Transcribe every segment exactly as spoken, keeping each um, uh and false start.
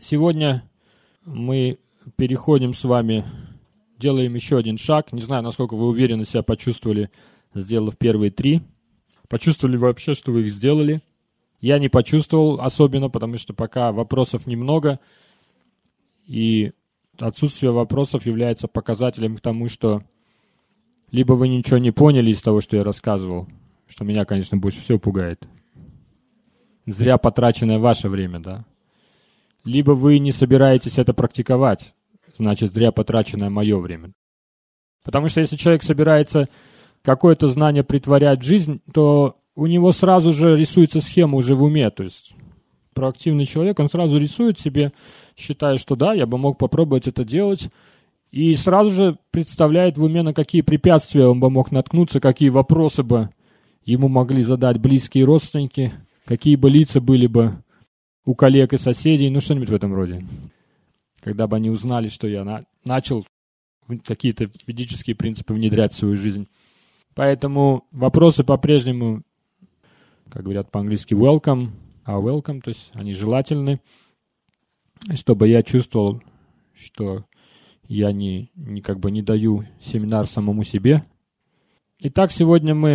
Сегодня мы переходим с вами, делаем еще один шаг. Не знаю, насколько вы уверенно себя почувствовали, сделав первые три. Почувствовали вообще, что вы их сделали? Я не почувствовал особенно, потому что пока вопросов немного, и отсутствие вопросов является показателем к тому, что либо вы ничего не поняли из того, что я рассказывал, что меня, конечно, больше всего пугает. Зря потраченное ваше время, да? Либо вы не собираетесь это практиковать, значит, зря потраченное мое время. Потому что если человек собирается какое-то знание притворять в жизнь, то у него сразу же рисуется схема уже в уме. То есть проактивный человек, он сразу рисует себе, считая, что да, я бы мог попробовать это делать, и сразу же представляет в уме, на какие препятствия он бы мог наткнуться, какие вопросы бы ему могли задать близкие родственники, какие бы лица были бы у коллег и соседей, ну что-нибудь в этом роде. Когда бы они узнали, что я на, начал какие-то ведические принципы внедрять в свою жизнь. Поэтому вопросы по-прежнему, как говорят по-английски, welcome, а welcome, то есть они желательны, чтобы я чувствовал, что я не, не как бы не даю семинар самому себе. Итак, сегодня мы,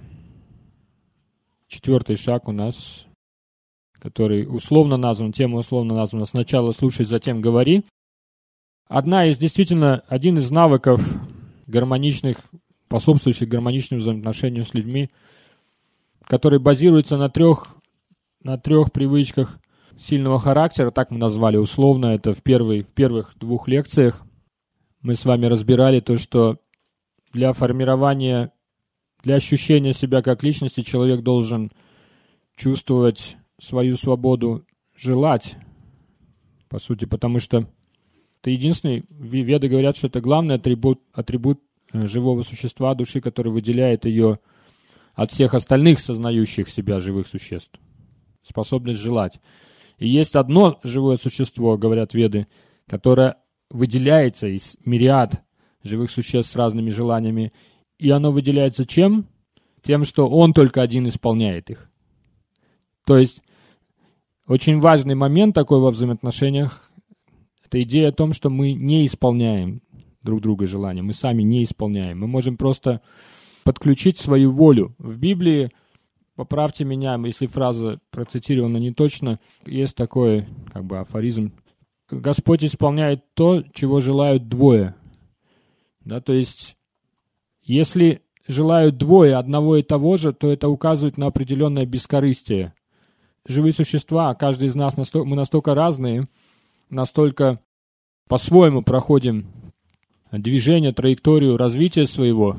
четвертый шаг у нас, который условно назван, тема условно названа «Сначала слушай, затем говори». Одна из, действительно, один из навыков гармоничных, способствующих гармоничному взаимоотношению с людьми, который базируется на трех, на трех привычках сильного характера, так мы назвали условно, это в, первой, в первых двух лекциях. Мы с вами разбирали то, что для формирования, для ощущения себя как личности человек должен чувствовать свою свободу желать, по сути, потому что это единственный, веды говорят, что это главный атрибут, атрибут живого существа, души, который выделяет ее от всех остальных сознающих себя живых существ. Способность желать. И есть одно живое существо, говорят веды, которое выделяется из мириад живых существ с разными желаниями. И оно выделяется чем? Тем, что он только один исполняет их. То есть очень важный момент такой во взаимоотношениях — это идея о том, что мы не исполняем друг друга желания, мы сами не исполняем. Мы можем просто подключить свою волю. В Библии, поправьте меня, если фраза процитирована не точно, есть такой как бы афоризм: Господь исполняет то, чего желают двое. Да, то есть, если желают двое одного и того же, то это указывает на определенное бескорыстие. Живые существа, каждый из нас, настолько, мы настолько разные, настолько по-своему проходим движение, траекторию развития своего,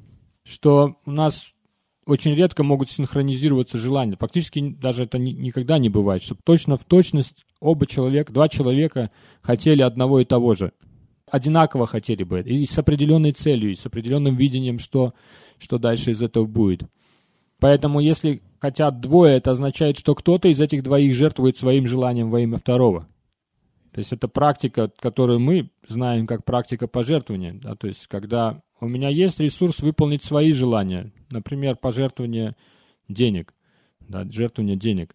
что у нас очень редко могут синхронизироваться желания. Фактически даже это ни, никогда не бывает, чтобы точно в точность оба человека, два человека хотели одного и того же. Одинаково хотели бы, и с определенной целью, и с определенным видением, что, что дальше из этого будет. Поэтому если хотят двое, это означает, что кто-то из этих двоих жертвует своим желанием во имя второго. То есть это практика, которую мы знаем как практика пожертвования. Да? То есть когда у меня есть ресурс выполнить свои желания, например, пожертвование денег, да, жертвование денег.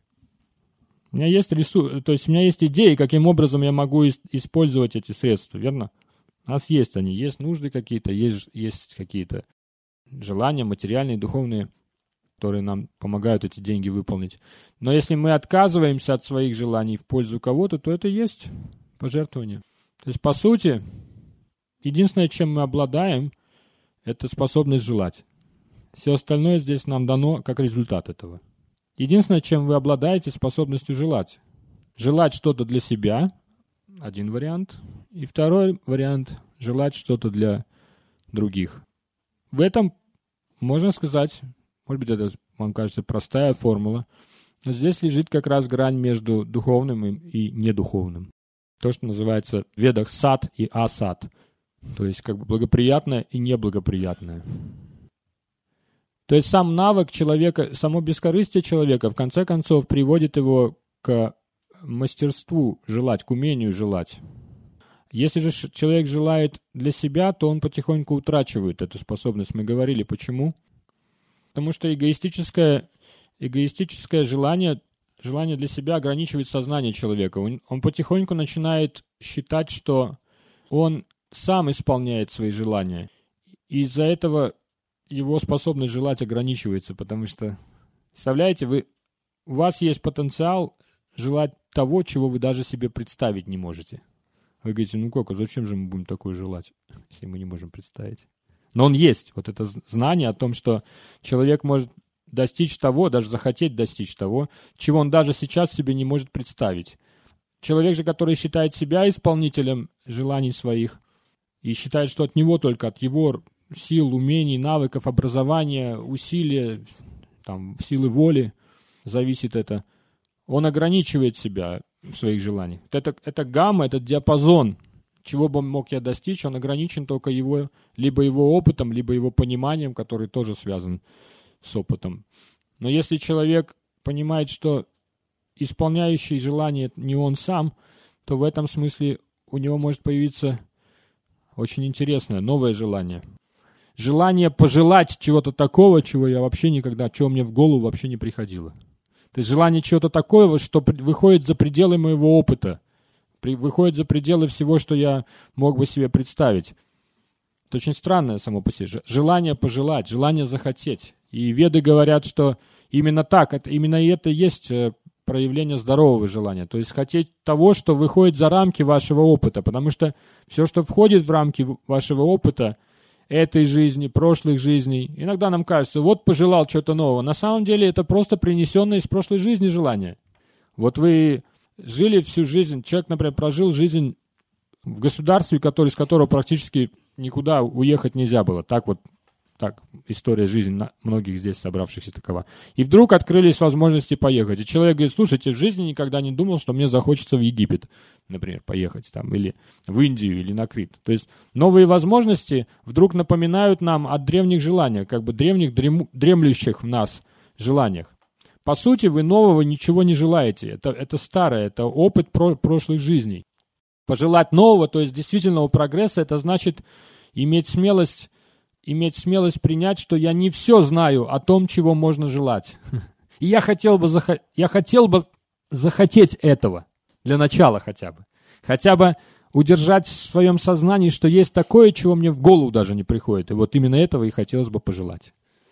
У меня есть ресурс, то есть у меня есть идеи, каким образом я могу использовать эти средства, верно? У нас есть они, есть нужды какие-то, есть, есть какие-то желания материальные, духовные, которые нам помогают эти деньги выполнить. Но если мы отказываемся от своих желаний в пользу кого-то, то это и есть пожертвование. То есть, по сути, единственное, чем мы обладаем, это способность желать. Все остальное здесь нам дано как результат этого. Единственное, чем вы обладаете, способностью желать. Желать что-то для себя, один вариант. И второй вариант, желать что-то для других. В этом, можно сказать, может быть, это вам кажется простая формула, но здесь лежит как раз грань между духовным и недуховным. То, что называется в ведах сад и асад. То есть как бы благоприятное и неблагоприятное. То есть сам навык человека, само бескорыстие человека, в конце концов, приводит его к мастерству желать, к умению желать. Если же человек желает для себя, то он потихоньку утрачивает эту способность. Мы говорили, почему? Потому что эгоистическое, эгоистическое желание, желание для себя ограничивает сознание человека. Он, он потихоньку начинает считать, что он сам исполняет свои желания. И из-за этого его способность желать ограничивается, потому что, представляете, вы, у вас есть потенциал желать того, чего вы даже себе представить не можете. Вы говорите, ну как, а зачем же мы будем такое желать, если мы не можем представить? Но он есть. Вот это знание о том, что человек может достичь того, даже захотеть достичь того, чего он даже сейчас себе не может представить. Человек же, который считает себя исполнителем желаний своих и считает, что от него только, от его сил, умений, навыков, образования, усилия, там, силы воли зависит это, он ограничивает себя в своих желаниях. Это, это гамма, этот диапазон, чего бы мог я достичь, он ограничен только его, либо его опытом, либо его пониманием, который тоже связан с опытом. Но если человек понимает, что исполняющий желание не он сам, то в этом смысле у него может появиться очень интересное, новое желание. Желание пожелать чего-то такого, чего я вообще никогда, чего мне в голову вообще не приходило. То есть желание чего-то такого, что выходит за пределы моего опыта, выходит за пределы всего, что я мог бы себе представить. Это очень странное само по себе. Желание пожелать, желание захотеть. И веды говорят, что именно так, это, именно это и есть проявление здорового желания. То есть хотеть того, что выходит за рамки вашего опыта. Потому что все, что входит в рамки вашего опыта, этой жизни, прошлых жизней, иногда нам кажется, вот пожелал чего-то нового. На самом деле это просто принесенное из прошлой жизни желание. Вот вы жили всю жизнь, человек, например, прожил жизнь в государстве, который, из которого практически никуда уехать нельзя было. Так вот, так история жизни многих здесь собравшихся такова. И вдруг открылись возможности поехать. И человек говорит, слушайте, в жизни никогда не думал, что мне захочется в Египет, например, поехать там, или в Индию, или на Крит. То есть новые возможности вдруг напоминают нам о древних желаниях, как бы древних, дрем, дремлющих в нас желаниях. По сути, вы нового ничего не желаете. Это, это старое, это опыт про, прошлых жизней. Пожелать нового, то есть действительного прогресса, это значит иметь смелость, иметь смелость принять, что я не все знаю о том, чего можно желать. И я хотел бы, зах... я хотел бы захотеть этого, для начала хотя бы. Хотя бы удержать в своем сознании, что есть такое, чего мне в голову даже не приходит. И вот именно этого и хотелось бы пожелать.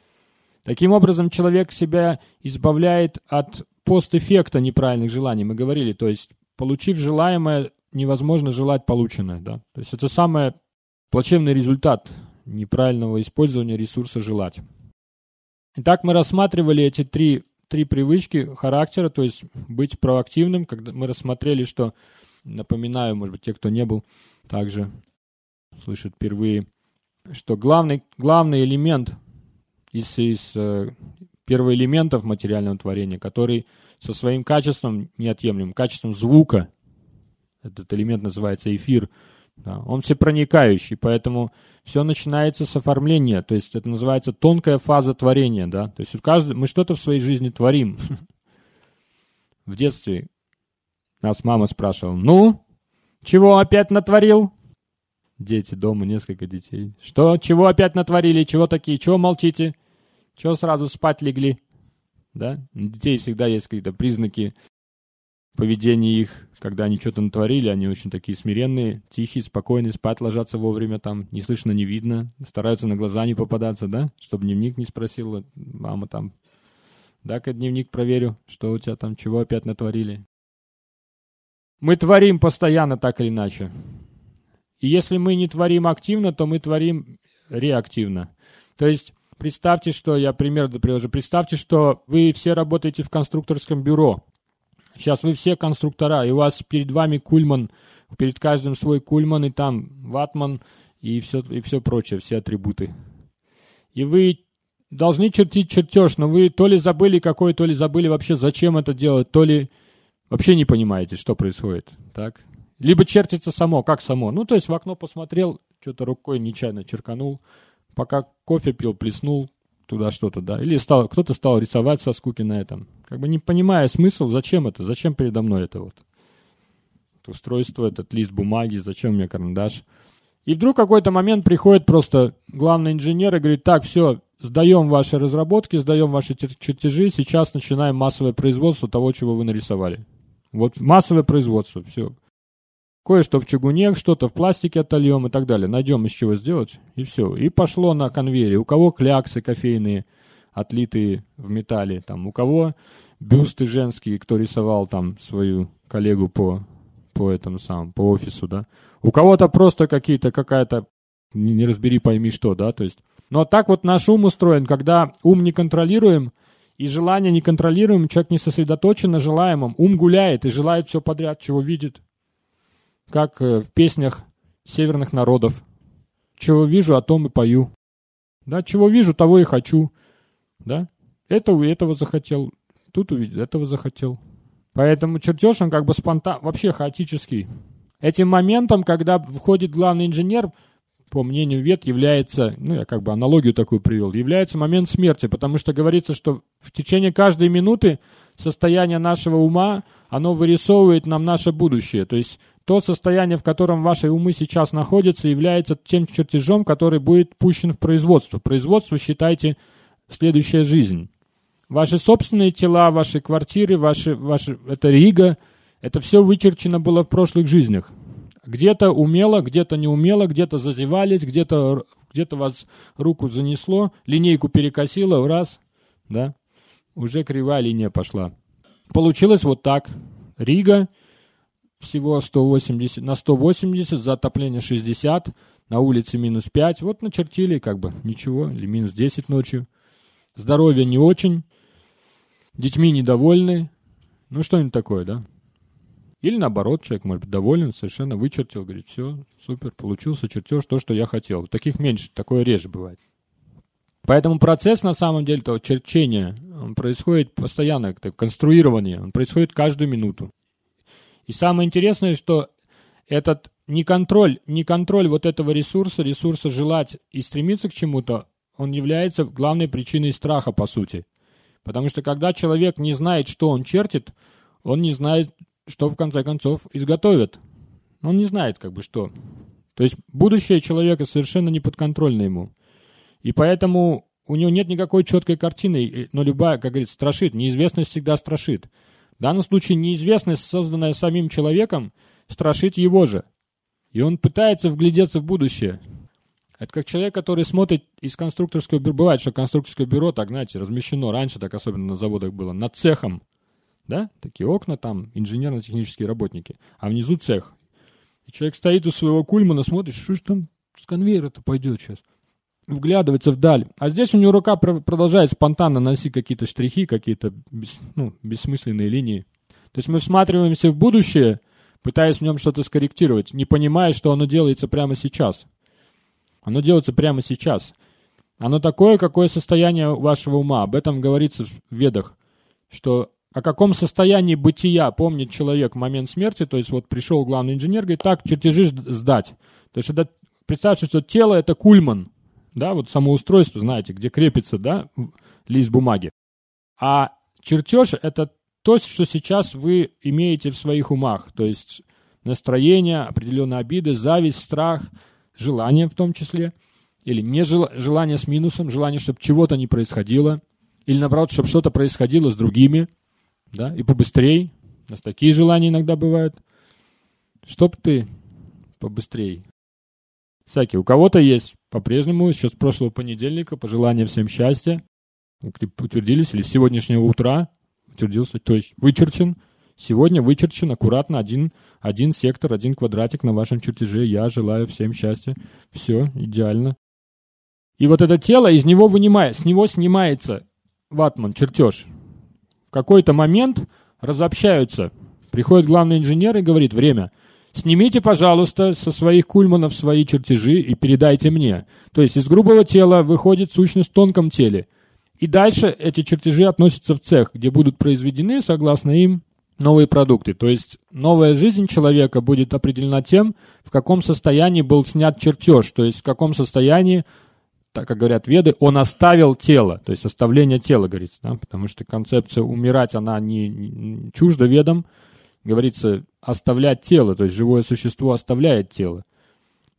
Таким образом, человек себя избавляет от постэффекта неправильных желаний. Мы говорили, то есть, получив желаемое, невозможно желать полученное. Да? То есть, это самый плачевный результат неправильного использования ресурса желать. Итак, мы рассматривали эти три, три привычки характера, то есть быть проактивным, когда мы рассмотрели, что, напоминаю, может быть, те, кто не был, также слышат впервые, что главный, главный элемент из, из э, первоэлементов материального творения, который со своим качеством неотъемлемым, качеством звука, этот элемент называется эфир, да, он всепроникающий, поэтому все начинается с оформления, то есть это называется тонкая фаза творения, да, то есть каждый, мы что-то в своей жизни творим. В детстве нас мама спрашивала, ну, чего опять натворил? Дети дома, несколько детей. Что, чего опять натворили, чего такие, чего молчите, чего сразу спать легли, да, у детей всегда есть какие-то признаки поведение их, когда они что-то натворили, они очень такие смиренные, тихие, спокойные, спать ложатся вовремя, там, не слышно, не видно, стараются на глаза не попадаться, да, чтобы дневник не спросила, мама там, дай-ка дневник проверю, что у тебя там, чего опять натворили. Мы творим постоянно так или иначе. И если мы не творим активно, то мы творим реактивно. То есть, представьте, что, я пример привожу, представьте, что вы все работаете в конструкторском бюро. Сейчас вы все конструктора, и у вас перед вами кульман, перед каждым свой кульман, и там ватман, и все, и все прочее, все атрибуты. И вы должны чертить чертеж, но вы то ли забыли какой, то ли забыли вообще, зачем это делать, то ли вообще не понимаете, что происходит. Так? Либо чертится само, как само. Ну, то есть в окно посмотрел, что-то рукой нечаянно черканул, пока кофе пил, плеснул туда что-то, да. Или стал, кто-то стал рисовать со скуки на этом. Как бы не понимая смысл, зачем это, зачем передо мной это вот. Это устройство, этот лист бумаги, зачем у меня карандаш. И вдруг в какой-то момент приходит просто главный инженер и говорит, так, все, сдаем ваши разработки, сдаем ваши чертежи, сейчас начинаем массовое производство того, чего вы нарисовали. Вот массовое производство, все. Кое-что в чугуне, что-то в пластике отольем и так далее. Найдем, из чего сделать, и все. И пошло на конвейере. У кого кляксы кофейные, отлитые в металле, там, у кого бюсты женские, кто рисовал там свою коллегу по, по этому самому, по офису, да. У кого-то просто какие-то, какая-то, не, не разбери, пойми что, да, то есть. Но так вот наш ум устроен, когда ум не контролируем, и желание не контролируем, человек не сосредоточен на желаемом, ум гуляет и желает все подряд, чего видит. Как в песнях северных народов. Чего вижу, о том и пою. Да, чего вижу, того и хочу. Да? Этого, этого захотел. Тут увидел, этого захотел. Поэтому чертеж, он как бы спонтан, вообще хаотический. Этим моментом, когда входит главный инженер, по мнению Вед, является, ну я как бы аналогию такую привел, является момент смерти, потому что говорится, что в течение каждой минуты состояние нашего ума, оно вырисовывает нам наше будущее. То есть то состояние, в котором ваши умы сейчас находятся, является тем чертежом, который будет пущен в производство. Производство, считайте, следующая жизнь. Ваши собственные тела, ваши квартиры, ваши, ваши, это Рига, это все вычерчено было в прошлых жизнях. Где-то умело, где-то не умело, где-то зазевались, где-то, где-то вас руку занесло, линейку перекосило, раз, да, уже кривая линия пошла. Получилось вот так. Рига, всего сто восемьдесят, на сто восемьдесят, за отопление шестьдесят, на улице минус пять, вот начертили как бы ничего, или минус десять ночью. Здоровье не очень, детьми недовольны, ну что-нибудь такое, да. Или наоборот, человек может быть доволен, совершенно вычертил, говорит, все, супер, получился чертеж, то, что я хотел. Таких меньше, такое реже бывает. Поэтому процесс, на самом деле, того черчения, он происходит постоянно, конструирование, он происходит каждую минуту. И самое интересное, что этот не контроль, не контроль вот этого ресурса, ресурса желать и стремиться к чему-то, он является главной причиной страха, по сути. Потому что когда человек не знает, что он чертит, он не знает, что в конце концов изготовят. Он не знает, как бы, что. То есть будущее человека совершенно не подконтрольно ему. И поэтому у него нет никакой четкой картины, но любая, как говорится, страшит. Неизвестность всегда страшит. В данном случае неизвестность, созданная самим человеком, страшит его же. И он пытается вглядеться в будущее. Это как человек, который смотрит из конструкторского бюро. Бывает, что конструкторское бюро, так, знаете, размещено раньше, так особенно на заводах было, над цехом. Да? Такие окна там, инженерно-технические работники. А внизу цех. И человек стоит у своего кульмана, смотрит, что же там с конвейера-то пойдет сейчас. Вглядывается вдаль. А здесь у него рука продолжает спонтанно наносить какие-то штрихи, какие-то бес, ну, бессмысленные линии. То есть мы всматриваемся в будущее, пытаясь в нем что-то скорректировать, не понимая, что оно делается прямо сейчас. Оно делается прямо сейчас. Оно такое, какое состояние вашего ума. Об этом говорится в Ведах, что о каком состоянии бытия помнит человек в момент смерти, то есть вот пришел главный инженер, говорит, так, чертежи сдать. То есть это, представьте, что тело — это кульман, да, вот самоустройство, знаете, где крепится, да, лист бумаги. А чертеж — это то, что сейчас вы имеете в своих умах, то есть настроение, определенные обиды, зависть, страх, желание в том числе, или не жел... желание с минусом, желание, чтобы чего-то не происходило, или наоборот, чтобы что-то происходило с другими, да, и побыстрей. У нас такие желания иногда бывают. Чтоб ты побыстрей. Всякие. У кого-то есть по-прежнему, еще с прошлого понедельника, пожелания всем счастья. Утвердились, или с сегодняшнего утра утвердился, то есть вычерчен. Сегодня вычерчен аккуратно один, один сектор, один квадратик на вашем чертеже. Я желаю всем счастья. Все, идеально. И вот это тело из него вынимает, с него снимается ватман, чертеж. В какой-то момент разобщаются. Приходит главный инженер и говорит, время. Снимите, пожалуйста, со своих кульманов свои чертежи и передайте мне. То есть из грубого тела выходит сущность в тонком теле. И дальше эти чертежи относятся в цех, где будут произведены, согласно им, новые продукты. То есть новая жизнь человека будет определена тем, в каком состоянии был снят чертеж. То есть в каком состоянии, так как говорят Веды, он оставил тело, то есть оставление тела, говорится, да? Потому что концепция умирать, она не, не чужда Ведам, говорится, оставлять тело, то есть живое существо оставляет тело.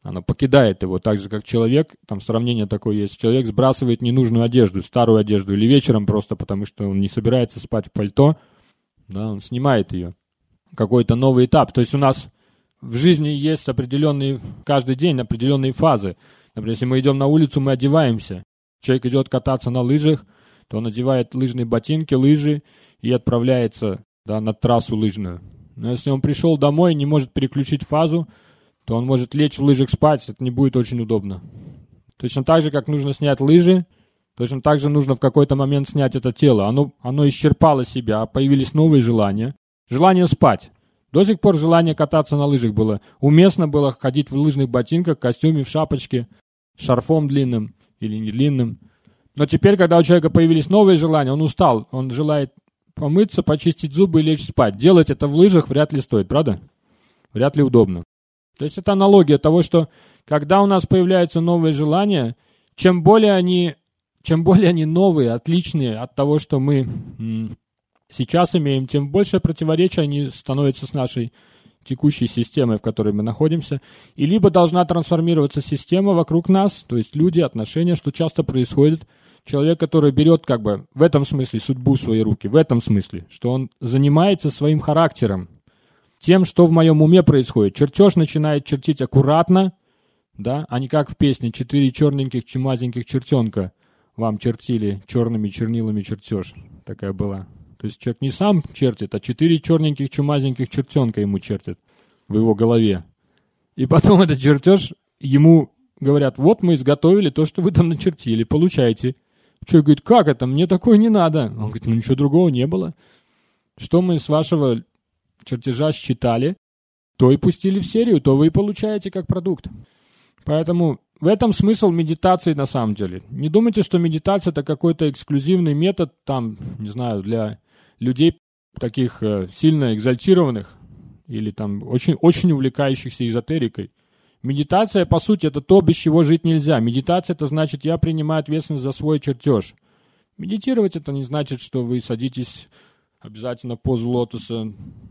Оно покидает его, так же, как человек, там сравнение такое есть, человек сбрасывает ненужную одежду, старую одежду, или вечером просто потому, что он не собирается спать в пальто, да, он снимает ее. Какой-то новый этап. То есть у нас в жизни есть определенные, каждый день определенные фазы. Например, если мы идем на улицу, мы одеваемся. Человек идет кататься на лыжах, то он надевает лыжные ботинки, лыжи и отправляется, да, на трассу лыжную. Но если он пришел домой и не может переключить фазу, то он может лечь в лыжах спать, это не будет очень удобно. Точно так же, как нужно снять лыжи, точно так же нужно в какой-то момент снять это тело. Оно, оно исчерпало себя, а появились новые желания. Желание спать. До сих пор желание кататься на лыжах было. Уместно было ходить в лыжных ботинках, костюме, в шапочке, шарфом длинным или не длинным. Но теперь, когда у человека появились новые желания, он устал, он желает помыться, почистить зубы и лечь спать. Делать это в лыжах вряд ли стоит, правда? Вряд ли удобно. То есть это аналогия того, что когда у нас появляются новые желания, чем более они, чем более они новые, отличные от того, что мы м, сейчас имеем, тем больше противоречия они становятся с нашей текущей системой, в которой мы находимся. И либо должна трансформироваться система вокруг нас, то есть люди, отношения, что часто происходит. Человек, который берет как бы в этом смысле судьбу в свои руки, в этом смысле, что он занимается своим характером, тем, что в моем уме происходит. Чертеж начинает чертить аккуратно, да, а не как в песне «Четыре черненьких чумазеньких чертенка вам чертили черными чернилами чертеж». Такая была. То есть человек не сам чертит, а четыре черненьких чумазеньких чертенка ему чертят в его голове. И потом этот чертеж ему говорят: вот мы изготовили то, что вы там начертили, получайте. Человек говорит: как это? Мне такое не надо. Он говорит: ну ничего другого не было. Что мы с вашего чертежа считали, то и пустили в серию, то вы и получаете как продукт. Поэтому в этом смысл медитации на самом деле. Не думайте, что медитация — это какой-то эксклюзивный метод, там, не знаю, для людей таких э, сильно экзальтированных или там очень, очень увлекающихся эзотерикой. Медитация, по сути, это то, без чего жить нельзя. Медитация — это значит, я принимаю ответственность за свой чертеж. Медитировать — это не значит, что вы садитесь обязательно в позу лотоса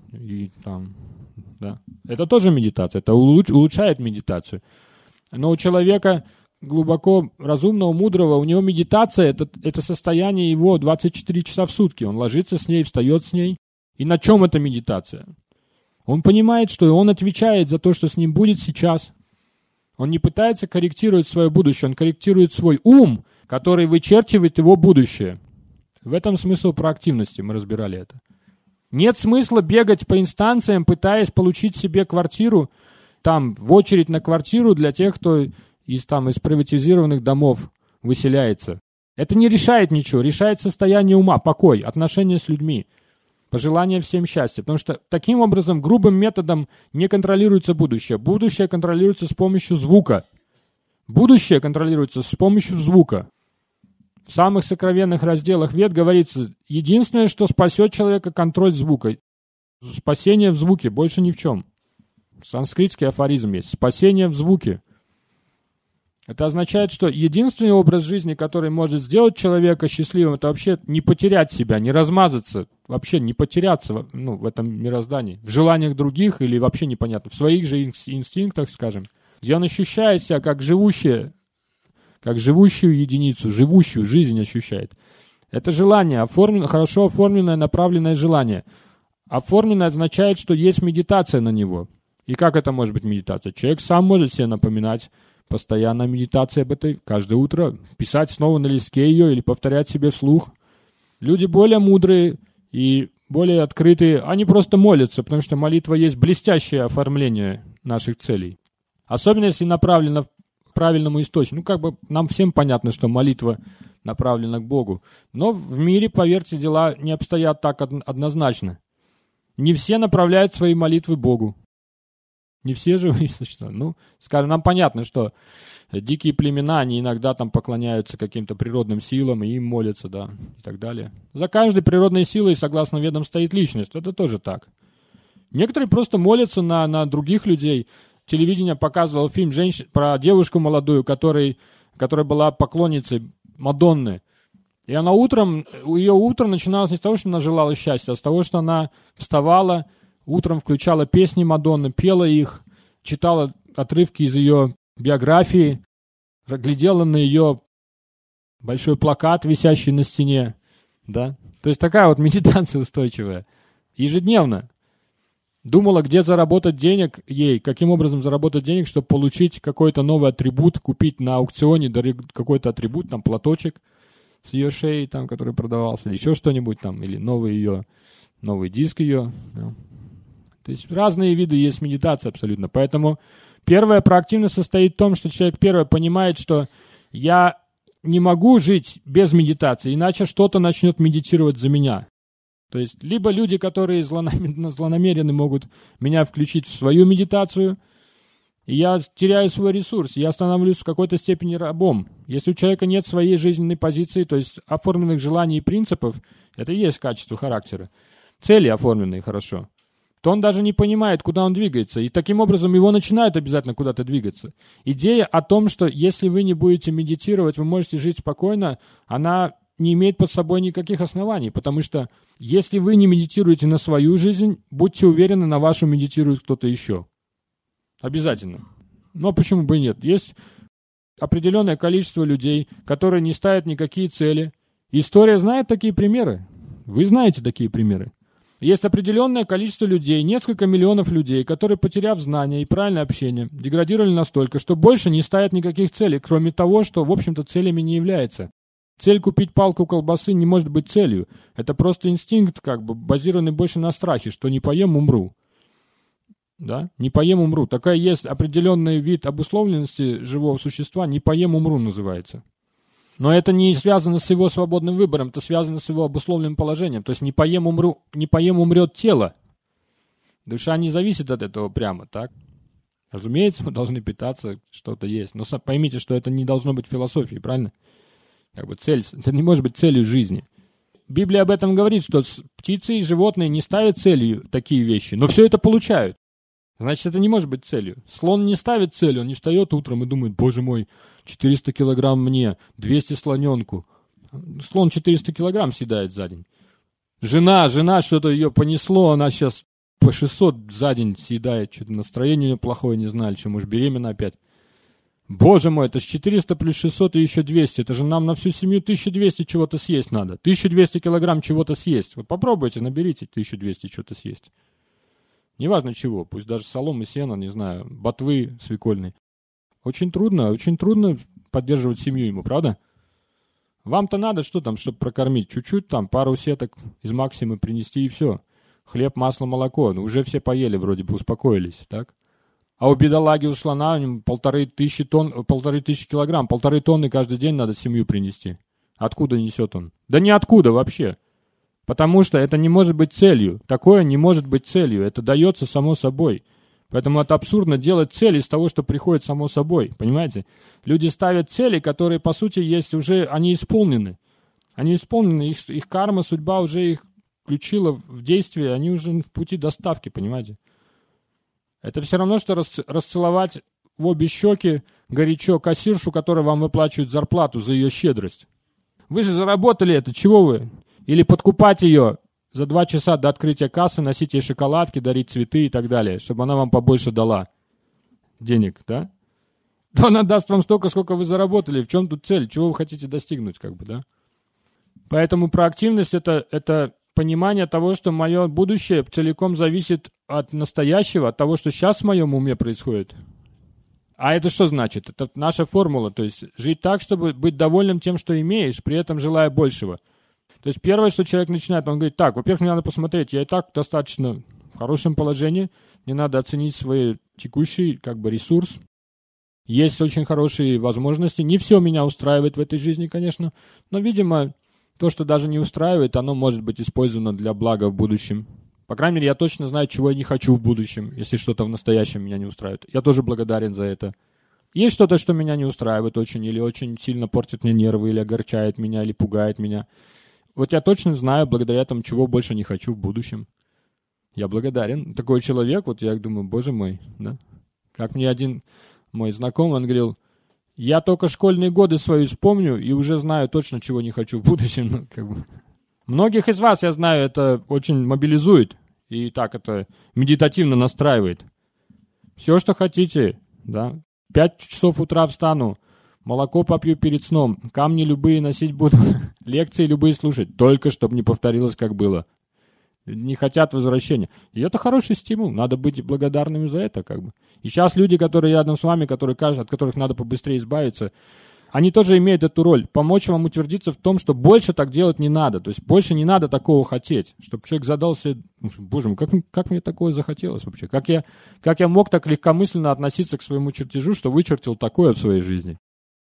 и там, да. Это тоже медитация, это улуч, улучшает медитацию. Но у человека глубоко разумного, мудрого, у него медитация это, — это состояние его двадцать четыре часа в сутки. Он ложится с ней, встает с ней. И на чем эта медитация? Он понимает, что он отвечает за то, что с ним будет сейчас. Он не пытается корректировать свое будущее, он корректирует свой ум, который вычерчивает его будущее. В этом смысл проактивности, мы разбирали это. Нет смысла бегать по инстанциям, пытаясь получить себе квартиру, там, в очередь на квартиру для тех, кто из, там, из приватизированных домов выселяется. Это не решает ничего, решает состояние ума, покой, отношения с людьми, пожелание всем счастья. Потому что таким образом, грубым методом не контролируется будущее. Будущее контролируется с помощью звука. Будущее контролируется с помощью звука. В самых сокровенных разделах Вед говорится: единственное, что спасет человека — контроль звука. Спасение в звуке, больше ни в чем. Санскритский афоризм есть. Спасение в звуке. Это означает, что единственный образ жизни, который может сделать человека счастливым, это вообще не потерять себя, не размазаться, вообще не потеряться, ну, в этом мироздании, в желаниях других или вообще непонятно, в своих же инстинктах, скажем, где он ощущает себя как живущее, как живущую единицу, живущую жизнь ощущает. Это желание, оформлено, хорошо оформленное, направленное желание. Оформленное означает, что есть медитация на него. И как это может быть медитация? Человек сам может себе напоминать постоянно медитация об этой каждое утро, писать снова на листке ее или повторять себе вслух. Люди более мудрые и более открытые, они просто молятся, потому что молитва есть блестящее оформление наших целей. Особенно если направлена к правильному источнику. Ну, как бы нам всем понятно, что молитва направлена к Богу. Но в мире, поверьте, дела не обстоят так однозначно. Не все направляют свои молитвы Богу. Не все живые существа. Ну, скажем, нам понятно, что дикие племена, они иногда там поклоняются каким-то природным силам и им молятся, да, и так далее. За каждой природной силой, согласно Ведам, стоит личность. Это тоже так. Некоторые просто молятся на, на других людей. Телевидение показывало фильм женщин, про девушку молодую, который, которая была поклонницей Мадонны. И она утром, ее утро начиналось не с того, что она желала счастья, а с того, что она вставала, утром включала песни Мадонны, пела их, читала отрывки из ее биографии, глядела на ее большой плакат, висящий на стене, да. То есть такая вот медитация устойчивая, ежедневно. Думала, где заработать денег ей, каким образом заработать денег, чтобы получить какой-то новый атрибут, купить на аукционе какой-то атрибут, там, платочек с ее шеей, там, который продавался, или еще что-нибудь там, или новый ее, новый диск ее. Да. То есть разные виды есть медитации абсолютно. Поэтому первая проактивность состоит в том, что человек первое понимает, что я не могу жить без медитации, иначе что-то начнет медитировать за меня. То есть, либо люди, которые злонамерены, могут меня включить в свою медитацию, и я теряю свой ресурс, я становлюсь в какой-то степени рабом. Если у человека нет своей жизненной позиции, то есть оформленных желаний и принципов, это и есть качество характера, цели оформленные хорошо, то он даже не понимает, куда он двигается, и таким образом его начинают обязательно куда-то двигаться. Идея о том, что если вы не будете медитировать, вы можете жить спокойно, она не имеет под собой никаких оснований, потому что если вы не медитируете на свою жизнь, будьте уверены, на вашу медитирует кто-то еще. Обязательно. Но почему бы и нет? Есть определенное количество людей, которые не ставят никакие цели. История знает такие примеры. Вы знаете такие примеры. Есть определенное количество людей, несколько миллионов людей, которые, потеряв знания и правильное общение, деградировали настолько, что больше не ставят никаких целей, кроме того, что, в общем-то, целями не является. Цель купить палку колбасы не может быть целью. Это просто инстинкт, как бы, базированный больше на страхе, что не поем, умру. Да? Не поем, умру. Такая есть определенный вид обусловленности живого существа, не поем, умру называется. Но это не связано с его свободным выбором, это связано с его обусловленным положением. То есть не поем, умру, не поем, умрет тело. Душа не зависит от этого прямо, так? Разумеется, мы должны питаться, что-то есть. Но поймите, что это не должно быть философией, правильно? Как бы цель, это не может быть целью жизни. Библия об этом говорит, что птицы и животные не ставят целью такие вещи, но все это получают. Значит, это не может быть целью. Слон не ставит целью, он не встает утром и думает, боже мой, четыреста килограмм мне, двести слоненку. Слон четыреста килограмм съедает за день. Жена, жена, что-то ее понесло, она сейчас по шестьсот за день съедает, что-то настроение у нее плохое, не знали, что, может, беременна опять. Боже мой, это же четыреста плюс шестьсот и еще двести. Это же нам на всю семью тысяча двести чего-то съесть надо. тысяча двести килограмм чего-то съесть. Вот попробуйте, наберите тысяча двести чего-то съесть. Неважно чего, пусть даже соломы, сена, не знаю, ботвы свекольные. Очень трудно, очень трудно поддерживать семью ему, правда? Вам-то надо что там, чтобы прокормить? Чуть-чуть там, пару сеток из Максимы принести и все. Хлеб, масло, молоко. Ну, уже все поели, вроде бы успокоились, так? А у бедолаги, у слона, у него полторы тысячи тонн, полторы тысячи килограмм, полторы тонны каждый день надо семью принести. Откуда несет он? Да ниоткуда вообще. Потому что это не может быть целью. Такое не может быть целью. Это дается само собой. Поэтому это абсурдно делать цель из того, что приходит само собой. Понимаете? Люди ставят цели, которые, по сути, есть уже, они исполнены. Они исполнены, их, их карма, судьба уже их включила в действие, они уже в пути доставки, понимаете? Это все равно, что расцеловать в обе щеки горячо кассиршу, которая вам выплачивает зарплату за ее щедрость. Вы же заработали это, чего вы? Или подкупать ее за два часа до открытия кассы, носить ей шоколадки, дарить цветы и так далее, чтобы она вам побольше дала денег, да? То она даст вам столько, сколько вы заработали. В чем тут цель? Чего вы хотите достигнуть, как бы, да? Поэтому проактивность это, это понимание того, что мое будущее целиком зависит от настоящего, от того, что сейчас в моем уме происходит. А это что значит? Это наша формула, то есть жить так, чтобы быть довольным тем, что имеешь, при этом желая большего. То есть первое, что человек начинает, он говорит, так, во-первых, мне надо посмотреть, я и так достаточно в хорошем положении, мне надо оценить свой текущий как бы ресурс. Есть очень хорошие возможности, не все меня устраивает в этой жизни, конечно, но, видимо, то, что даже не устраивает, оно может быть использовано для блага в будущем. По крайней мере, я точно знаю, чего я не хочу в будущем, если что-то в настоящем меня не устраивает. Я тоже благодарен за это. Есть что-то, что меня не устраивает очень, или очень сильно портит мне нервы, или огорчает меня, или пугает меня. Вот я точно знаю, благодаря этому, чего больше не хочу в будущем. Я благодарен. Такой человек, вот я думаю, боже мой, да? Как мне один мой знакомый, он говорил, я только школьные годы свои вспомню и уже знаю точно, чего не хочу в будущем. Ну, как бы. Многих из вас, я знаю, это очень мобилизует и так это медитативно настраивает. Все, что хотите, да, пять часов утра встану, молоко попью перед сном, камни любые носить буду, лекции любые слушать, только чтобы не повторилось, как было. Не хотят возвращения. И это хороший стимул, надо быть благодарными за это, как бы. И сейчас люди, которые рядом с вами, которые, от которых надо побыстрее избавиться, они тоже имеют эту роль, помочь вам утвердиться в том, что больше так делать не надо. То есть больше не надо такого хотеть, чтобы человек задался, боже мой, как, как мне такое захотелось вообще? Как я, как я мог так легкомысленно относиться к своему чертежу, что вычертил такое в своей жизни?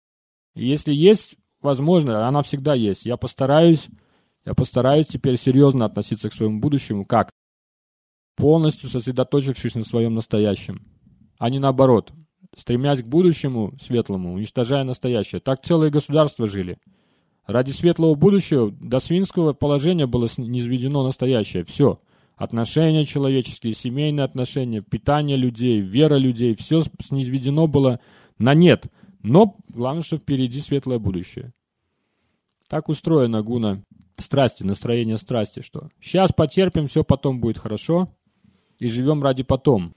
И если есть возможность, она всегда есть, я постараюсь, я постараюсь теперь серьезно относиться к своему будущему, как? Полностью сосредоточившись на своем настоящем, а не наоборот. Стремясь к будущему светлому, уничтожая настоящее. Так целые государства жили. Ради светлого будущего до свинского положения было низведено настоящее. Все. Отношения человеческие, семейные отношения, питание людей, вера людей. Все низведено было на нет. Но главное, что впереди светлое будущее. Так устроена гуна страсти, настроение страсти, что сейчас потерпим, все потом будет хорошо. И живем ради потом.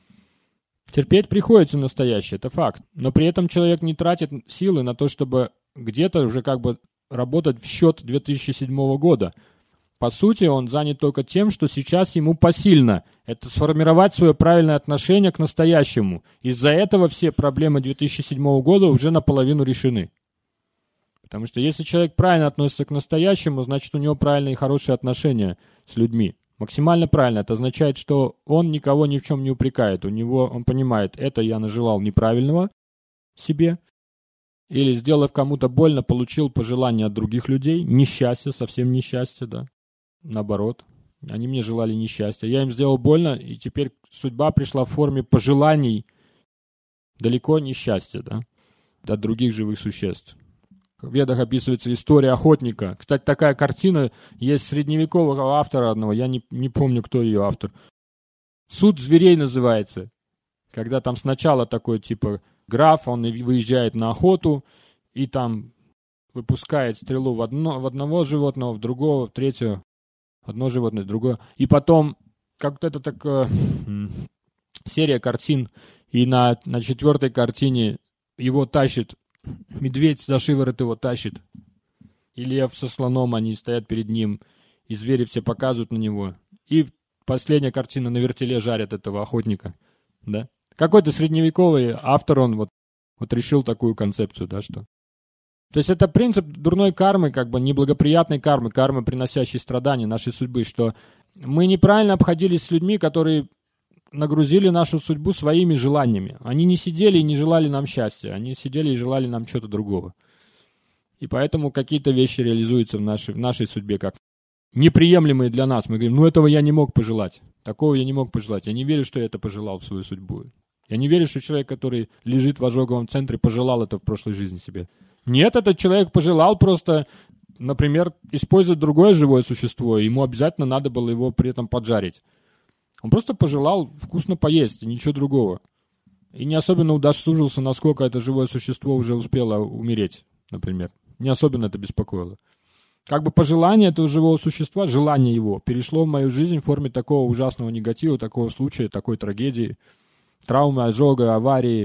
Терпеть приходится настоящее, это факт. Но при этом человек не тратит силы на то, чтобы где-то уже как бы работать в счет две тысячи седьмого года. По сути, он занят только тем, что сейчас ему посильно. Это сформировать свое правильное отношение к настоящему. Из-за этого все проблемы две тысячи седьмого года уже наполовину решены. Потому что если человек правильно относится к настоящему, значит у него правильные и хорошие отношения с людьми. Максимально правильно. Это означает, что он никого ни в чем не упрекает. У него, он понимает, это я нажелал неправильного себе. Или, сделав кому-то больно, получил пожелания от других людей. Несчастье, совсем несчастье, да. Наоборот. Они мне желали несчастья. Я им сделал больно, и теперь судьба пришла в форме пожеланий. Далеко несчастья, да. От других живых существ. В Ведах описывается история охотника. Кстати, такая картина есть средневекового автора одного, я не, не помню, кто ее автор. «Суд зверей» называется. Когда там сначала такой типа граф, он выезжает на охоту и там выпускает стрелу в, одно, в одного животного, в другого, в третьего, одно животное, другое. И потом, как-то это такая серия картин, и на, на четвертой картине его тащит медведь, за шиворот его тащит. И лев со слоном, они стоят перед ним. И звери все показывают на него. И последняя картина, на вертеле жарят этого охотника. Да? Какой-то средневековый автор, он вот, вот решил такую концепцию, да, что... То есть это принцип дурной кармы, как бы неблагоприятной кармы, кармы, приносящей страдания нашей судьбы, что мы неправильно обходились с людьми, которые нагрузили нашу судьбу своими желаниями. Они не сидели и не желали нам счастья, они сидели и желали нам чего-то другого. И поэтому какие-то вещи реализуются в нашей, в нашей судьбе как неприемлемые для нас. Мы говорим, ну этого я не мог пожелать, такого я не мог пожелать. Я не верю, что я это пожелал в свою судьбу. Я не верю, что человек, который лежит в ожоговом центре, пожелал это в прошлой жизни себе. Нет, этот человек пожелал просто, например, использовать другое живое существо, и ему обязательно надо было его при этом поджарить. Он просто пожелал вкусно поесть, и ничего другого. И не особенно удосужился, насколько это живое существо уже успело умереть, например. Не особенно это беспокоило. Как бы пожелание этого живого существа, желание его, перешло в мою жизнь в форме такого ужасного негатива, такого случая, такой трагедии, травмы, ожога, аварии.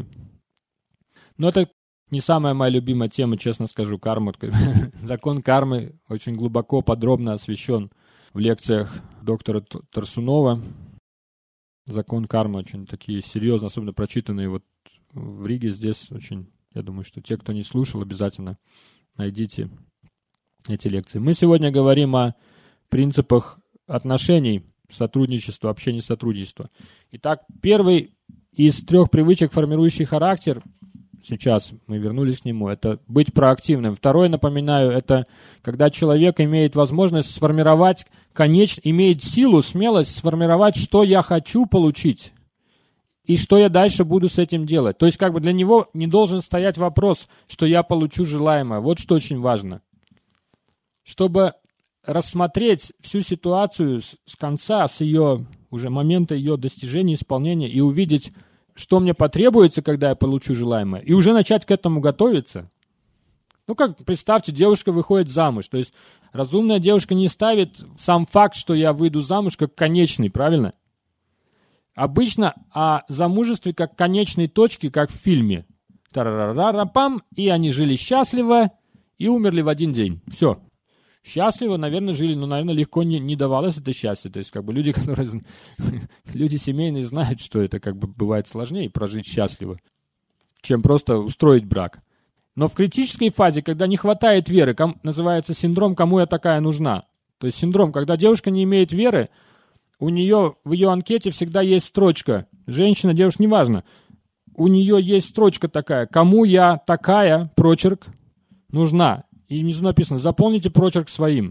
Но это не самая моя любимая тема, честно скажу, карма. Закон кармы очень глубоко, подробно освещен в лекциях доктора Тарсунова. Закон кармы очень такие серьезные, особенно прочитанные вот в Риге здесь очень, я думаю, что те, кто не слушал, обязательно найдите эти лекции. Мы сегодня говорим о принципах отношений, сотрудничества, общения, сотрудничества. Итак, первый из трех привычек, формирующий характер, сейчас мы вернулись к нему, это быть проактивным. Второй, напоминаю, это когда человек имеет возможность сформировать, конечно, имеет силу, смелость сформировать, что я хочу получить и что я дальше буду с этим делать. То есть как бы для него не должен стоять вопрос, что я получу желаемое. Вот что очень важно. Чтобы рассмотреть всю ситуацию с, с конца, с ее уже момента ее достижения, исполнения и увидеть, что мне потребуется, когда я получу желаемое, и уже начать к этому готовиться. Ну, как, представьте, девушка выходит замуж. То есть разумная девушка не ставит сам факт, что я выйду замуж, как конечный, правильно? Обычно о замужестве как конечной точке, как в фильме. тарарарарапам, и они жили счастливо и умерли в один день. Все. Счастливо, наверное, жили, но, наверное, легко не, не давалось это счастье. То есть, как бы люди, которые... люди семейные знают, что это как бы бывает сложнее прожить счастливо, чем просто устроить брак. Но в критической фазе, когда не хватает веры, ком, называется синдром «кому я такая нужна?». То есть синдром, когда девушка не имеет веры, у нее в ее анкете всегда есть строчка. Женщина, девушка, неважно. У нее есть строчка такая: «Кому я такая?» Прочерк нужна. И внизу написано: заполните прочерк своим.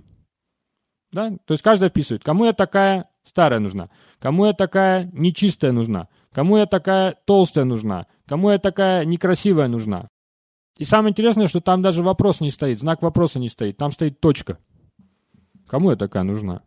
Да? То есть каждая вписывает: кому я такая старая нужна, кому я такая нечистая нужна, кому я такая толстая нужна, кому я такая некрасивая нужна. И самое интересное, что там даже вопрос не стоит, знак вопроса не стоит, там стоит точка. Кому я такая нужна?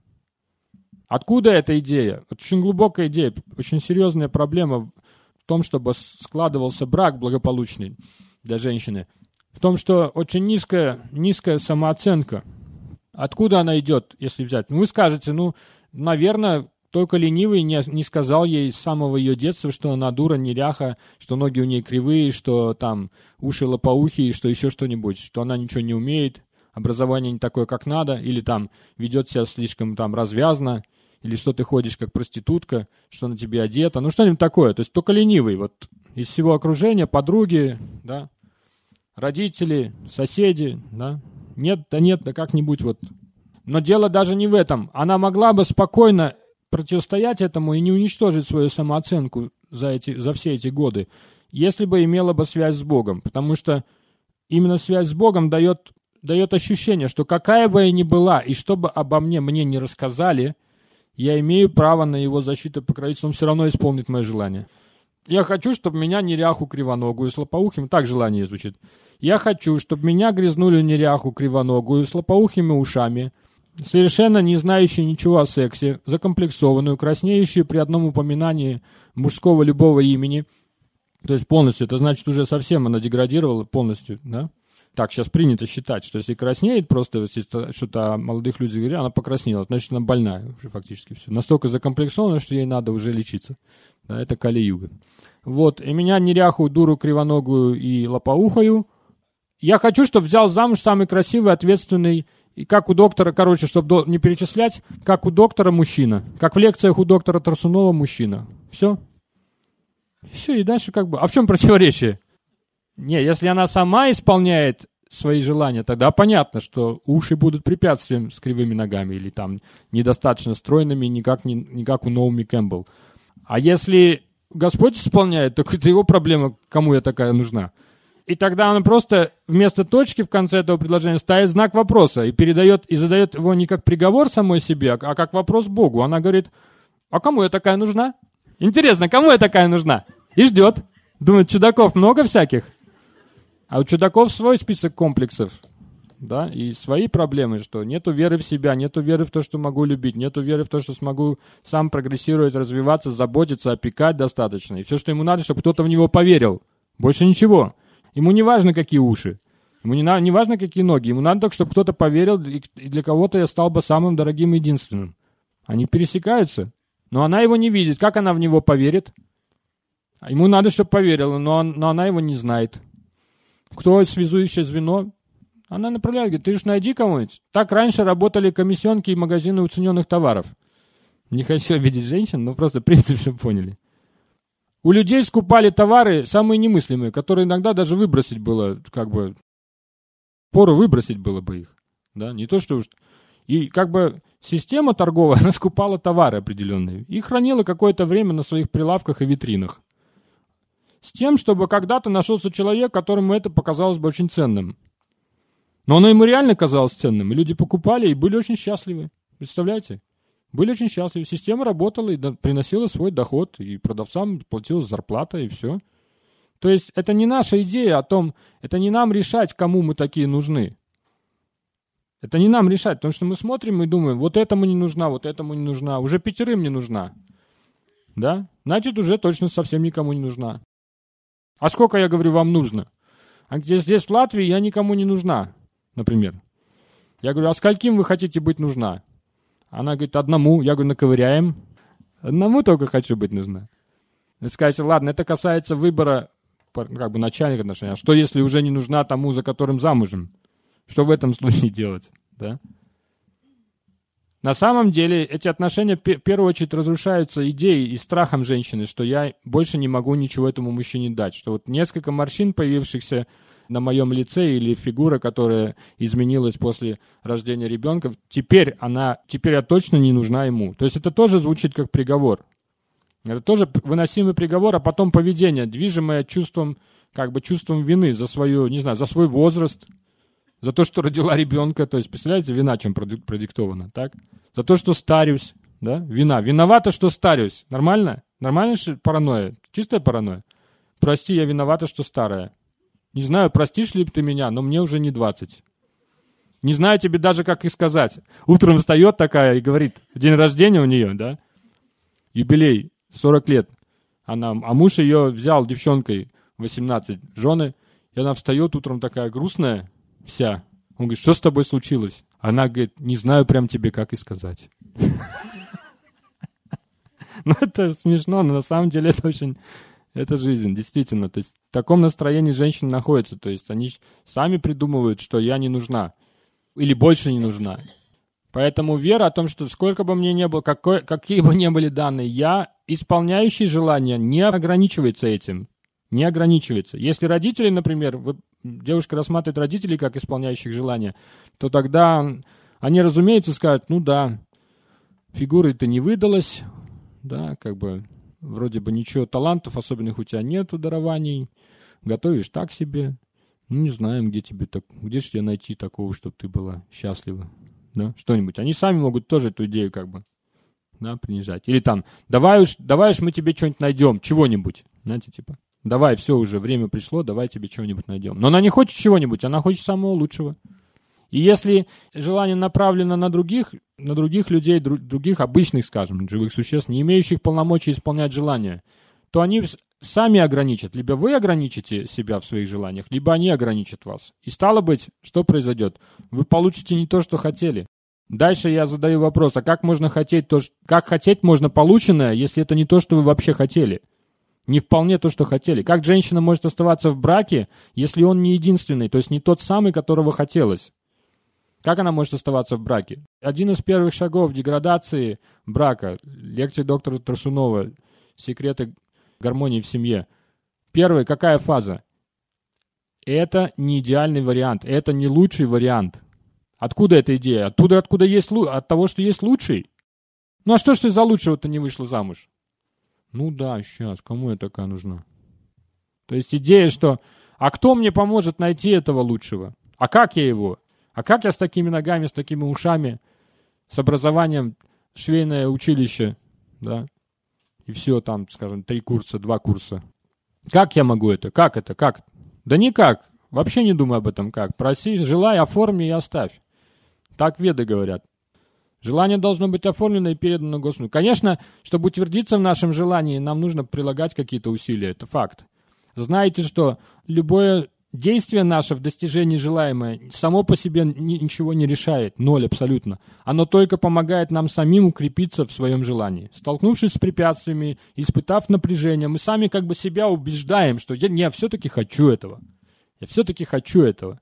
Откуда эта идея? Очень глубокая идея, очень серьезная проблема в том, чтобы складывался брак благополучный для женщины. В том, что очень низкая, низкая самооценка. Откуда она идет, если взять? Ну, вы скажете, ну, наверное, только ленивый не, не сказал ей с самого ее детства, что она дура, неряха, что ноги у нее кривые, что там уши лопоухие, что еще что-нибудь, что она ничего не умеет, образование не такое, как надо, или там ведет себя слишком там развязно, или что ты ходишь как проститутка, что на тебе одета, ну, что-нибудь такое. То есть только ленивый. Вот из всего окружения, подруги, да, родители, соседи, да, нет, да нет, да как-нибудь вот. Но дело даже не в этом. Она могла бы спокойно противостоять этому и не уничтожить свою самооценку за, эти, за все эти годы, если бы имела бы связь с Богом. Потому что именно связь с Богом дает, дает ощущение, что какая бы я ни была, и что бы обо мне мне не рассказали, я имею право на его защиту и покровительство, он все равно исполнит мои желания. Я хочу, чтобы меня неряху кривоногую с лопоухим, так желание звучит. Я хочу, чтобы меня грязнули неряху кривоногую с лопоухими ушами, совершенно не знающую ничего о сексе, закомплексованную, краснеющую при одном упоминании мужского любого имени. То есть полностью, это значит, уже совсем она деградировала полностью, да? Так сейчас принято считать, что если краснеет, просто что-то о молодых людях говорят, она покраснела, значит, она больная уже фактически все. Настолько закомплексована, что ей надо уже лечиться. Да, это Кали-юга. Вот, и меня неряху, дуру, кривоногую и лопоухую. Я хочу, чтобы взял замуж самый красивый, ответственный, и как у доктора, короче, чтобы не перечислять, как у доктора мужчина, как в лекциях у доктора Тарсунова мужчина. Все. Все, и дальше как бы... А в чем противоречие? Не, если она сама исполняет свои желания, тогда понятно, что уши будут препятствием с кривыми ногами или там недостаточно стройными, не как, не, не как у Наоми Кэмпбелл. А если Господь исполняет, то это его проблема, кому я такая нужна. И тогда он просто вместо точки в конце этого предложения ставит знак вопроса и передает, и задает его не как приговор самой себе, а как вопрос Богу. Она говорит: а кому я такая нужна? Интересно, кому я такая нужна? И ждет. Думает, чудаков много всяких. А у чудаков свой список комплексов, да, и свои проблемы, что нету веры в себя, нету веры в то, что могу любить, нету веры в то, что смогу сам прогрессировать, развиваться, заботиться, опекать достаточно. И все, что ему надо, чтобы кто-то в него поверил. Больше ничего. Ему не важно, какие уши, ему не, на, не важно, какие ноги, ему надо только, чтобы кто-то поверил, и, и для кого-то я стал бы самым дорогим и единственным. Они пересекаются, но она его не видит. Как она в него поверит? Ему надо, чтобы поверила, но, он, но она его не знает. Кто связующее звено? Она направляет, говорит: ты же найди кого-нибудь. Так раньше работали комиссионки и магазины уцененных товаров. Не хочу обидеть женщин, но просто принцип, чтобы поняли. У людей скупали товары самые немыслимые, которые иногда даже выбросить было, как бы, пору выбросить было бы их. Да? Не то, что уж... И как бы система торговая, она скупала товары определенные и хранила какое-то время на своих прилавках и витринах. С тем, чтобы когда-то нашелся человек, которому это показалось бы очень ценным. Но оно ему реально казалось ценным. И люди покупали и были очень счастливы. Представляете? Были очень счастливы. Система работала и приносила свой доход. И продавцам платилась зарплата, и все. То есть это не наша идея о том, это не нам решать, кому мы такие нужны. Это не нам решать, потому что мы смотрим и думаем: вот этому не нужна, вот этому не нужна, уже пятерым не нужна. Да? Значит, уже точно совсем никому не нужна. А сколько, я говорю, вам нужно? А где здесь, в Латвии, я никому не нужна, например. Я говорю: а скольким вы хотите быть нужна? Она говорит: одному. Я говорю: наковыряем. Одному только хочу быть нужна. Вы скажете: ладно, это касается выбора как бы начальных отношений. А что, если уже не нужна тому, за которым замужем? Что в этом случае делать? Да? На самом деле эти отношения в первую очередь разрушаются идеей и страхом женщины, что я больше не могу ничего этому мужчине дать. Что вот несколько морщин, появившихся на моем лице, или фигура, которая изменилась после рождения ребенка, теперь она, теперь я точно не нужна ему. То есть это тоже звучит как приговор. Это тоже выносимый приговор, а потом поведение, движимое чувством, как бы чувством вины за свою, не знаю, за свой возраст, за то, что родила ребенка. То есть, представляете, вина чем продиктована, так? За то, что старюсь, да? Вина. Виновата, что старюсь. Нормально? Нормально, что паранойя? Чистая паранойя? Прости, я виновата, что старая. Не знаю, простишь ли ты меня, но мне уже не двадцать. Не знаю тебе даже, как и сказать. Утром встает такая и говорит, день рождения у нее, да? Юбилей, сорок лет. Она, а муж ее взял девчонкой восемнадцать, жены, и она встает утром такая грустная вся. Он говорит, что с тобой случилось? Она говорит, не знаю прям тебе, как и сказать. Ну, это смешно, но на самом деле это очень... Это жизнь, действительно. То есть в таком настроении женщины находятся. То есть они сами придумывают, что я не нужна. Или больше не нужна. Поэтому вера о том, что сколько бы мне ни было, какой, какие бы ни были данные, я, исполняющий желания, не ограничивается этим. Не ограничивается. Если родители, например, вот девушка рассматривает родителей как исполняющих желания, то тогда они, разумеется, скажут, ну да, фигуры-то не выдалось, да, как бы... Вроде бы ничего, талантов особенных у тебя нету, дарований. Готовишь так себе. Ну, не знаем, где тебе так, где же тебе найти такого, чтобы ты была счастлива. Да? Что-нибудь. Они сами могут тоже эту идею как бы, да, принижать. Или там, давай уж, давай уж мы тебе что-нибудь найдем, чего-нибудь. Знаете, типа, давай, все уже, время пришло, давай тебе чего-нибудь найдем. Но она не хочет чего-нибудь, она хочет самого лучшего. И если желание направлено на других, на других людей, друг, других обычных, скажем, живых существ, не имеющих полномочий исполнять желания, то они сами ограничат. Либо вы ограничите себя в своих желаниях, либо они ограничат вас. И стало быть, что произойдет? Вы получите не то, что хотели. Дальше я задаю вопрос, а как можно хотеть то, что... как хотеть можно полученное, если это не то, что вы вообще хотели? Не вполне то, что хотели. Как женщина может оставаться в браке, если он не единственный, то есть не тот самый, которого хотелось? Как она может оставаться в браке? Один из первых шагов деградации брака, лекция доктора Тарсунова «Секреты гармонии в семье». Первая, какая фаза? Это не идеальный вариант, это не лучший вариант. Откуда эта идея? Оттуда, откуда есть, от того, что есть лучший? Ну а что ж ты за лучшего-то не вышла замуж? Ну да, сейчас, кому я такая нужна? То есть идея, что, а кто мне поможет найти этого лучшего? А как я его? А как я с такими ногами, с такими ушами, с образованием швейное училище, да, и все там, скажем, три курса, два курса. Как я могу это? Как это? Как? Да никак. Вообще не думай об этом как. Проси, желай, оформи и оставь. Так веды говорят. Желание должно быть оформлено и передано Господу. Конечно, чтобы утвердиться в нашем желании, нам нужно прилагать какие-то усилия. Это факт. Знаете, что любое... Действие наше в достижении желаемого само по себе ничего не решает, ноль абсолютно. Оно только помогает нам самим укрепиться в своем желании. Столкнувшись с препятствиями, испытав напряжение, мы сами как бы себя убеждаем, что я, не, я все-таки хочу этого. Я все-таки хочу этого.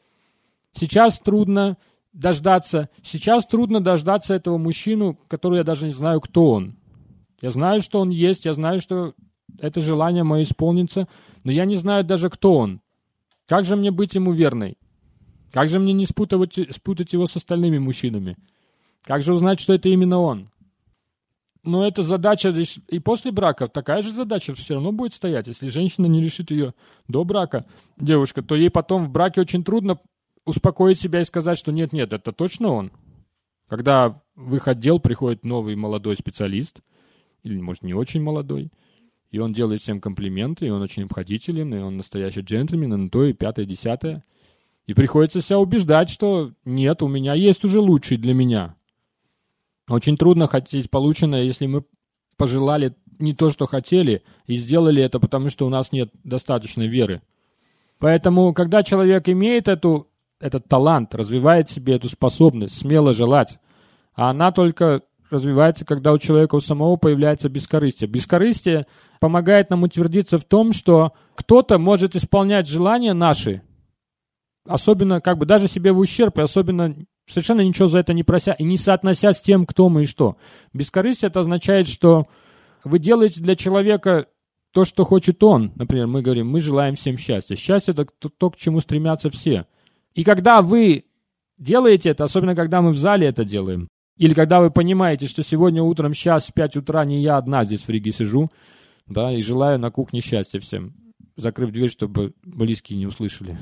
Сейчас трудно дождаться, сейчас трудно дождаться этого мужчину, который я даже не знаю, кто он. Я знаю, что он есть, я знаю, что это желание мое исполнится, но я не знаю даже, кто он. Как же мне быть ему верной? Как же мне не спутать, спутать его с остальными мужчинами? Как же узнать, что это именно он? Но эта задача и после брака, такая же задача все равно будет стоять. Если женщина не решит ее до брака, девушка, то ей потом в браке очень трудно успокоить себя и сказать, что нет-нет, это точно он. Когда в их отдел приходит новый молодой специалист, или, может, не очень молодой, и он делает всем комплименты, и он очень обходителен, и он настоящий джентльмен, и на то, и пятое, десятое. И приходится себя убеждать, что нет, у меня есть уже лучший для меня. Очень трудно хотеть полученное, если мы пожелали не то, что хотели, и сделали это, потому что у нас нет достаточной веры. Поэтому, когда человек имеет эту, этот талант, развивает в себе эту способность смело желать, а она только развивается, когда у человека у самого появляется бескорыстие. Бескорыстие помогает нам утвердиться в том, что кто-то может исполнять желания наши, особенно как бы даже себе в ущерб, и особенно совершенно ничего за это не прося, и не соотнося с тем, кто мы и что. Бескорыстие это означает, что вы делаете для человека то, что хочет он. Например, мы говорим, мы желаем всем счастья. Счастье это то, то, к чему стремятся все. И когда вы делаете это, особенно когда мы в зале это делаем, или когда вы понимаете, что сегодня утром, сейчас в пять утра не я одна здесь в Риге сижу, да, и желаю на кухне счастья всем, закрыв дверь, чтобы близкие не услышали.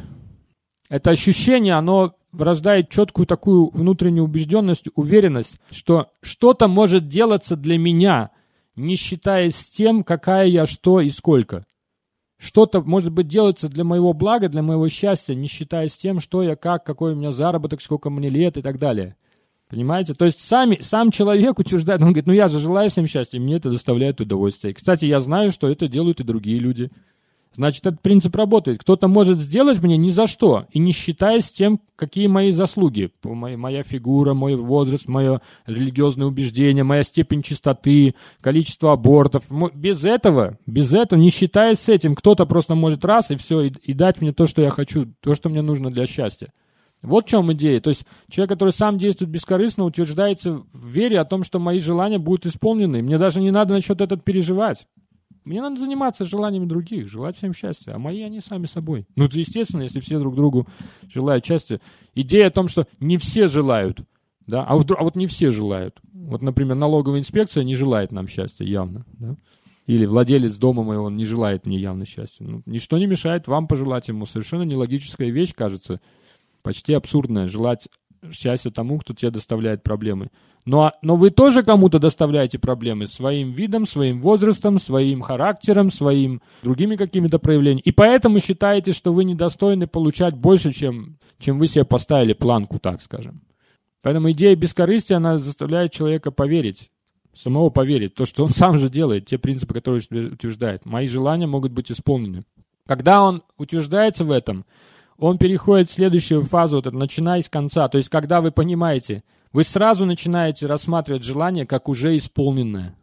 Это ощущение, оно рождает четкую такую внутреннюю убежденность, уверенность, что что-то может делаться для меня, не считаясь с тем, какая я, что и сколько. Что-то может быть делаться для моего блага, для моего счастья, не считаясь с тем, что я, как, какой у меня заработок, сколько мне лет и так далее. Понимаете? То есть сами, сам человек утверждает, он говорит, ну я же желаю всем счастья, и мне это доставляет удовольствие. И, кстати, я знаю, что это делают и другие люди. Значит, этот принцип работает. Кто-то может сделать мне ни за что, и не считаясь тем, какие мои заслуги. Моя фигура, мой возраст, мое религиозное убеждение, моя степень чистоты, количество абортов. Без этого, без этого, не считаясь с этим, кто-то просто может раз и все, и, и дать мне то, что я хочу, то, что мне нужно для счастья. Вот в чем идея. То есть человек, который сам действует бескорыстно, утверждается в вере о том, что мои желания будут исполнены. Мне даже не надо насчет этого переживать. Мне надо заниматься желаниями других, желать всем счастья, а мои они сами собой. Ну, это естественно, если все друг другу желают счастья. Идея о том, что не все желают, да, а вот, а вот не все желают. Вот, например, налоговая инспекция не желает нам счастья явно, да? Или владелец дома моего не желает мне явно счастья. Ну, ничто не мешает вам пожелать ему. Совершенно нелогическая вещь, кажется, почти абсурдная, желать счастья тому, кто тебе доставляет проблемы. Но, но вы тоже кому-то доставляете проблемы своим видом, своим возрастом, своим характером, своим другими какими-то проявлениями. И поэтому считаете, что вы недостойны получать больше, чем, чем вы себе поставили планку, так скажем. Поэтому идея бескорыстия, она заставляет человека поверить, самого поверить, то, что он сам же делает, те принципы, которые утверждает. Мои желания могут быть исполнены. Когда он утверждается в этом, он переходит в следующую фазу, вот это, начиная с конца. То есть, когда вы понимаете, вы сразу начинаете рассматривать желание как уже исполненное.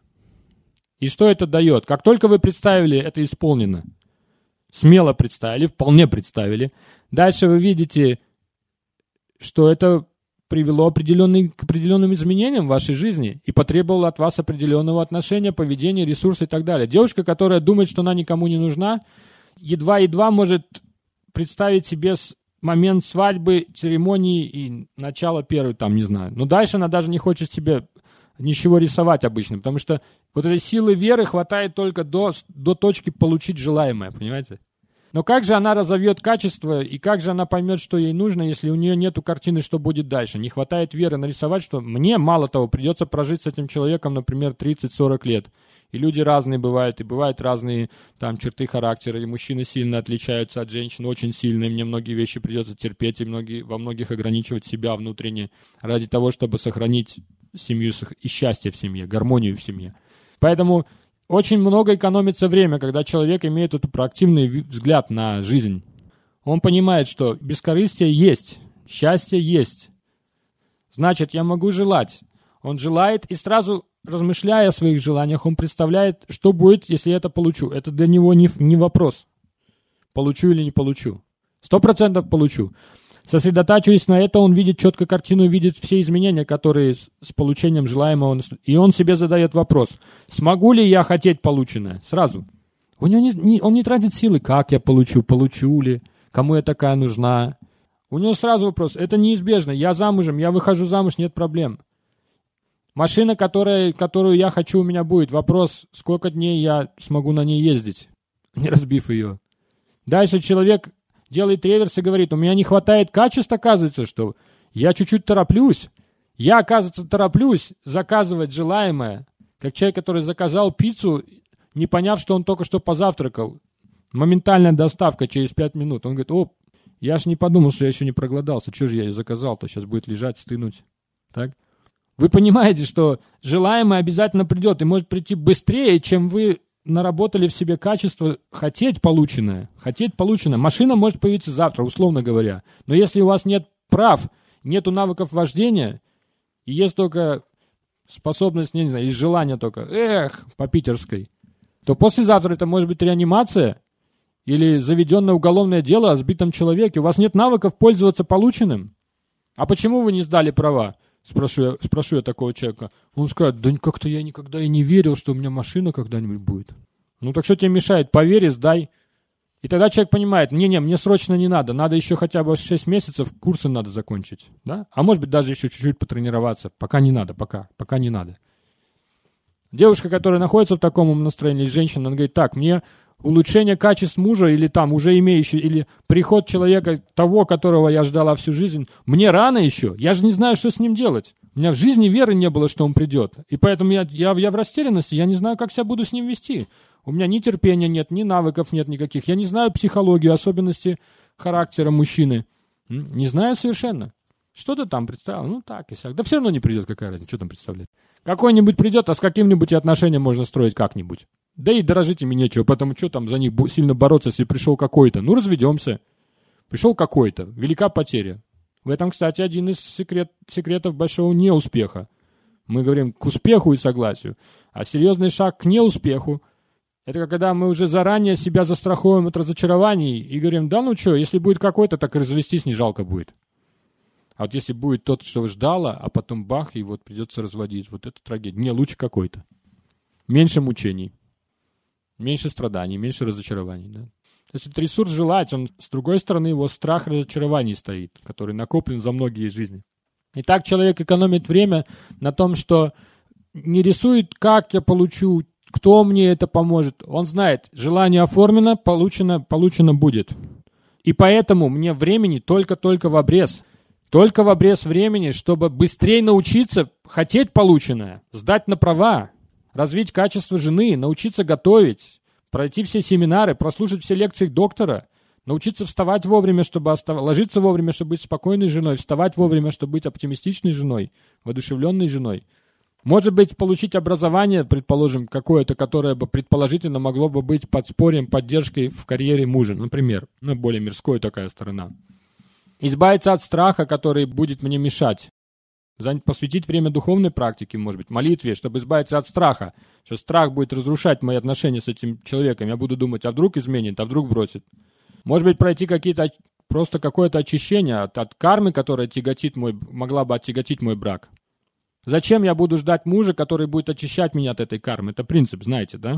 И что это дает? Как только вы представили, это исполнено. Смело представили, вполне представили. Дальше вы видите, что это привело определенный, к определенным изменениям в вашей жизни и потребовало от вас определенного отношения, поведения, ресурса и так далее. Девушка, которая думает, что она никому не нужна, едва-едва может представить себе момент свадьбы, церемонии и начало первой, там, не знаю. Но дальше она даже не хочет себе ничего рисовать обычно, потому что вот этой силы веры хватает только до, до точки получить желаемое, понимаете? Но как же она разовьет качество, и как же она поймет, что ей нужно, если у нее нету картины, что будет дальше? Не хватает веры нарисовать, что мне, мало того, придется прожить с этим человеком, например, тридцать-сорок лет. И люди разные бывают, и бывают разные там черты характера, и мужчины сильно отличаются от женщин, очень сильно, и мне многие вещи придется терпеть, и многие, во многих ограничивать себя внутренне ради того, чтобы сохранить семью и счастье в семье, гармонию в семье. Поэтому очень много экономится время, когда человек имеет этот проактивный взгляд на жизнь. Он понимает, что бескорыстие есть, счастье есть. Значит, я могу желать. Он желает и сразу, размышляя о своих желаниях, он представляет, что будет, если я это получу. Это для него не, не вопрос. Получу или не получу. Сто процентов получу. Сосредотачиваясь на это, он видит четко картину, видит все изменения, которые с, с получением желаемого. И он себе задает вопрос, смогу ли я хотеть полученное? Сразу. У него не, не, он не тратит силы, как я получу, получу ли, кому я такая нужна. У него сразу вопрос, это неизбежно, я замужем, я выхожу замуж, нет проблем. Машина, которая, которую я хочу, у меня будет. Вопрос, сколько дней я смогу на ней ездить, не разбив ее. Дальше человек делает реверс и говорит, у меня не хватает качества, оказывается, что я чуть-чуть тороплюсь. Я, оказывается, тороплюсь заказывать желаемое. Как человек, который заказал пиццу, не поняв, что он только что позавтракал. Моментальная доставка через пять минут. Он говорит, о, я ж не подумал, что я еще не проголодался. Что же я ее заказал-то? Сейчас будет лежать, стынуть. Так? Вы понимаете, что желаемое обязательно придет и может прийти быстрее, чем вы наработали в себе качество хотеть полученное. Хотеть полученное. Машина может появиться завтра, условно говоря. Но если у вас нет прав, нету навыков вождения, и есть только способность, не знаю, и желание только, эх, по питерской, то послезавтра это может быть реанимация или заведенное уголовное дело о сбитом человеке. У вас нет навыков пользоваться полученным. А почему вы не сдали права? Спрошу я, спрошу я такого человека. Он скажет, да как-то я никогда и не верил, что у меня машина когда-нибудь будет. Ну так что тебе мешает? Поверь и сдай. И тогда человек понимает, не-не, мне срочно не надо, надо еще хотя бы шесть месяцев, курсы надо закончить. Да? А может быть даже еще чуть-чуть потренироваться. Пока не надо, пока, пока не надо. Девушка, которая находится в таком настроении, женщина, она говорит, так, мне улучшение качеств мужа или там уже имеющий, или приход человека, того, которого я ждала всю жизнь, мне рано еще, я же не знаю, что с ним делать. У меня в жизни веры не было, что он придет. И поэтому я, я, я в растерянности, я не знаю, как себя буду с ним вести. У меня ни терпения нет, ни навыков нет никаких. Я не знаю психологию, особенности характера мужчины. Не знаю совершенно. Что ты там представил? Ну так и сяк. Да все равно не придет, какая разница, что там представлять. Какой-нибудь придет, а с каким-нибудь и отношения можно строить как-нибудь. Да и дорожить ими нечего, потому что там за них сильно бороться, если пришел какой-то. Ну, разведемся. Пришел какой-то. Велика потеря. В этом, кстати, один из секрет, секретов большого неуспеха. Мы говорим к успеху и согласию. А серьезный шаг к неуспеху — это когда мы уже заранее себя застраховываем от разочарований и говорим, да ну что, если будет какой-то, так и развестись не жалко будет. А вот если будет тот, что ждала, а потом бах, и вот придется разводить, вот это трагедия. Не, лучше какой-то. Меньше мучений. Меньше страданий, меньше разочарований. Да? То есть это ресурс желать, он, с другой стороны, его страх разочарований стоит, который накоплен за многие жизни. И так человек экономит время на том, что не рисует, как я получу, кто мне это поможет. Он знает, желание оформлено, получено, получено будет. И поэтому мне времени только-только в обрез. Только в обрез времени, чтобы быстрее научиться хотеть полученное, сдать на права, развить качество жены, научиться готовить, пройти все семинары, прослушать все лекции доктора, научиться вставать вовремя, чтобы остав... ложиться вовремя, чтобы быть спокойной женой, вставать вовремя, чтобы быть оптимистичной женой, воодушевленной женой. Может быть, получить образование, предположим, какое-то, которое бы предположительно могло бы быть подспорьем, поддержкой в карьере мужа, например. Ну, более мирская такая сторона. Избавиться от страха, который будет мне мешать. Посвятить время духовной практике, может быть, молитве, чтобы избавиться от страха. Что страх будет разрушать мои отношения с этим человеком. Я буду думать, а вдруг изменит, а вдруг бросит. Может быть, пройти какие-то, просто какое-то очищение от, от кармы, которая тяготит мой, могла бы оттяготить мой брак. Зачем я буду ждать мужа, который будет очищать меня от этой кармы? Это принцип, знаете, да?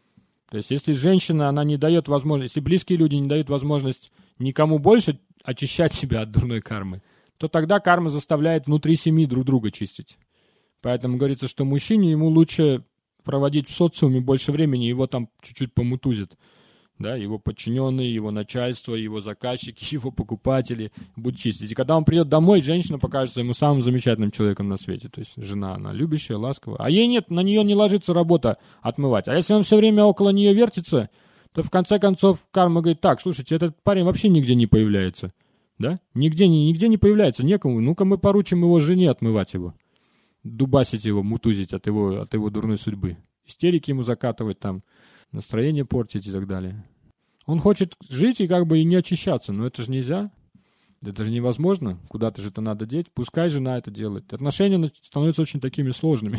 То есть, если женщина, она не дает возможность, если близкие люди не дают возможность никому больше очищать себя от дурной кармы, то тогда карма заставляет внутри семьи друг друга чистить. Поэтому говорится, что мужчине ему лучше проводить в социуме больше времени, его там чуть-чуть помутузят. Да, его подчиненные, его начальство, его заказчики, его покупатели будут чистить. И когда он придет домой, женщина покажется ему самым замечательным человеком на свете. То есть жена, она любящая, ласковая. А ей нет, на нее не ложится работа отмывать. А если он все время около нее вертится, то в конце концов карма говорит, так, слушайте, этот парень вообще нигде не появляется. Да? Нигде, нигде не появляется, некому. Ну-ка мы поручим его жене отмывать его. Дубасить его, мутузить от его, от его дурной судьбы. Истерики ему закатывать там, настроение портить и так далее. Он хочет жить и как бы и не очищаться, но это же нельзя. Это же невозможно. Куда-то же это надо деть. Пускай жена это делает. Отношения становятся очень такими сложными.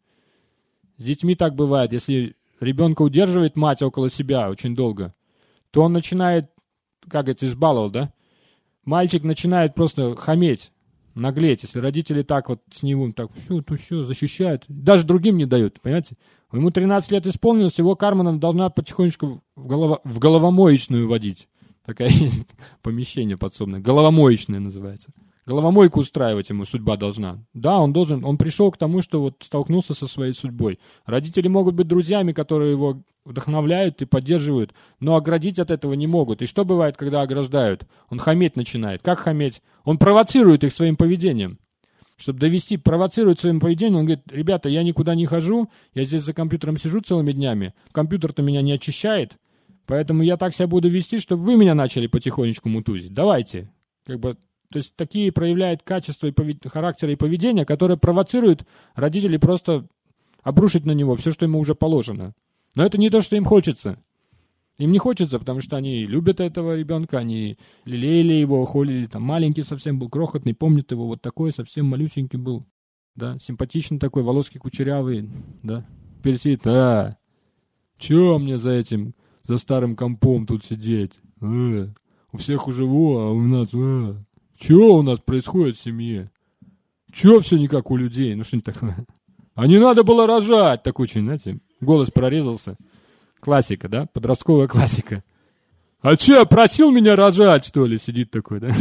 С детьми так бывает. Если ребенка удерживает мать около себя очень долго, то он начинает, как это, избаловал, да? Мальчик начинает просто хаметь, наглеть. Если родители так вот с ним так все, то все защищают, даже другим не дают, понимаете? Ему тринадцать лет исполнилось, его карма должна потихонечку в, голова, в головомоечную водить. Такое помещение подсобное. Головомоечное называется. Головомойку устраивать ему судьба должна. Да, он должен, он пришел к тому, что вот столкнулся со своей судьбой. Родители могут быть друзьями, которые его вдохновляют и поддерживают, но оградить от этого не могут. И что бывает, когда ограждают? Он хаметь начинает. Как хаметь? Он провоцирует их своим поведением. Чтобы довести, провоцирует своим поведением, он говорит, ребята, я никуда не хожу, я здесь за компьютером сижу целыми днями, компьютер-то меня не очищает, поэтому я так себя буду вести, чтобы вы меня начали потихонечку мутузить. Давайте. Как бы, то есть такие проявляют качества и повед... характера и поведения, которые провоцируют родителей просто обрушить на него все, что ему уже положено. Но это не то, что им хочется. Им не хочется, потому что они любят этого ребенка, они лелеяли его, холили, там маленький совсем был, крохотный, помнят его, вот такой совсем малюсенький был. да, симпатичный такой, волоски кучерявые, да, пересидит, а, чё мне за этим, за старым компом тут сидеть, а, у всех уже во, а у нас, а, чё у нас происходит в семье, чё все не как у людей, ну что-нибудь такое, а не надо было рожать, так очень, знаете, голос прорезался, классика, да, подростковая классика, а чё, просил меня рожать, что ли, сидит такой, да,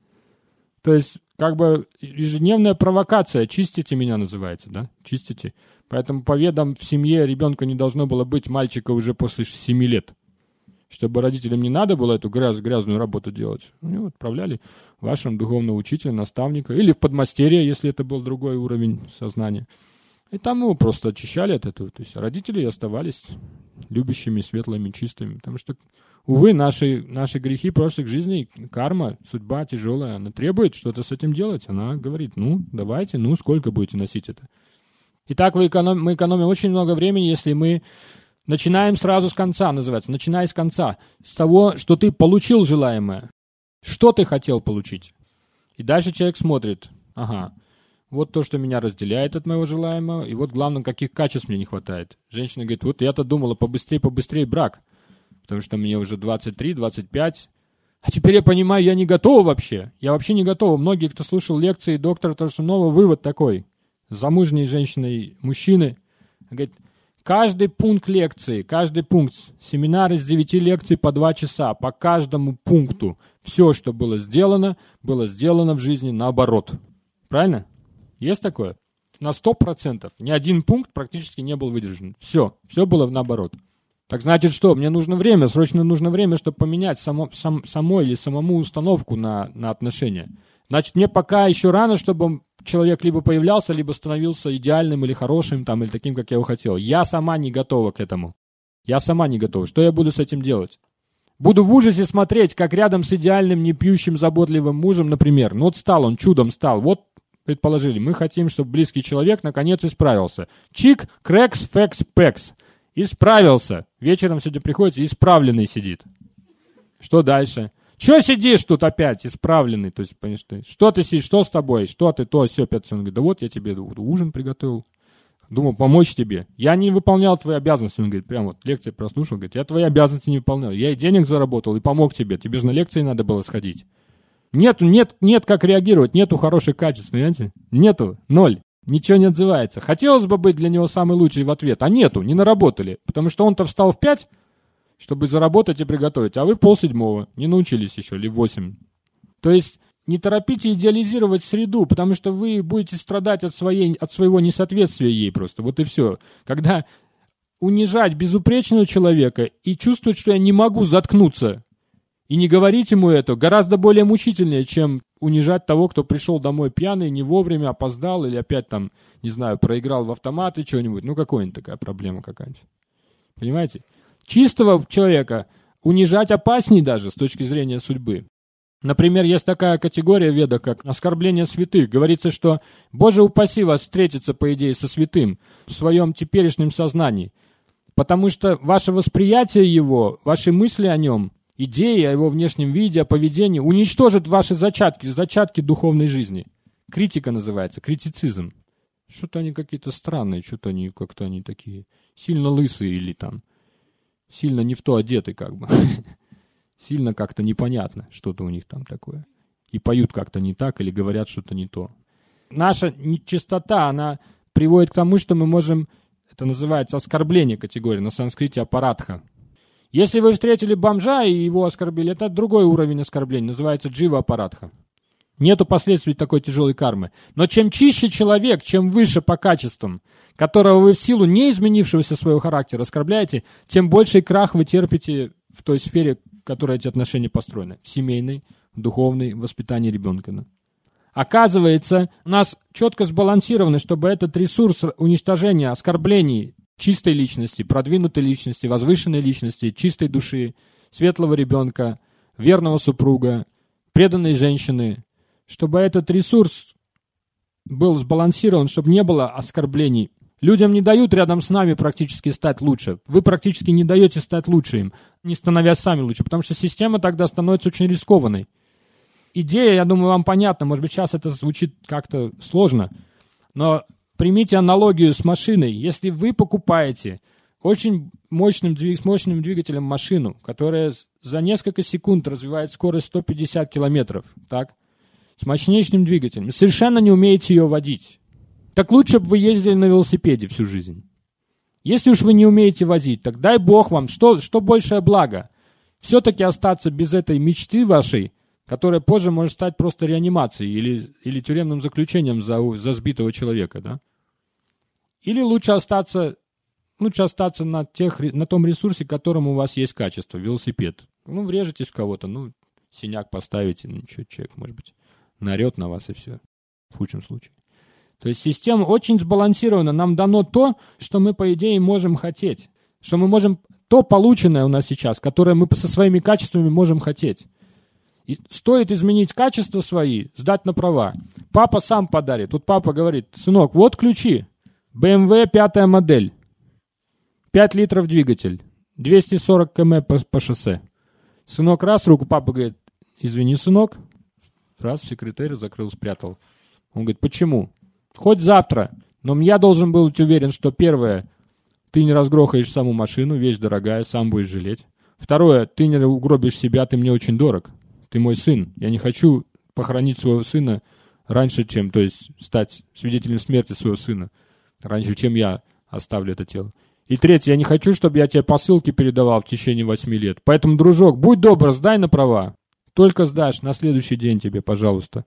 то есть, как бы ежедневная провокация, чистите меня называется, да, чистите. Поэтому по ведам в семье ребенка не должно было быть мальчика уже после семи лет. Чтобы родителям не надо было эту гряз, грязную работу делать. Ну, отправляли вашего духовного учителя, наставника, или в подмастерье, если это был другой уровень сознания. И там его просто очищали от этого. То есть родители оставались любящими, светлыми, чистыми. Потому что, увы, наши, наши грехи прошлых жизней, карма, судьба тяжелая, она требует что-то с этим делать. Она говорит, ну, давайте, ну, сколько будете носить это. Итак, вы эконом, мы экономим очень много времени, если мы начинаем сразу с конца, называется, начиная с конца, с того, что ты получил желаемое. Что ты хотел получить? И дальше человек смотрит, ага, вот то, что меня разделяет от моего желаемого, и вот, главное, каких качеств мне не хватает. Женщина говорит, вот я-то думала, побыстрее, побыстрее брак, потому что мне уже двадцать три, двадцать пять, а теперь я понимаю, я не готова вообще, я вообще не готова. Многие, кто слушал лекции доктора Торсунова, вывод такой, замужней женщины и мужчины, говорит, каждый пункт лекции, каждый пункт, семинар из девяти лекций по два часа, по каждому пункту, все, что было сделано, было сделано в жизни наоборот. Правильно? Есть такое? На сто процентов. Ни один пункт практически не был выдержан. Все. Все было наоборот. Так значит что? Мне нужно время, срочно нужно время, чтобы поменять само, сам, само или самому установку на, на отношения. Значит, мне пока еще рано, чтобы человек либо появлялся, либо становился идеальным или хорошим, там, или таким, как я его хотел. Я сама не готова к этому. Я сама не готова. Что я буду с этим делать? Буду в ужасе смотреть, как рядом с идеальным, не пьющим, заботливым мужем, например, ну вот стал он, чудом стал, вот предположили, мы хотим, чтобы близкий человек наконец исправился. Чик, крекс, фекс, пекс. Исправился. Вечером сегодня приходится, исправленный сидит. Что дальше? Че сидишь тут опять, исправленный? То есть, понимаешь, ты, что ты сидишь, что с тобой, что ты, то, все, пятое. Он говорит, да вот я тебе ужин приготовил. Думал, помочь тебе. Я не выполнял твои обязанности. Он говорит, прям вот лекции прослушал, говорит, я твои обязанности не выполнял. Я и денег заработал, и помог тебе. Тебе же на лекции надо было сходить. Нету, нет, нет как реагировать, нету хороших качеств, понимаете? Нету, ноль, ничего не отзывается. Хотелось бы быть для него самый лучший в ответ, а нету, не наработали. Потому что он-то встал в пять, чтобы заработать и приготовить, а вы в полседьмого, не научились еще, или в восемь. То есть не торопите идеализировать среду, потому что вы будете страдать от, своей, от своего несоответствия ей просто, вот и все. Когда унижать безупречного человека и чувствовать, что я не могу заткнуться, и не говорить ему это, гораздо более мучительнее, чем унижать того, кто пришел домой пьяный, не вовремя, опоздал, или опять там, не знаю, проиграл в автомат и что-нибудь. Ну, какая-нибудь такая проблема какая-нибудь. Понимаете? Чистого человека унижать опаснее даже с точки зрения судьбы. Например, есть такая категория в ведах, как оскорбление святых. Говорится, что Боже упаси вас встретиться, по идее, со святым в своем теперешнем сознании. Потому что ваше восприятие его, ваши мысли о нем, идеи о его внешнем виде, о поведении уничтожит ваши зачатки, зачатки духовной жизни. Критика называется, критицизм. Что-то они какие-то странные, что-то они как-то они такие сильно лысые или там сильно не в то одеты как бы. Сильно как-то непонятно, что-то у них там такое. И поют как-то не так или говорят что-то не то. Наша нечистота, она приводит к тому, что мы можем, это называется оскорбление категории, на санскрите апарадха. Если вы встретили бомжа и его оскорбили, это другой уровень оскорбления, называется джива апарадха. Нету последствий такой тяжелой кармы. Но чем чище человек, чем выше по качествам, которого вы в силу неизменившегося своего характера оскорбляете, тем больший крах вы терпите в той сфере, в которой эти отношения построены. В семейной, в духовной, в воспитании ребенка. Оказывается, у нас четко сбалансировано, чтобы этот ресурс уничтожения оскорблений чистой личности, продвинутой личности, возвышенной личности, чистой души, светлого ребенка, верного супруга, преданной женщины, чтобы этот ресурс был сбалансирован, чтобы не было оскорблений. Людям не дают рядом с нами практически стать лучше. Вы практически не даете стать лучше им, не становясь сами лучше, потому что система тогда становится очень рискованной. Идея, я думаю, вам понятна, может быть, сейчас это звучит как-то сложно, Но примите аналогию с машиной. Если вы покупаете очень мощным, с мощным двигателем машину, которая за несколько секунд развивает скорость сто пятьдесят километров, так, с мощнейшим двигателем, совершенно не умеете ее водить, так лучше бы вы ездили на велосипеде всю жизнь. Если уж вы не умеете водить, так дай Бог вам, что, что большее благо? Все-таки остаться без этой мечты вашей, которая позже может стать просто реанимацией или, или тюремным заключением за, за сбитого человека, да? Или лучше остаться, лучше остаться на, тех, на том ресурсе, которым у вас есть качество, велосипед. Ну, врежетесь в кого-то, ну, синяк поставите, ну, ничего, человек, может быть, наорет на вас и все, в худшем случае. То есть система очень сбалансирована. Нам дано то, что мы, по идее, можем хотеть. Что мы можем... То полученное у нас сейчас, которое мы со своими качествами можем хотеть. И стоит изменить качества свои, сдать на права. Папа сам подарит. Тут папа говорит: сынок, вот ключи. бэ эм вэ пятая модель. пять литров двигатель. двести сорок километров по, по шоссе. Сынок раз, руку, папа говорит: извини, сынок. Раз, в секретарь закрыл, спрятал. Он говорит: почему? Хоть завтра, но я должен был быть уверен, что первое, ты не разгрохаешь саму машину, вещь дорогая, сам будешь жалеть. Второе, ты не угробишь себя, ты мне очень дорог. Ты мой сын. Я не хочу похоронить своего сына раньше, чем, то есть стать свидетелем смерти своего сына, раньше, чем я оставлю это тело. И третье, я не хочу, чтобы я тебе посылки передавал в течение восьми лет. Поэтому, дружок, будь добр, сдай на права. Только сдашь на следующий день тебе, пожалуйста.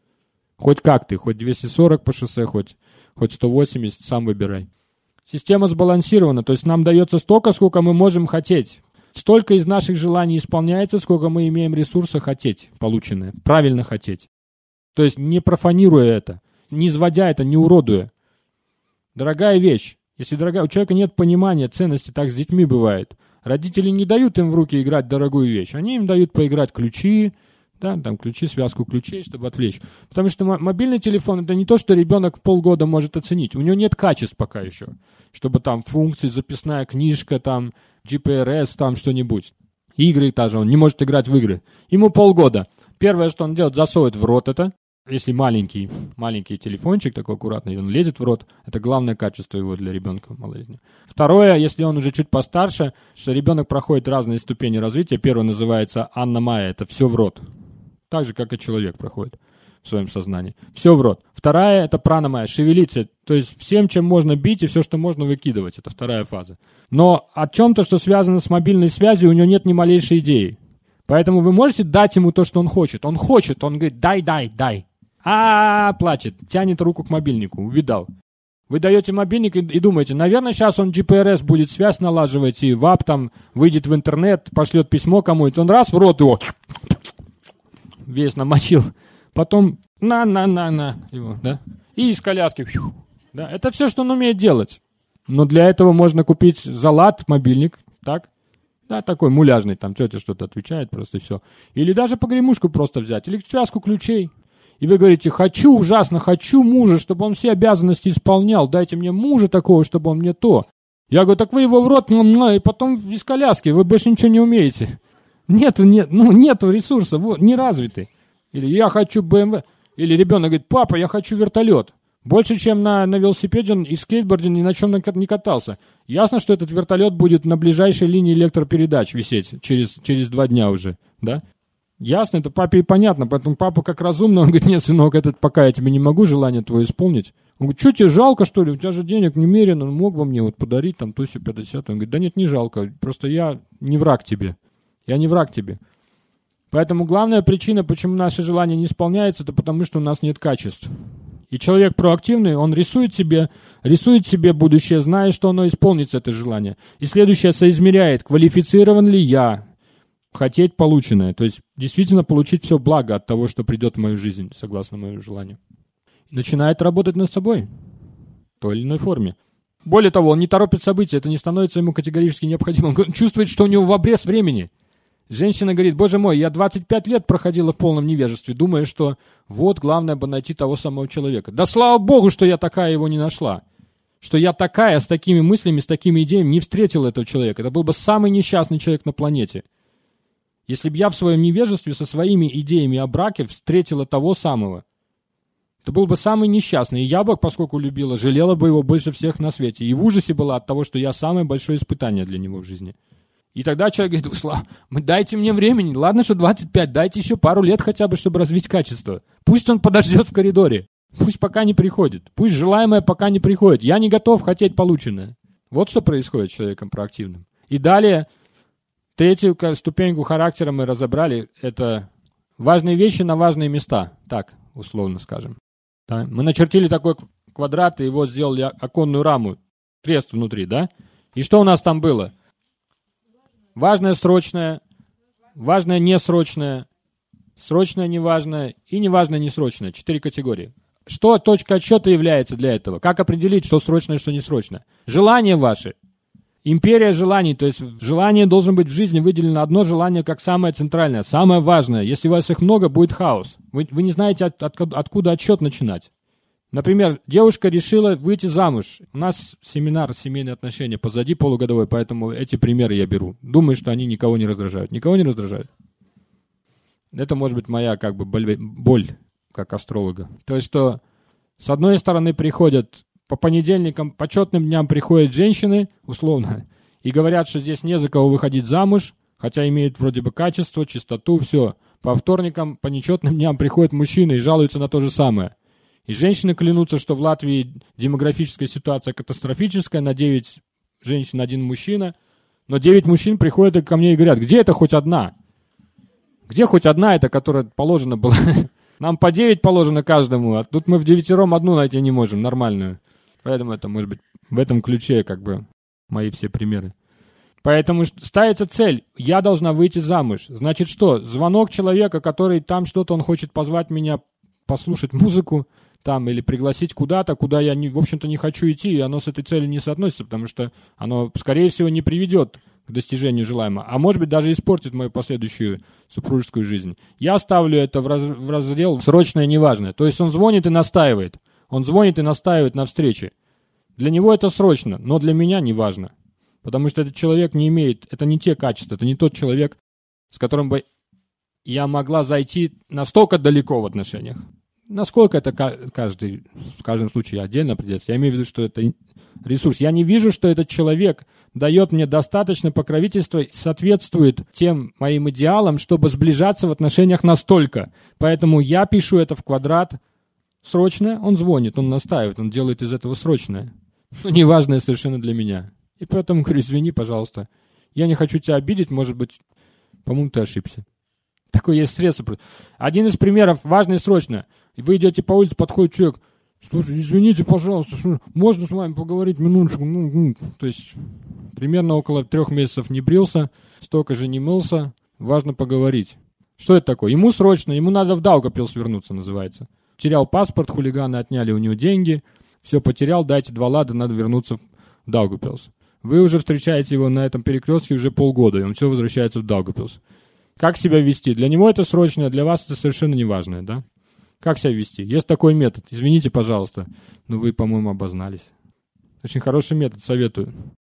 Хоть как ты, хоть двести сорок по шоссе, хоть, хоть сто восемьдесят, сам выбирай. Система сбалансирована, то есть нам дается столько, сколько мы можем хотеть. Столько из наших желаний исполняется, сколько мы имеем ресурса хотеть, полученное, правильно хотеть. То есть не профанируя это, не изводя это, не уродуя. Дорогая вещь. Если дорогая, у человека нет понимания ценности, так с детьми бывает. Родители не дают им в руки играть дорогую вещь, они им дают поиграть ключи, да, там ключи, связку ключей, чтобы отвлечь. Потому что мобильный телефон — это не то, что ребенок в полгода может оценить. У него нет качеств пока еще, чтобы там функции, записная книжка, там джи пи ар эс, там что-нибудь. Игры тоже, он не может играть в игры. Ему полгода. Первое, что он делает, засовывает в рот это. Если маленький, маленький телефончик такой аккуратный, он лезет в рот, это главное качество его для ребенка малолетнего. Второе, если он уже чуть постарше, что ребенок проходит разные ступени развития. Первое называется анна-майя, это все в рот. Так же, как и человек проходит в своем сознании. Все в рот. Вторая — это прана-майя, шевелиться. То есть всем, чем можно бить, и все, что можно выкидывать. Это вторая фаза. Но о чем-то, что связано с мобильной связью, у него нет ни малейшей идеи. Поэтому вы можете дать ему то, что он хочет. Он хочет, он говорит: дай, дай, дай. А, плачет, тянет руку к мобильнику, увидал. Вы даете мобильник и, и думаете: наверное, сейчас он джи пи ар эс будет связь налаживать, и вап там выйдет в интернет, пошлет письмо кому-нибудь. Он раз в рот его весь намочил. Потом на-на-на-на его, да? И из коляски. Да? Это все, что он умеет делать. Но для этого можно купить залат, мобильник, так? Да, такой муляжный, там тетя что-то отвечает просто и все. Или даже погремушку просто взять, или связку ключей. И вы говорите: хочу, ужасно хочу мужа, чтобы он все обязанности исполнял. Дайте мне мужа такого, чтобы он мне то. Я говорю: так вы его в рот, и потом из коляски, вы больше ничего не умеете. Нету, нет, ну, нету ресурса, вот, не развитый. Или я хочу бэ эм вэ. Или ребенок говорит: папа, я хочу вертолет. Больше, чем на, на велосипеде он и скейтборде ни на чем не катался. Ясно, что этот вертолет будет на ближайшей линии электропередач висеть через, через два дня уже, да? Ясно, это папе и понятно. Поэтому папа, как разумно, он говорит: нет, сынок, этот пока я тебе не могу желание твое исполнить. Он говорит: что тебе жалко, что ли? У тебя же денег немерено, мог бы мне вот подарить там то все пятьдесят. Он говорит: да нет, не жалко, просто я не враг тебе. Я не враг тебе. Поэтому главная причина, почему наше желание не исполняется, это потому, что у нас нет качеств. И человек проактивный, он рисует себе, рисует себе будущее, зная, что оно исполнится, это желание. И следующее соизмеряет, квалифицирован ли я хотеть полученное. То есть действительно получить все благо от того, что придет в мою жизнь, согласно моему желанию. И начинает работать над собой в той или иной форме. Более того, он не торопит события, это не становится ему категорически необходимым. Он чувствует, что у него в обрез времени. Женщина говорит: боже мой, я двадцать пять лет проходила в полном невежестве, думая, что вот главное бы найти того самого человека. Да слава Богу, что я такая его не нашла. Что я такая, с такими мыслями, с такими идеями не встретила этого человека. Это был бы самый несчастный человек на планете. Если бы я в своем невежестве со своими идеями о браке встретила того самого. Это был бы самый несчастный. И я бы, поскольку любила, жалела бы его больше всех на свете. И в ужасе была от того, что я самое большое испытание для него в жизни. И тогда человек говорит: Слава, дайте мне времени. Ладно, что двадцать пять, дайте еще пару лет хотя бы, чтобы развить качество. Пусть он подождет в коридоре. Пусть пока не приходит. Пусть желаемое пока не приходит. Я не готов хотеть полученное. Вот что происходит с человеком проактивным. И далее, третью ступеньку характера мы разобрали. Это важные вещи на важные места. Так, условно скажем. Да? Мы начертили такой квадрат, и вот сделали оконную раму. Крест внутри, да? И что у нас там было? Важное, срочное, важное, несрочное, срочное, неважное и неважное, несрочное. Четыре категории. Что точка отсчета является для этого? Как определить, что срочное, что несрочное? Желания ваши. Империя желаний, то есть желание должен быть в жизни выделено одно желание как самое центральное, самое важное. Если у вас их много, будет хаос. Вы, вы не знаете, от, от, откуда отсчет начинать. Например, девушка решила выйти замуж. У нас семинар «Семейные отношения» позади полугодовой, поэтому эти примеры я беру. Думаю, что они никого не раздражают. Никого не раздражают? Это может быть моя как бы боль, боль как астролога. То есть, что с одной стороны приходят по понедельникам, по четным дням приходят женщины, условно, и говорят, что здесь не за кого выходить замуж, хотя имеют вроде бы качество, чистоту, все. По вторникам, по нечетным дням приходят мужчины и жалуются на то же самое. И женщины клянутся, что в Латвии демографическая ситуация катастрофическая, на девять женщин один мужчина, но девять мужчин приходят ко мне и говорят: где это хоть одна? Где хоть одна эта, которая положена была? Нам по девять положено каждому, а тут мы в девятером одну найти не можем, нормальную. Поэтому это может быть в этом ключе как бы мои все примеры. Поэтому ставится цель: я должна выйти замуж. Значит что? Звонок человека, который там что-то, он хочет позвать меня послушать музыку, там, или пригласить куда-то, куда я, не, в общем-то, не хочу идти, и оно с этой целью не соотносится, потому что оно, скорее всего, не приведет к достижению желаемого, а может быть, даже испортит мою последующую супружескую жизнь. Я ставлю это в, раз, в раздел «срочное неважное». То есть он звонит и настаивает. Он звонит и настаивает на встрече. Для него это срочно, но для меня не важно. Потому что этот человек не имеет, это не те качества, это не тот человек, с которым бы я могла зайти настолько далеко в отношениях. Насколько это каждый, в каждом случае отдельно определяется. Я имею в виду, что это ресурс. Я не вижу, что этот человек дает мне достаточно покровительства и соответствует тем моим идеалам, чтобы сближаться в отношениях настолько. Поэтому я пишу это в квадрат. Срочное, он звонит, он настаивает, он делает из этого срочное. Но неважное совершенно для меня. И поэтому говорю: извини, пожалуйста, я не хочу тебя обидеть, может быть, по-моему, ты ошибся. Такое есть средство. Один из примеров, важный и срочно. Вы идете по улице, подходит человек: слушай, извините, пожалуйста, можно с вами поговорить минуточку? Ну, ну. То есть примерно около трех месяцев не брился, столько же не мылся, важно поговорить. Что это такое? Ему срочно, ему надо в Даугавпилс вернуться, называется. Терял паспорт, хулиганы отняли у него деньги, все потерял, дайте два лада, надо вернуться в Даугавпилс. Вы уже встречаете его на этом перекрестке уже полгода, и он все возвращается в Даугавпилс. Как себя вести? Для него это срочное, для вас это совершенно неважное, да? Как себя вести? Есть такой метод. Извините, пожалуйста, но вы, по-моему, обознались. Очень хороший метод, советую.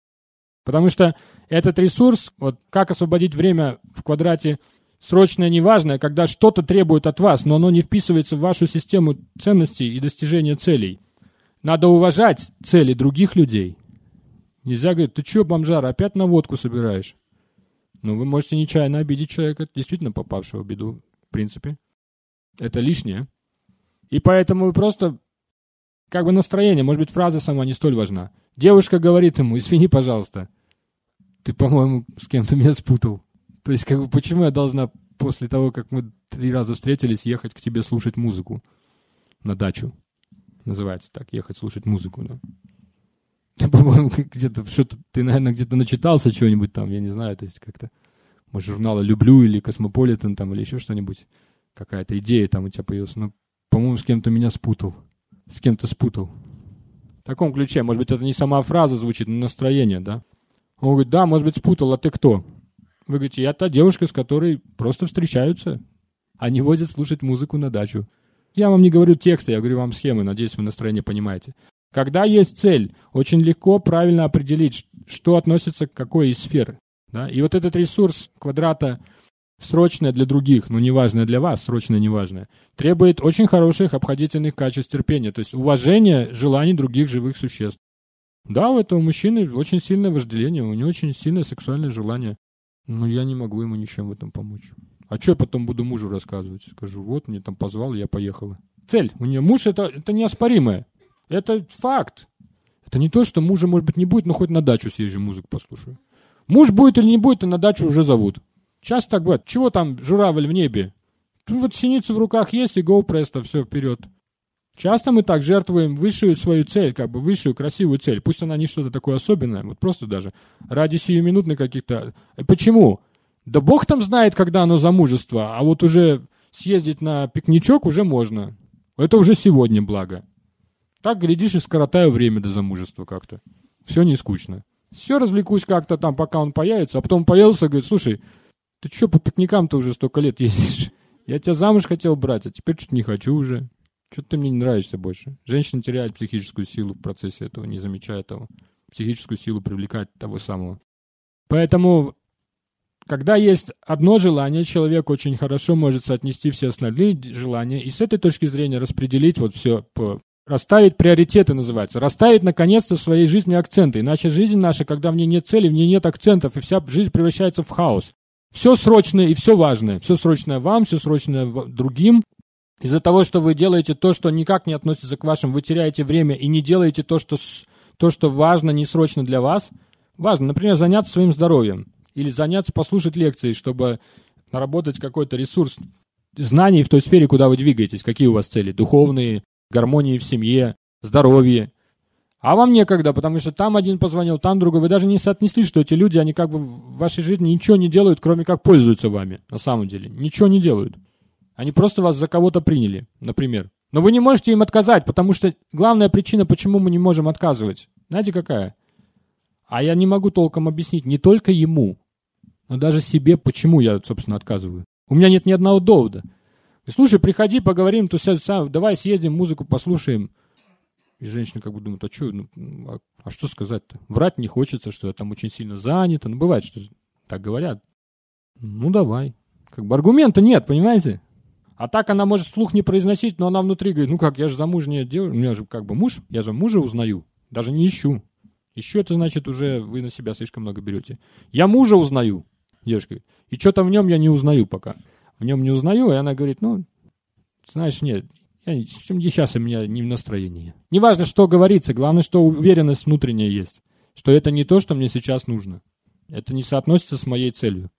Потому что этот ресурс, вот как освободить время в квадрате срочное, неважное, когда что-то требует от вас, но оно не вписывается в вашу систему ценностей и достижения целей. Надо уважать цели других людей. Нельзя говорить: ты что, бомжара, опять на водку собираешь? Ну, вы можете нечаянно обидеть человека, действительно попавшего в беду, в принципе. Это лишнее. И поэтому вы просто, как бы настроение, может быть, фраза сама не столь важна. Девушка говорит ему: извини, пожалуйста, ты, по-моему, с кем-то меня спутал. То есть, как бы, почему я должна после того, как мы три раза встретились, ехать к тебе слушать музыку на дачу? Называется так, ехать слушать музыку, да. Ты, по-моему, где-то, что-то, ты, наверное, где-то начитался чего-нибудь там, я не знаю, то есть как-то, может, журнала «Люблю» или «Космополитен» там, или еще что-нибудь, какая-то идея там у тебя появилась, но, по-моему, с кем-то меня спутал, с кем-то спутал. В таком ключе, может быть, это не сама фраза звучит, но настроение, да. Он говорит: да, может быть, спутал, а ты кто? Вы говорите: я та девушка, с которой просто встречаются, они возят слушать музыку на дачу. Я вам не говорю тексты, я говорю вам схемы, надеюсь, вы настроение понимаете. Когда есть цель, очень легко правильно определить, что относится к какой из сфер. Да? И вот этот ресурс квадрата срочное для других, но неважное для вас, срочное неважное, требует очень хороших обходительных качеств терпения, то есть уважения желаний других живых существ. Да, у этого мужчины очень сильное вожделение, у него очень сильное сексуальное желание, но я не могу ему ничем в этом помочь. А что я потом буду мужу рассказывать? Скажу, вот, мне там позвал, я поехала. Цель. У нее муж это, это неоспоримое. Это факт. Это не то, что мужа, может быть, не будет, но хоть на дачу съезжу, музыку послушаю. Муж будет или не будет, и на дачу уже зовут. Часто так бывает. Чего там журавль в небе? Тут вот синица в руках есть, и гоу престо, все, вперед. Часто мы так жертвуем высшую свою цель, как бы высшую красивую цель. Пусть она не что-то такое особенное, вот просто даже ради сиюминутных каких-то... Почему? Да Бог там знает, когда оно замужество, а вот уже съездить на пикничок уже можно. Это уже сегодня благо. Так, глядишь, и скоротаю время до замужества как-то. Все не скучно. Все, развлекусь как-то там, пока он появится, а потом появился, говорит, слушай, ты что по пикникам-то уже столько лет ездишь? Я тебя замуж хотел брать, а теперь что-то не хочу уже. Что-то ты мне не нравишься больше. Женщина теряет психическую силу в процессе этого, не замечая этого. Психическую силу привлекать того самого. Поэтому, когда есть одно желание, человек очень хорошо может соотнести все остальные желания и с этой точки зрения распределить вот все, по, расставить приоритеты называется, расставить наконец-то в своей жизни акценты. Иначе жизнь наша, когда в ней нет цели, в ней нет акцентов, и вся жизнь превращается в хаос. Все срочное и все важное. Все срочное вам, все срочное другим. Из-за того, что вы делаете то, что никак не относится к вашим, вы теряете время и не делаете то, что, то, что важно, не срочно для вас. Важно, например, заняться своим здоровьем. Или заняться, послушать лекции, чтобы наработать какой-то ресурс знаний в той сфере, куда вы двигаетесь. Какие у вас цели? Духовные, гармонии в семье, здоровье. А вам некогда, потому что там один позвонил, там другой. Вы даже не соотнесли, что эти люди, они как бы в вашей жизни ничего не делают, кроме как пользуются вами, на самом деле. Ничего не делают. Они просто вас за кого-то приняли, например. Но вы не можете им отказать, потому что главная причина, почему мы не можем отказывать, знаете какая? А я не могу толком объяснить не только ему, но даже себе, почему я, собственно, отказываю. У меня нет ни одного довода. Слушай, приходи, поговорим, то сам, давай съездим, музыку послушаем. И женщина как бы думает, а что, ну, а, а что сказать-то? Врать не хочется, что я там очень сильно занята. Ну, бывает, что так говорят. Ну, давай. Как бы аргумента нет, понимаете? А так она может вслух не произносить, но она внутри говорит, ну как, я же замужняя девушка, у меня же как бы муж, я же мужа узнаю, даже не ищу. Ищу, это значит уже вы на себя слишком много берете. Я мужа узнаю, девушка, и что-то в нем я не узнаю пока. В нем не узнаю, и она говорит, ну, знаешь, нет, я, сейчас у меня не в настроении. Неважно, что говорится, главное, что уверенность внутренняя есть, что это не то, что мне сейчас нужно. Это не соотносится с моей целью.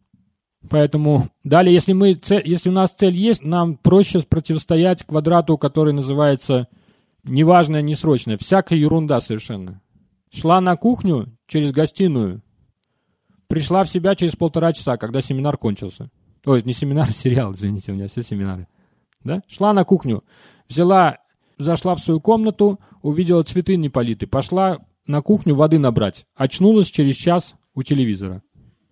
Поэтому далее, если, мы, цель, если у нас цель есть, нам проще противостоять квадрату, который называется неважное, несрочное. Всякая ерунда совершенно. Шла на кухню через гостиную, пришла в себя через полтора часа, когда семинар кончился. Ой, не семинар, а сериал, извините, у меня все семинары. Да? Шла на кухню, взяла, зашла в свою комнату, увидела цветы не политы, пошла на кухню воды набрать, очнулась через час у телевизора.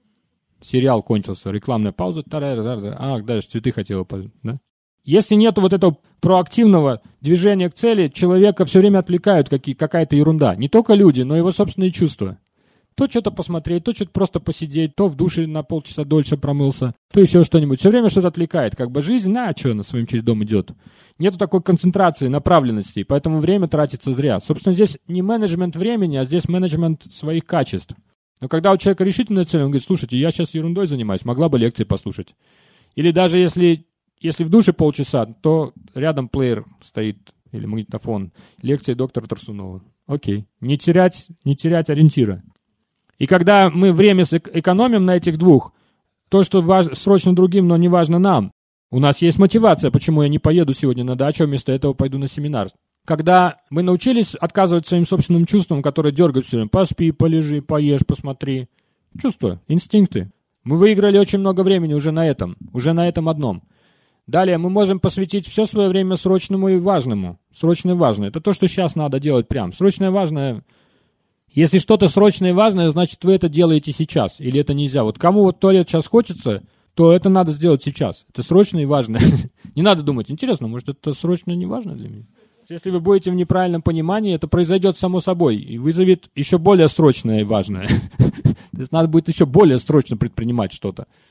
Сериал кончился, рекламная пауза. А, даже цветы хотела. Да? Если нет вот этого проактивного движения к цели, человека все время отвлекают какие, какая-то ерунда. Не только люди, но и его собственные чувства. То что-то посмотреть, то что-то просто посидеть, то в душе на полчаса дольше промылся, то еще что-нибудь. Все время что-то отвлекает. Как бы жизнь, на что она своим чередом идет. Нету такой концентрации, направленности, поэтому время тратится зря. Собственно, здесь не менеджмент времени, а здесь менеджмент своих качеств. Но когда у человека решительная цель, он говорит, слушайте, я сейчас ерундой занимаюсь, могла бы лекции послушать. Или даже если, если в душе полчаса, то рядом плеер стоит, или магнитофон, лекции доктора Тарсунова. Окей. Не терять, не терять ориентира. И когда мы время экономим на этих двух, то, что важ, срочно другим, но не важно нам, у нас есть мотивация, почему я не поеду сегодня на дачу, а вместо этого пойду на семинар. Когда мы научились отказывать своим собственным чувствам, которые дергают все время, поспи, полежи, поешь, посмотри. Чувства, инстинкты. Мы выиграли очень много времени уже на этом, уже на этом одном. Далее мы можем посвятить все свое время срочному и важному. Срочное и важное. Это то, что сейчас надо делать прям. Срочное и важное. Если что-то срочное и важное, значит вы это делаете сейчас. Или это нельзя. Вот кому вот туалет сейчас хочется, то это надо сделать сейчас. Это срочно и важно. Не надо думать, интересно, может это срочно и не важно для меня? Если вы будете в неправильном понимании, это произойдет само собой и вызовет еще более срочное и важное. То есть надо будет еще более срочно предпринимать что-то.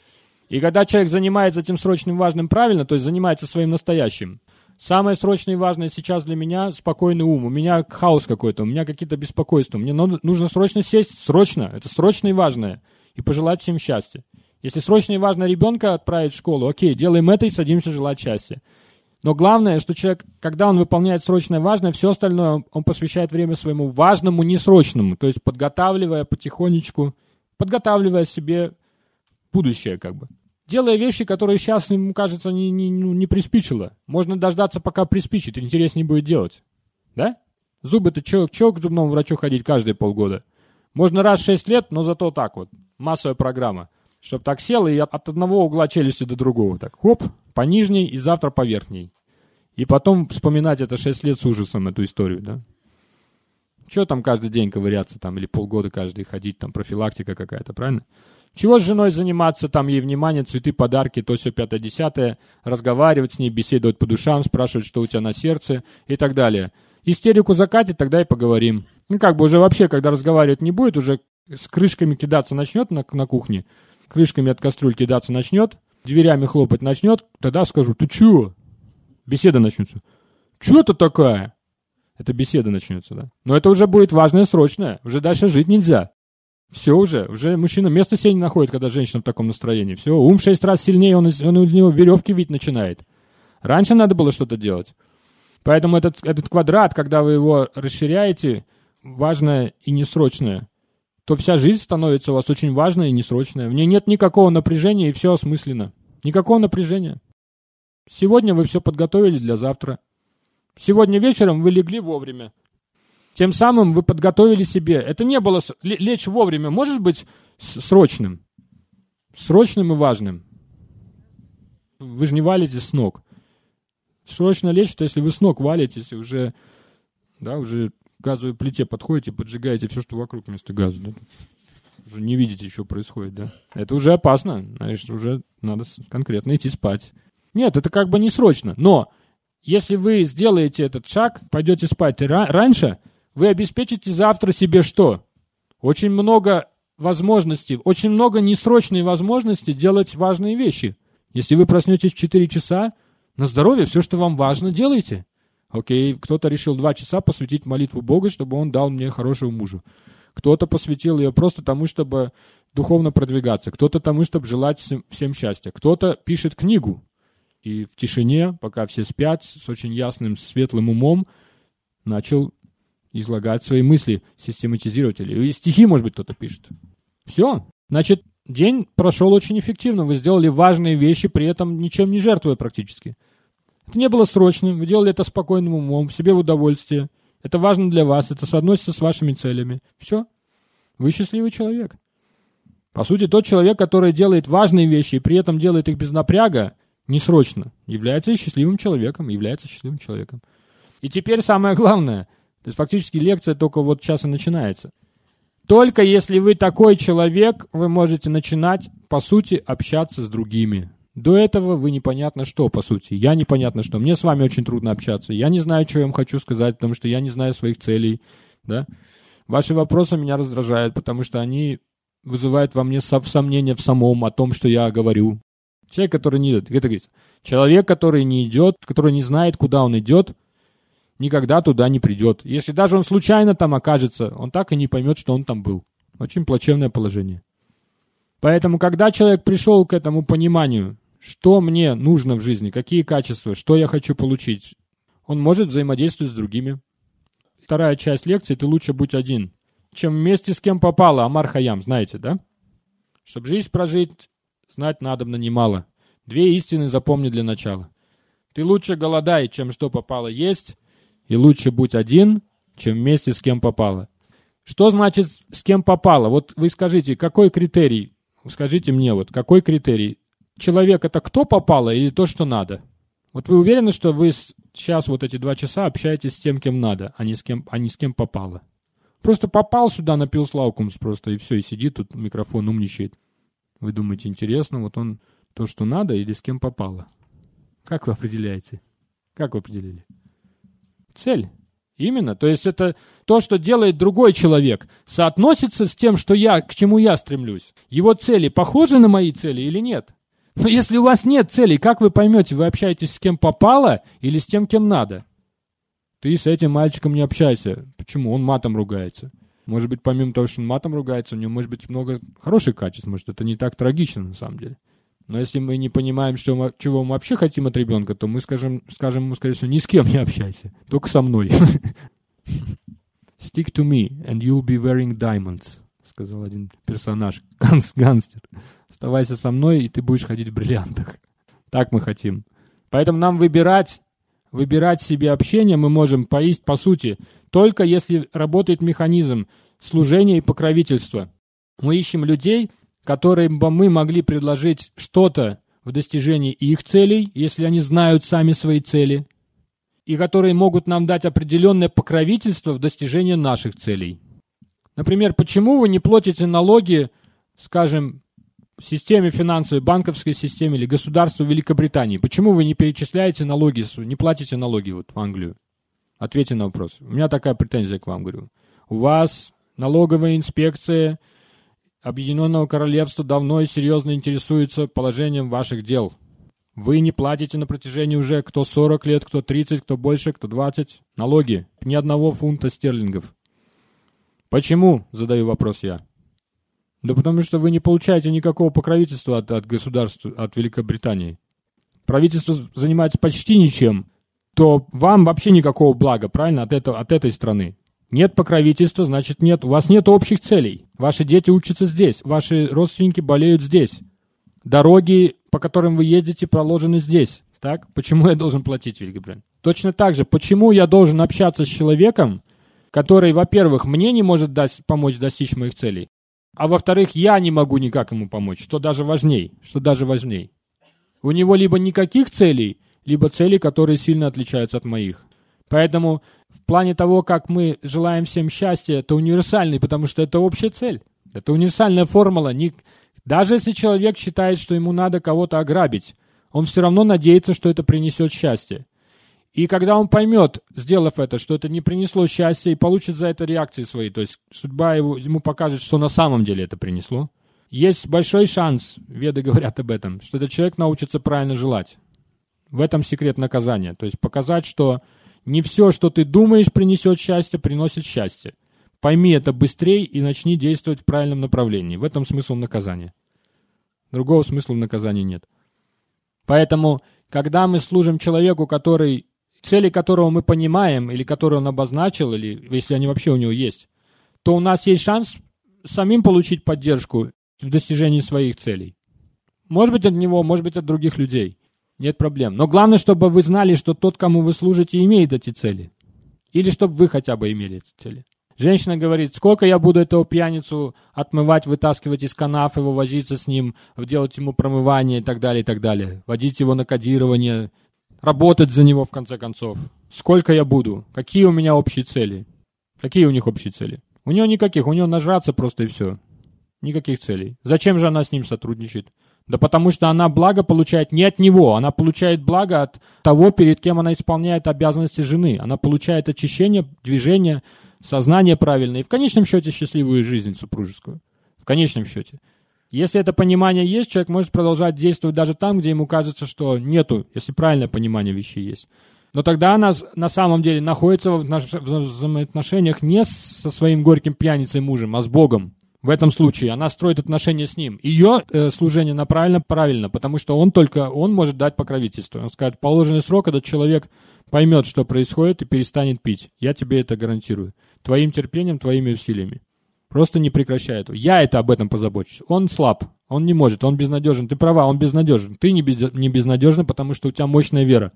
И когда человек занимается этим срочным важным правильно, то есть занимается своим настоящим, самое срочное и важное сейчас для меня — спокойный ум. У меня хаос какой-то, у меня какие-то беспокойства. Мне нужно срочно сесть, срочно, это срочно и важное, и пожелать всем счастья. Если срочно и важно ребенка отправить в школу, окей, делаем это и садимся желать счастья. Но главное, что человек, когда он выполняет срочное и важное, все остальное он посвящает время своему важному, несрочному, то есть подготавливая потихонечку, подготавливая себе будущее как бы. Делая вещи, которые сейчас, ему кажется, не, не, не приспичило. Можно дождаться, пока приспичит, интереснее будет делать. Да? Зубы-то чё, чё к зубному врачу ходить каждые полгода? Можно раз в шесть лет, но зато так вот. Массовая программа. Чтоб так сел и от одного угла челюсти до другого. Так, хоп, по нижней и завтра по верхней. И потом вспоминать это шесть лет с ужасом, эту историю, да? Чё там каждый день ковыряться там, или полгода каждый ходить, там профилактика какая-то, правильно? Чего с женой заниматься, там ей внимание, цветы, подарки, то все пятое-десятое, разговаривать с ней, беседовать по душам, спрашивать, что у тебя на сердце и так далее. Истерику закатит, тогда и поговорим. Ну, как бы уже вообще, когда разговаривать не будет, уже с крышками кидаться начнет на, на кухне, крышками от кастрюль кидаться начнет, дверями хлопать начнет, тогда скажу, ты чё? Беседа начнется. Чё ты такая? Это беседа начнется, да. Но это уже будет важное, срочное. Уже дальше жить нельзя. Все уже. Уже мужчина место себе не находит, когда женщина в таком настроении. Все, ум в шесть раз сильнее, он из, он из него веревки вить начинает. Раньше надо было что-то делать. Поэтому этот, этот квадрат, когда вы его расширяете, важное и несрочное, то вся жизнь становится у вас очень важная и несрочная. В ней нет никакого напряжения, и все осмысленно. Никакого напряжения. Сегодня вы все подготовили для завтра. Сегодня вечером вы легли вовремя. Тем самым вы подготовили себе. Это не было... Лечь вовремя может быть срочным. Срочным и важным. Вы же не валитесь с ног. Срочно лечь, то если вы с ног валитесь, уже, да, уже к газовой плите подходите, поджигаете все, что вокруг вместо газа. Да? Уже не видите, что происходит. Да? Это уже опасно. Значит, уже надо конкретно идти спать. Нет, это как бы не срочно. Но если вы сделаете этот шаг, пойдете спать ра- раньше... Вы обеспечите завтра себе что? Очень много возможностей, очень много несрочной возможности делать важные вещи. Если вы проснетесь в четыре часа, на здоровье все, что вам важно, делайте. Окей, кто-то решил два часа посвятить молитву Богу, чтобы он дал мне хорошего мужа. Кто-то посвятил ее просто тому, чтобы духовно продвигаться. Кто-то тому, чтобы желать всем, всем счастья. Кто-то пишет книгу. И в тишине, пока все спят, с очень ясным, светлым умом, начал излагать свои мысли, систематизировать. Или стихи, может быть, кто-то пишет. Все. Значит, день прошел очень эффективно. Вы сделали важные вещи, при этом ничем не жертвуя практически. Это не было срочным. Вы делали это спокойным умом, себе в удовольствие. Это важно для вас. Это соотносится с вашими целями. Все. Вы счастливый человек. По сути, тот человек, который делает важные вещи и при этом делает их без напряга, несрочно, является счастливым человеком. Является счастливым человеком. И теперь самое главное – то есть фактически лекция только вот сейчас и начинается. Только если вы такой человек, вы можете начинать, по сути, общаться с другими. До этого вы непонятно что, по сути. Я непонятно что. Мне с вами очень трудно общаться. Я не знаю, что я вам хочу сказать, потому что я не знаю своих целей. Да? Ваши вопросы меня раздражают, потому что они вызывают во мне сомнения в самом, о том, что я говорю. Человек, который не идет. Это говорится. Человек, который не идет, который не знает, куда он идет, никогда туда не придет. Если даже он случайно там окажется, он так и не поймет, что он там был. Очень плачевное положение. Поэтому, когда человек пришел к этому пониманию, что мне нужно в жизни, какие качества, что я хочу получить, он может взаимодействовать с другими. Вторая часть лекции – ты лучше будь один, чем вместе с кем попало. Амар Хайям, знаете, да? Чтобы жизнь прожить, знать надобно немало. Две истины запомни для начала. Ты лучше голодай, чем что попало есть, и лучше будь один, чем вместе с кем попало. Что значит с кем попало? Вот вы скажите, какой критерий? Скажите мне, вот какой критерий? Человек это кто попало или то, что надо? Вот вы уверены, что вы сейчас вот эти два часа общаетесь с тем, кем надо, а не с кем, а не с кем попало? Просто попал сюда, напил слаукумс просто, и все, и сидит тут, микрофон умничает. Вы думаете, интересно, вот он то, что надо, или с кем попало? Как вы определяете? Как вы определили? Цель. Именно. То есть это то, что делает другой человек, соотносится с тем, что я, к чему я стремлюсь. Его цели похожи на мои цели или нет? Но если у вас нет целей, как вы поймете, вы общаетесь с кем попало или с тем, кем надо? Ты с этим мальчиком не общайся. Почему? Он матом ругается. Может быть, помимо того, что он матом ругается, у него может быть много хороших качеств. Может, это не так трагично на самом деле. Но если мы не понимаем, что мы, чего мы вообще хотим от ребенка, то мы скажем, скажем ему, скорее всего, ни с кем не общайся, только со мной. Stick to me, and you'll be wearing diamonds, сказал один персонаж, ганс, гангстер. Оставайся со мной, и ты будешь ходить в бриллиантах. Так мы хотим. Поэтому нам выбирать, выбирать себе общение мы можем, по, по сути, только если работает механизм служения и покровительства. Мы ищем людей, которым бы мы могли предложить что-то в достижении их целей, если они знают сами свои цели, и которые могут нам дать определенное покровительство в достижении наших целей. Например, почему вы не платите налоги, скажем, в системе финансовой, банковской системе или государству Великобритании? Почему вы не перечисляете налоги, не платите налоги вот в Англию? Ответьте на вопрос. У меня такая претензия к вам, говорю. У вас налоговая инспекция Объединенного Королевства давно и серьезно интересуется положением ваших дел. Вы не платите на протяжении уже кто сорок лет, кто тридцать, кто больше, кто двадцать налоги. Ни одного фунта стерлингов. Почему, задаю вопрос я. Да потому что вы не получаете никакого покровительства от, от государства, от Великобритании. Правительство занимается почти ничем, то вам вообще никакого блага, правильно, от, этого, от этой страны. Нет покровительства, значит нет, у вас нет общих целей. Ваши дети учатся здесь, ваши родственники болеют здесь. Дороги, по которым вы ездите, проложены здесь. Так? Почему я должен платить Великобритании? Точно так же, почему я должен общаться с человеком, который, во-первых, мне не может дать, помочь достичь моих целей, а во-вторых, я не могу никак ему помочь, что даже важней, что даже важней. У него либо никаких целей, либо цели, которые сильно отличаются от моих. Поэтому в плане того, как мы желаем всем счастья, это универсальный, потому что это общая цель. Это универсальная формула. Даже если человек считает, что ему надо кого-то ограбить, он все равно надеется, что это принесет счастье. И когда он поймет, сделав это, что это не принесло счастья, и получит за это реакции свои, то есть судьба его, ему покажет, что на самом деле это принесло, есть большой шанс, веды говорят об этом, что этот человек научится правильно желать. В этом секрет наказания. То есть показать, что не все, что ты думаешь, принесет счастье, приносит счастье. Пойми это быстрее и начни действовать в правильном направлении. В этом смысл наказания. Другого смысла в наказании нет. Поэтому, когда мы служим человеку, который, цели которого мы понимаем, или который он обозначил, или если они вообще у него есть, то у нас есть шанс самим получить поддержку в достижении своих целей. Может быть, от него, может быть, от других людей. Нет проблем. Но главное, чтобы вы знали, что тот, кому вы служите, имеет эти цели. Или чтобы вы хотя бы имели эти цели. Женщина говорит, сколько я буду этого пьяницу отмывать, вытаскивать из канав, его возиться с ним, делать ему промывание и так далее, и так далее. Водить его на кодирование, работать за него в конце концов. Сколько я буду? Какие у меня общие цели? Какие у них общие цели? У нее никаких, у нее нажраться просто и все. Никаких целей. Зачем же она с ним сотрудничает? Да потому что она благо получает не от него, она получает благо от того, перед кем она исполняет обязанности жены. Она получает очищение, движение, сознание правильное и в конечном счете счастливую жизнь супружескую. В конечном счете. Если это понимание есть, человек может продолжать действовать даже там, где ему кажется, что нету, если правильное понимание вещей есть. Но тогда она на самом деле находится в взаимоотношениях не со своим горьким пьяницей мужем, а с Богом. В этом случае она строит отношения с ним. Ее э, служение направлено правильно, потому что он только, он может дать покровительство. Он скажет, положенный срок, этот человек поймет, что происходит, и перестанет пить. Я тебе это гарантирую. Твоим терпением, твоими усилиями. Просто не прекращай этого. Я это об этом позабочусь. Он слаб, он не может, он безнадежен. Ты права, он безнадежен. Ты не, без, не безнадежна, потому что у тебя мощная вера.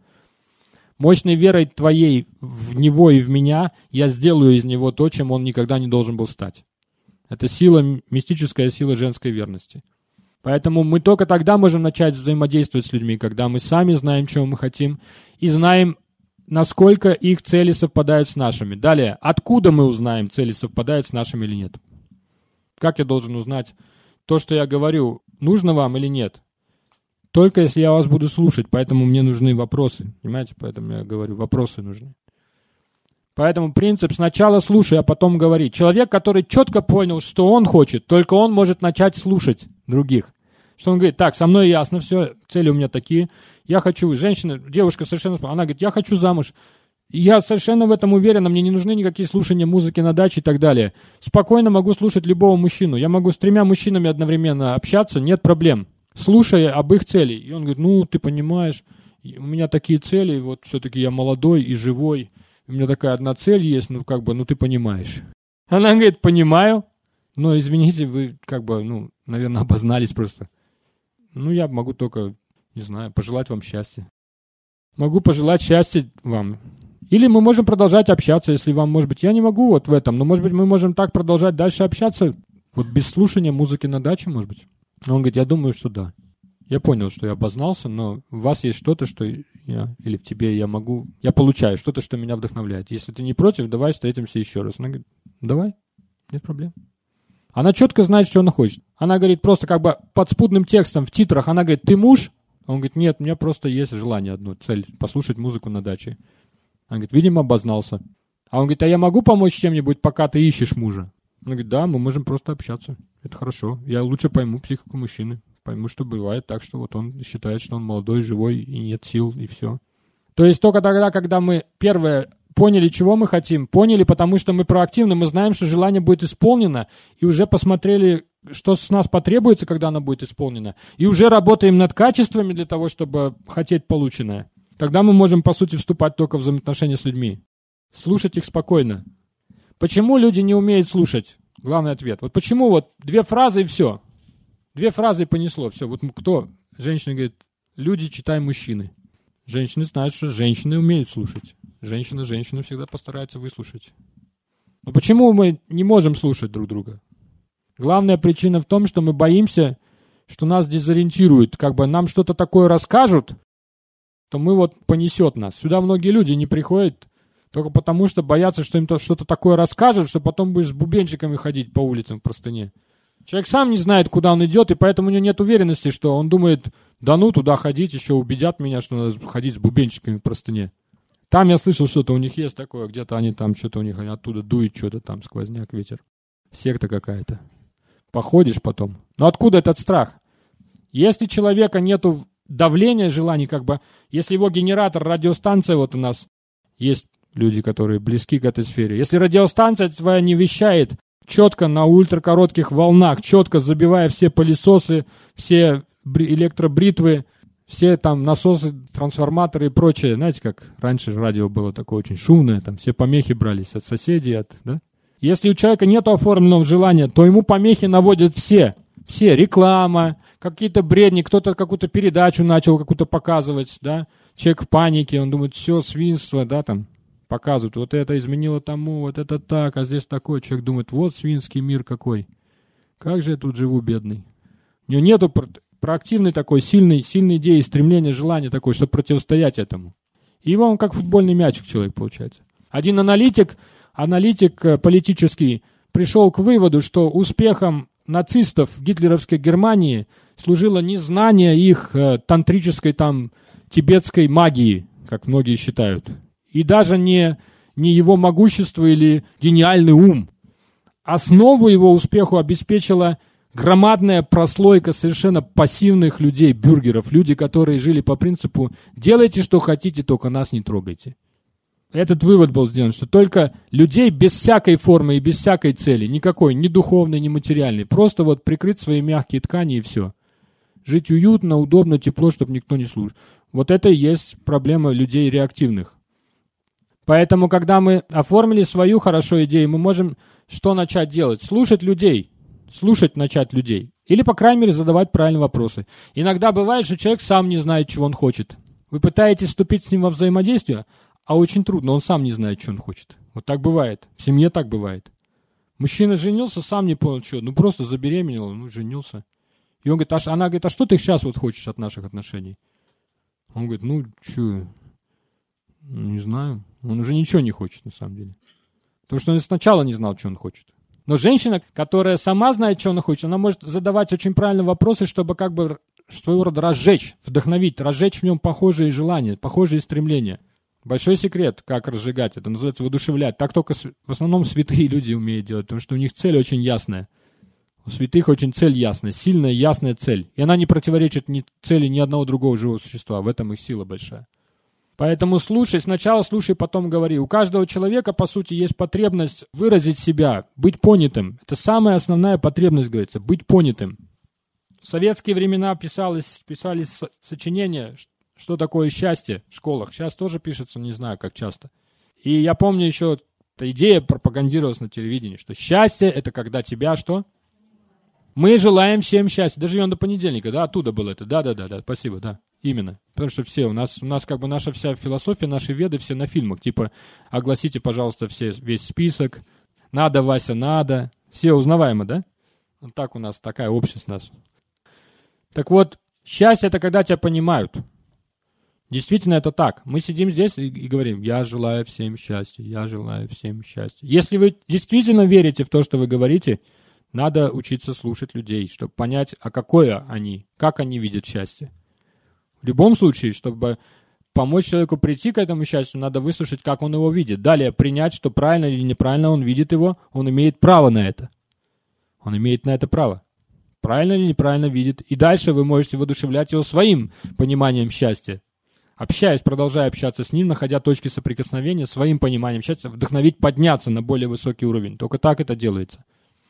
Мощной верой твоей в него и в меня я сделаю из него то, чем он никогда не должен был стать. Это сила, мистическая сила женской верности. Поэтому мы только тогда можем начать взаимодействовать с людьми, когда мы сами знаем, чего мы хотим, и знаем, насколько их цели совпадают с нашими. Далее, откуда мы узнаем, цели совпадают с нашими или нет? Как я должен узнать то, что я говорю, нужно вам или нет? Только если я вас буду слушать, поэтому мне нужны вопросы. Понимаете, поэтому я говорю, вопросы нужны. Поэтому принцип сначала слушай, а потом говори. Человек, который четко понял, что он хочет, только он может начать слушать других. Что он говорит, так, со мной ясно, все, цели у меня такие. Я хочу, женщина, девушка совершенно, она говорит, я хочу замуж. Я совершенно в этом уверена, мне не нужны никакие слушания музыки на даче и так далее. Спокойно могу слушать любого мужчину. Я могу с тремя мужчинами одновременно общаться, нет проблем. Слушая об их цели. И он говорит, ну, ты понимаешь, у меня такие цели, вот все-таки я молодой и живой. У меня такая одна цель есть, ну, как бы, ну, ты понимаешь. Она говорит, понимаю, но, извините, вы, как бы, ну, наверное, обознались просто. Ну, я могу только, не знаю, пожелать вам счастья. Могу пожелать счастья вам. Или мы можем продолжать общаться, если вам, может быть, я не могу вот в этом, но, может быть, мы можем так продолжать дальше общаться, вот без слушания музыки на даче, может быть. Он говорит, я думаю, что да. Я понял, что я обознался, но у вас есть что-то, что я, или в тебе я могу, я получаю что-то, что меня вдохновляет. Если ты не против, давай встретимся еще раз. Она говорит, давай, нет проблем. Она четко знает, что она хочет. Она говорит просто как бы подспудным текстом в титрах, она говорит, ты муж? Он говорит, нет, у меня просто есть желание одно, цель, послушать музыку на даче. Он говорит, видимо, обознался. А он говорит, а я могу помочь чем-нибудь, пока ты ищешь мужа? Он говорит, да, мы можем просто общаться. Это хорошо. Я лучше пойму психику мужчины. Пойму, что бывает так, что вот он считает, что он молодой, живой, и нет сил, и все. То есть только тогда, когда мы, первое, поняли, чего мы хотим, поняли, потому что мы проактивны, мы знаем, что желание будет исполнено, и уже посмотрели, что с нас потребуется, когда оно будет исполнено, и уже работаем над качествами для того, чтобы хотеть полученное. Тогда мы можем, по сути, вступать только в взаимоотношения с людьми. Слушать их спокойно. Почему люди не умеют слушать? Главный ответ. Вот почему вот две фразы и все. Две фразы и понесло. Все. Вот кто? Женщина говорит, люди, читай мужчины. Женщины знают, что женщины умеют слушать. Женщина женщину всегда постарается выслушать. Но почему мы не можем слушать друг друга? Главная причина в том, что мы боимся, что нас дезориентируют. Как бы нам что-то такое расскажут, то мы вот понесет нас. Сюда многие люди не приходят только потому, что боятся, что им то что-то такое расскажут, что потом будешь с бубенчиками ходить по улицам в простыне. Человек сам не знает, куда он идет, и поэтому у него нет уверенности, что он думает, да ну, туда ходить, еще убедят меня, что надо ходить с бубенчиками в простыне. Там я слышал, что-то у них есть такое, где-то они там, что-то у них они оттуда дует, что-то там, сквозняк, ветер. Секта какая-то. Походишь потом. Но откуда этот страх? Если человека нету давления желаний, как бы, если его генератор, радиостанция, вот у нас есть люди, которые близки к этой сфере. Если радиостанция твоя не вещает четко на ультракоротких волнах, четко забивая все пылесосы, все электробритвы, все там насосы, трансформаторы и прочее. Знаете, как раньше радио было такое очень шумное, там все помехи брались от соседей, от, да? Если у человека нет оформленного желания, то ему помехи наводят все. Все, реклама, какие-то бредни, кто-то какую-то передачу начал какую-то показывать, да? Человек в панике, он думает, все, свинство, да, там, показывают, вот это изменило тому, вот это так, а здесь такое. Человек думает, вот свинский мир какой. Как же я тут живу, бедный. У него нету проактивной такой, сильной, сильной идеи, стремления, желания такой, чтобы противостоять этому. И он как футбольный мячик человек получается. Один аналитик, аналитик политический, пришел к выводу, что успехом нацистов в гитлеровской Германии служило не знание их э, тантрической там тибетской магии, как многие считают, и даже не, не его могущество или гениальный ум. Основу его успеху обеспечила громадная прослойка совершенно пассивных людей, бюргеров, люди, которые жили по принципу «делайте, что хотите, только нас не трогайте». Этот вывод был сделан, что только людей без всякой формы и без всякой цели, никакой, ни духовной, ни материальной, просто вот прикрыть свои мягкие ткани и все. Жить уютно, удобно, тепло, чтобы никто не слушал. Вот это и есть проблема людей реактивных. Поэтому, когда мы оформили свою хорошо идею, мы можем что начать делать? Слушать людей. Слушать начать людей. Или, по крайней мере, задавать правильные вопросы. Иногда бывает, что человек сам не знает, чего он хочет. Вы пытаетесь вступить с ним во взаимодействие, а очень трудно, он сам не знает, что он хочет. Вот так бывает. В семье так бывает. Мужчина женился, сам не понял, что. Ну, просто забеременел, ну, женился. И он говорит, а, она говорит, а что ты сейчас вот хочешь от наших отношений? Он говорит, ну, что, не знаю. Он уже ничего не хочет, на самом деле. Потому что он сначала не знал, что он хочет. Но женщина, которая сама знает, что она хочет, она может задавать очень правильные вопросы, чтобы как бы своего рода разжечь, вдохновить, разжечь в нем похожие желания, похожие стремления. Большой секрет, как разжигать, это называется воодушевлять. Так только в основном святые люди умеют делать, потому что у них цель очень ясная. У святых очень цель ясная, сильная, ясная цель. И она не противоречит ни цели ни одного другого живого существа. В этом их сила большая. Поэтому слушай, сначала слушай, потом говори. У каждого человека, по сути, есть потребность выразить себя, быть понятым. Это самая основная потребность, говорится, быть понятым. В советские времена писалось, писались сочинения, что такое счастье в школах. Сейчас тоже пишется, не знаю, как часто. И я помню еще, эта идея пропагандировалась на телевидении, что счастье – это когда тебя что? Мы желаем всем счастья. Доживем до понедельника, да? Оттуда было это. Да-да-да, да, спасибо, да. Именно. Потому что все, у нас, у нас как бы наша вся философия, наши веды все на фильмах. Типа, огласите, пожалуйста, все, весь список. Надо, Вася, надо. Все узнаваемо, да? Вот так у нас, такая общность у нас. Так вот, счастье – это когда тебя понимают. Действительно, это так. Мы сидим здесь и, и говорим, я желаю всем счастья, я желаю всем счастья. Если вы действительно верите в то, что вы говорите, надо учиться слушать людей, чтобы понять, а какое они, как они видят счастье. В любом случае, чтобы помочь человеку прийти к этому счастью, надо выслушать, как он его видит. Далее принять, что правильно или неправильно он видит его, он имеет право на это. Он имеет на это право. Правильно или неправильно видит. И дальше вы можете воодушевлять его своим пониманием счастья. Общаясь, продолжая общаться с ним, находя точки соприкосновения, своим пониманием счастья, вдохновить подняться на более высокий уровень. Только так это делается.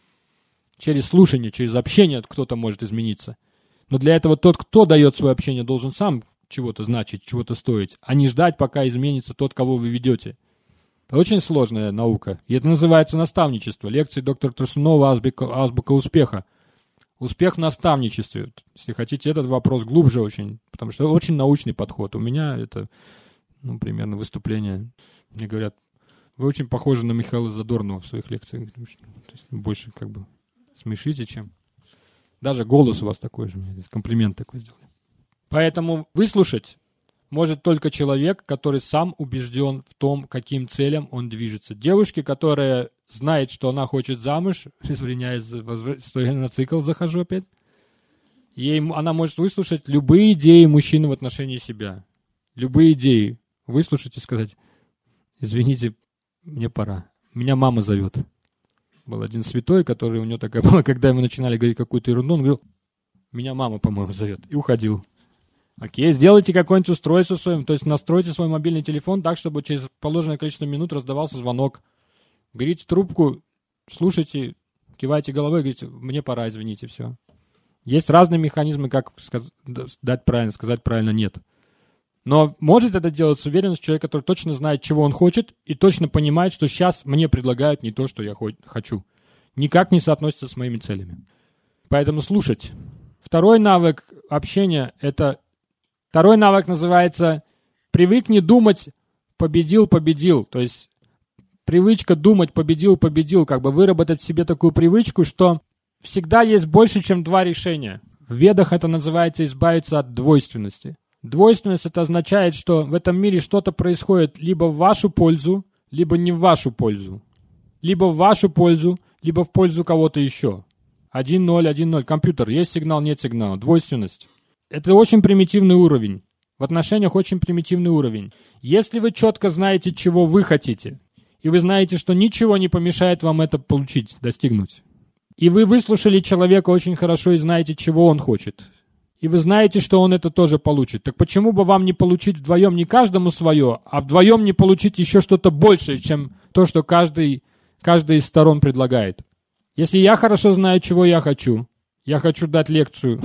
Через слушание, через общение кто-то может измениться. Но для этого тот, кто дает свое общение, должен сам чего-то значить, чего-то стоить, а не ждать, пока изменится тот, кого вы ведете. Это очень сложная наука. И это называется наставничество. Лекции доктора Трусунова «Азбука, азбука успеха». Успех в наставничестве. Если хотите, этот вопрос глубже очень, потому что очень научный подход. У меня это, ну, примерно выступление. Мне говорят, вы очень похожи на Михаила Задорнова в своих лекциях. То есть больше как бы смешите, чем... Даже голос у вас такой же, мне комплимент такой сделали. Поэтому выслушать может только человек, который сам убежден в том, каким целям он движется. Девушке, которая знает, что она хочет замуж, извиняюсь, что я на цикл захожу опять, ей, она может выслушать любые идеи мужчины в отношении себя. Любые идеи. Выслушать и сказать, извините, мне пора. Меня мама зовет. Был один святой, который у него такая была, когда ему начинали говорить какую-то ерунду, он говорил, меня мама, по-моему, зовет. И уходил. Окей, сделайте какое-нибудь устройство своим, то есть настройте свой мобильный телефон так, чтобы через положенное количество минут раздавался звонок. Берите трубку, слушайте, кивайте головой, говорите, мне пора, извините, все. Есть разные механизмы, как сказ- дать правильно, сказать правильно нет. Но может это делать с уверенностью человек, который точно знает, чего он хочет, и точно понимает, что сейчас мне предлагают не то, что я хочу. Никак не соотносится с моими целями. Поэтому слушать. Второй навык общения – это... Второй навык называется «привыкни думать, победил, победил». То есть привычка думать «победил, победил», как бы выработать в себе такую привычку, что всегда есть больше, чем два решения. В ведах это называется избавиться от двойственности. Двойственность это означает, что в этом мире что-то происходит либо в вашу пользу, либо не в вашу пользу. Либо в вашу пользу, либо в пользу кого-то еще. один ноль, один ноль. Компьютер. Есть сигнал, нет сигнала. Двойственность. Это очень примитивный уровень. В отношениях очень примитивный уровень. Если вы четко знаете, чего вы хотите, и вы знаете, что ничего не помешает вам это получить, достигнуть, и вы выслушали человека очень хорошо и знаете, чего он хочет, и вы знаете, что он это тоже получит, так почему бы вам не получить вдвоем не каждому свое, а вдвоем не получить еще что-то большее, чем то, что каждый, каждая из сторон предлагает? Если я хорошо знаю, чего я хочу, я хочу дать лекцию,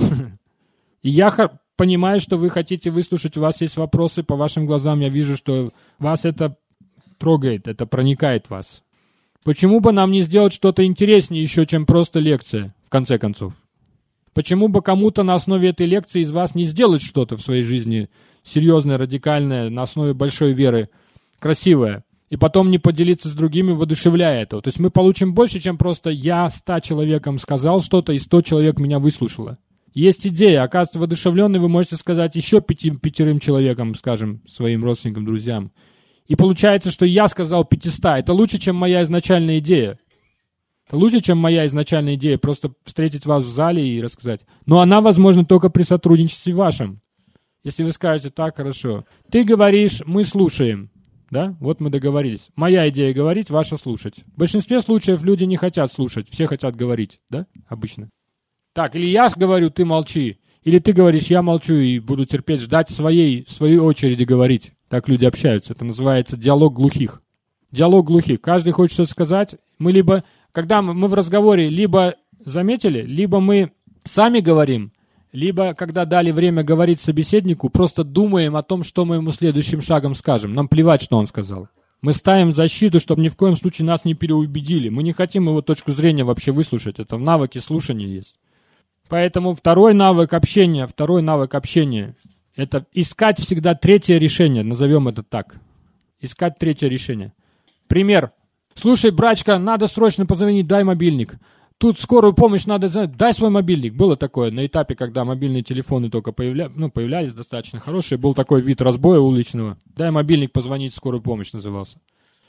и я понимаю, что вы хотите выслушать, у вас есть вопросы по вашим глазам, я вижу, что вас это трогает, это проникает в вас. Почему бы нам не сделать что-то интереснее еще, чем просто лекция, в конце концов? Почему бы кому-то на основе этой лекции из вас не сделать что-то в своей жизни серьезное, радикальное, на основе большой веры, красивое, и потом не поделиться с другими, воодушевляя этого? То есть мы получим больше, чем просто я ста человекам сказал что-то, и сто человек меня выслушало. Есть идея, оказывается, воодушевленный вы можете сказать еще пяти, пятерым человекам, скажем, своим родственникам, друзьям. И получается, что я сказал пятиста. Это лучше, чем моя изначальная идея. Это лучше, чем моя изначальная идея, просто встретить вас в зале и рассказать. Но она возможна только при сотрудничестве вашем. Если вы скажете, так, хорошо. Ты говоришь, мы слушаем. Да? Вот мы договорились. Моя идея говорить, ваша слушать. В большинстве случаев люди не хотят слушать, все хотят говорить, да, обычно. Так, или я говорю, ты молчи, или ты говоришь, я молчу и буду терпеть, ждать своей, своей очереди говорить. Так люди общаются. Это называется диалог глухих. Диалог глухих. Каждый хочет что-то сказать. Мы либо, когда мы, мы в разговоре, либо заметили, либо мы сами говорим, либо, когда дали время говорить собеседнику, просто думаем о том, что мы ему следующим шагом скажем. Нам плевать, что он сказал. Мы ставим защиту, чтобы ни в коем случае нас не переубедили. Мы не хотим его точку зрения вообще выслушать. Это в навыке слушания есть. Поэтому второй навык общения, второй навык общения – это искать всегда третье решение, назовем это так. Искать третье решение. Пример. Слушай, брачка, надо срочно позвонить, дай мобильник. Тут скорую помощь надо знать, дай свой мобильник. Было такое на этапе, когда мобильные телефоны только появля... ну, появлялись достаточно хорошие. Был такой вид разбоя уличного. Дай мобильник, позвонить, скорую помощь назывался.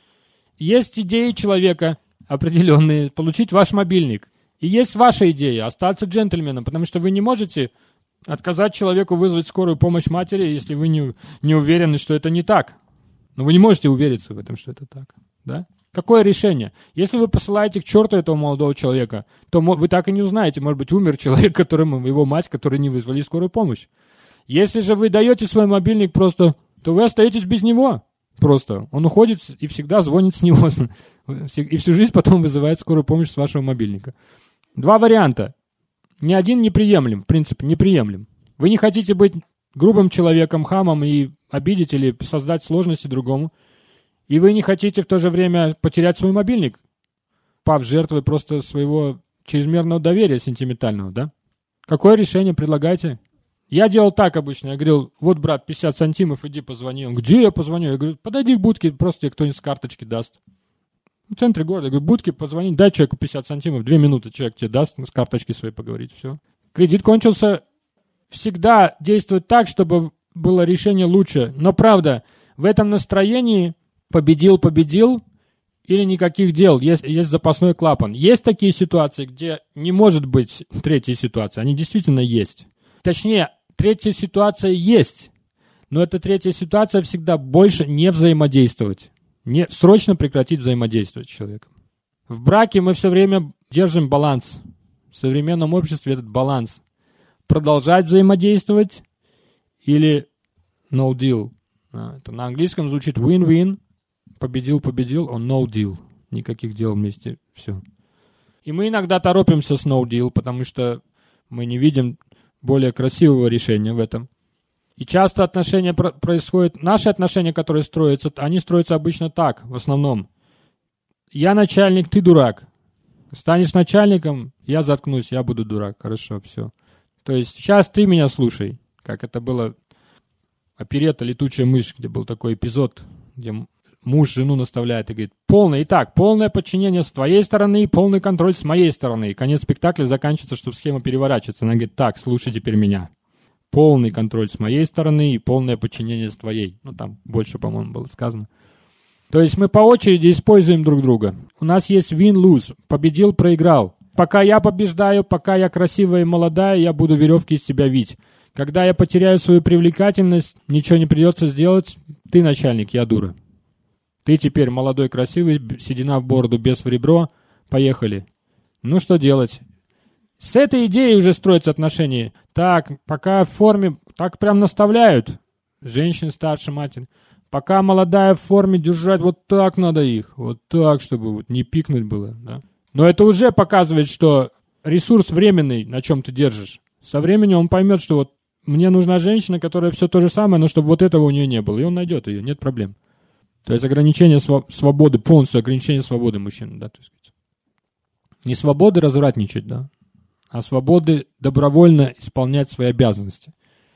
Есть идеи человека определенные, получить ваш мобильник. И есть ваша идея, остаться джентльменом, потому что вы не можете отказать человеку вызвать скорую помощь матери, если вы не, не уверены, что это не так. Но вы не можете увериться в этом, что это так. Да? Какое решение? Если вы посылаете к черту этого молодого человека, то вы так и не узнаете, может быть, умер человек, которому его мать, который не вызвали скорую помощь. Если же вы даете свой мобильник просто, то вы остаетесь без него. Просто. Он уходит и всегда звонит с него. И всю жизнь потом вызывает скорую помощь с вашего мобильника. Два варианта. Ни один не приемлем, в принципе, не приемлем. Вы не хотите быть грубым человеком, хамом и обидеть или создать сложности другому. И вы не хотите в то же время потерять свой мобильник, пав жертвой просто своего чрезмерного доверия сентиментального, да? Какое решение предлагаете? Я делал так обычно. Я говорил, вот, брат, пятьдесят сантимов, иди позвони. Он, где я позвоню? Я говорю, подойди к будке, просто тебе кто-нибудь с карточки даст. В центре города. Я говорю, будке позвони, дай человеку пятьдесят сантимов, две минуты человек тебе даст, с карточки своей поговорить, все. Кредит кончился. Всегда действует так, чтобы было решение лучше. Но правда, в этом настроении победил-победил или никаких дел. Есть, есть запасной клапан. Есть такие ситуации, где не может быть третьей ситуации. Они действительно есть. Точнее, третья ситуация есть. Но эта третья ситуация всегда больше не взаимодействовать. Не, срочно прекратить взаимодействовать с человеком. В браке мы все время держим баланс. В современном обществе этот баланс. Продолжать взаимодействовать или no deal. Это на английском звучит win-win. Победил-победил, он no deal. Никаких дел вместе, все. И мы иногда торопимся с no deal, потому что мы не видим более красивого решения в этом. И часто отношения про- происходят, наши отношения, которые строятся, они строятся обычно так, в основном. Я начальник, ты дурак. Станешь начальником, я заткнусь, я буду дурак. Хорошо, все. То есть сейчас ты меня слушай, как это было оперетта «Летучая мышь», где был такой эпизод, где муж жену наставляет и говорит, полное, итак, полное подчинение с твоей стороны и полный контроль с моей стороны. И конец спектакля заканчивается, чтобы схема переворачивается. Она говорит, так, слушай теперь меня. Полный контроль с моей стороны и полное подчинение с твоей. Ну, там больше, по-моему, было сказано. То есть мы по очереди используем друг друга. У нас есть win-lose. Победил, проиграл. Пока я побеждаю, пока я красивая и молодая, я буду веревки из тебя вить. Когда я потеряю свою привлекательность, ничего не придется сделать. Ты начальник, я дура. Ты теперь молодой, красивый, седина в бороду, без в ребро. Поехали. Ну, что делать? С этой идеей уже строятся отношения. Так, пока в форме, так прям наставляют. Женщин старше матери. Пока молодая в форме, держать вот так надо их. Вот так, чтобы вот не пикнуть было. Да? Но это уже показывает, что ресурс временный, на чем ты держишь. Со временем он поймет, что вот мне нужна женщина, которая все то же самое, но чтобы вот этого у нее не было. И он найдет ее, нет проблем. То есть ограничение свободы, полностью ограничение свободы мужчин. Да, то есть, не свободы развратничать, да, а свободы добровольно исполнять свои обязанности.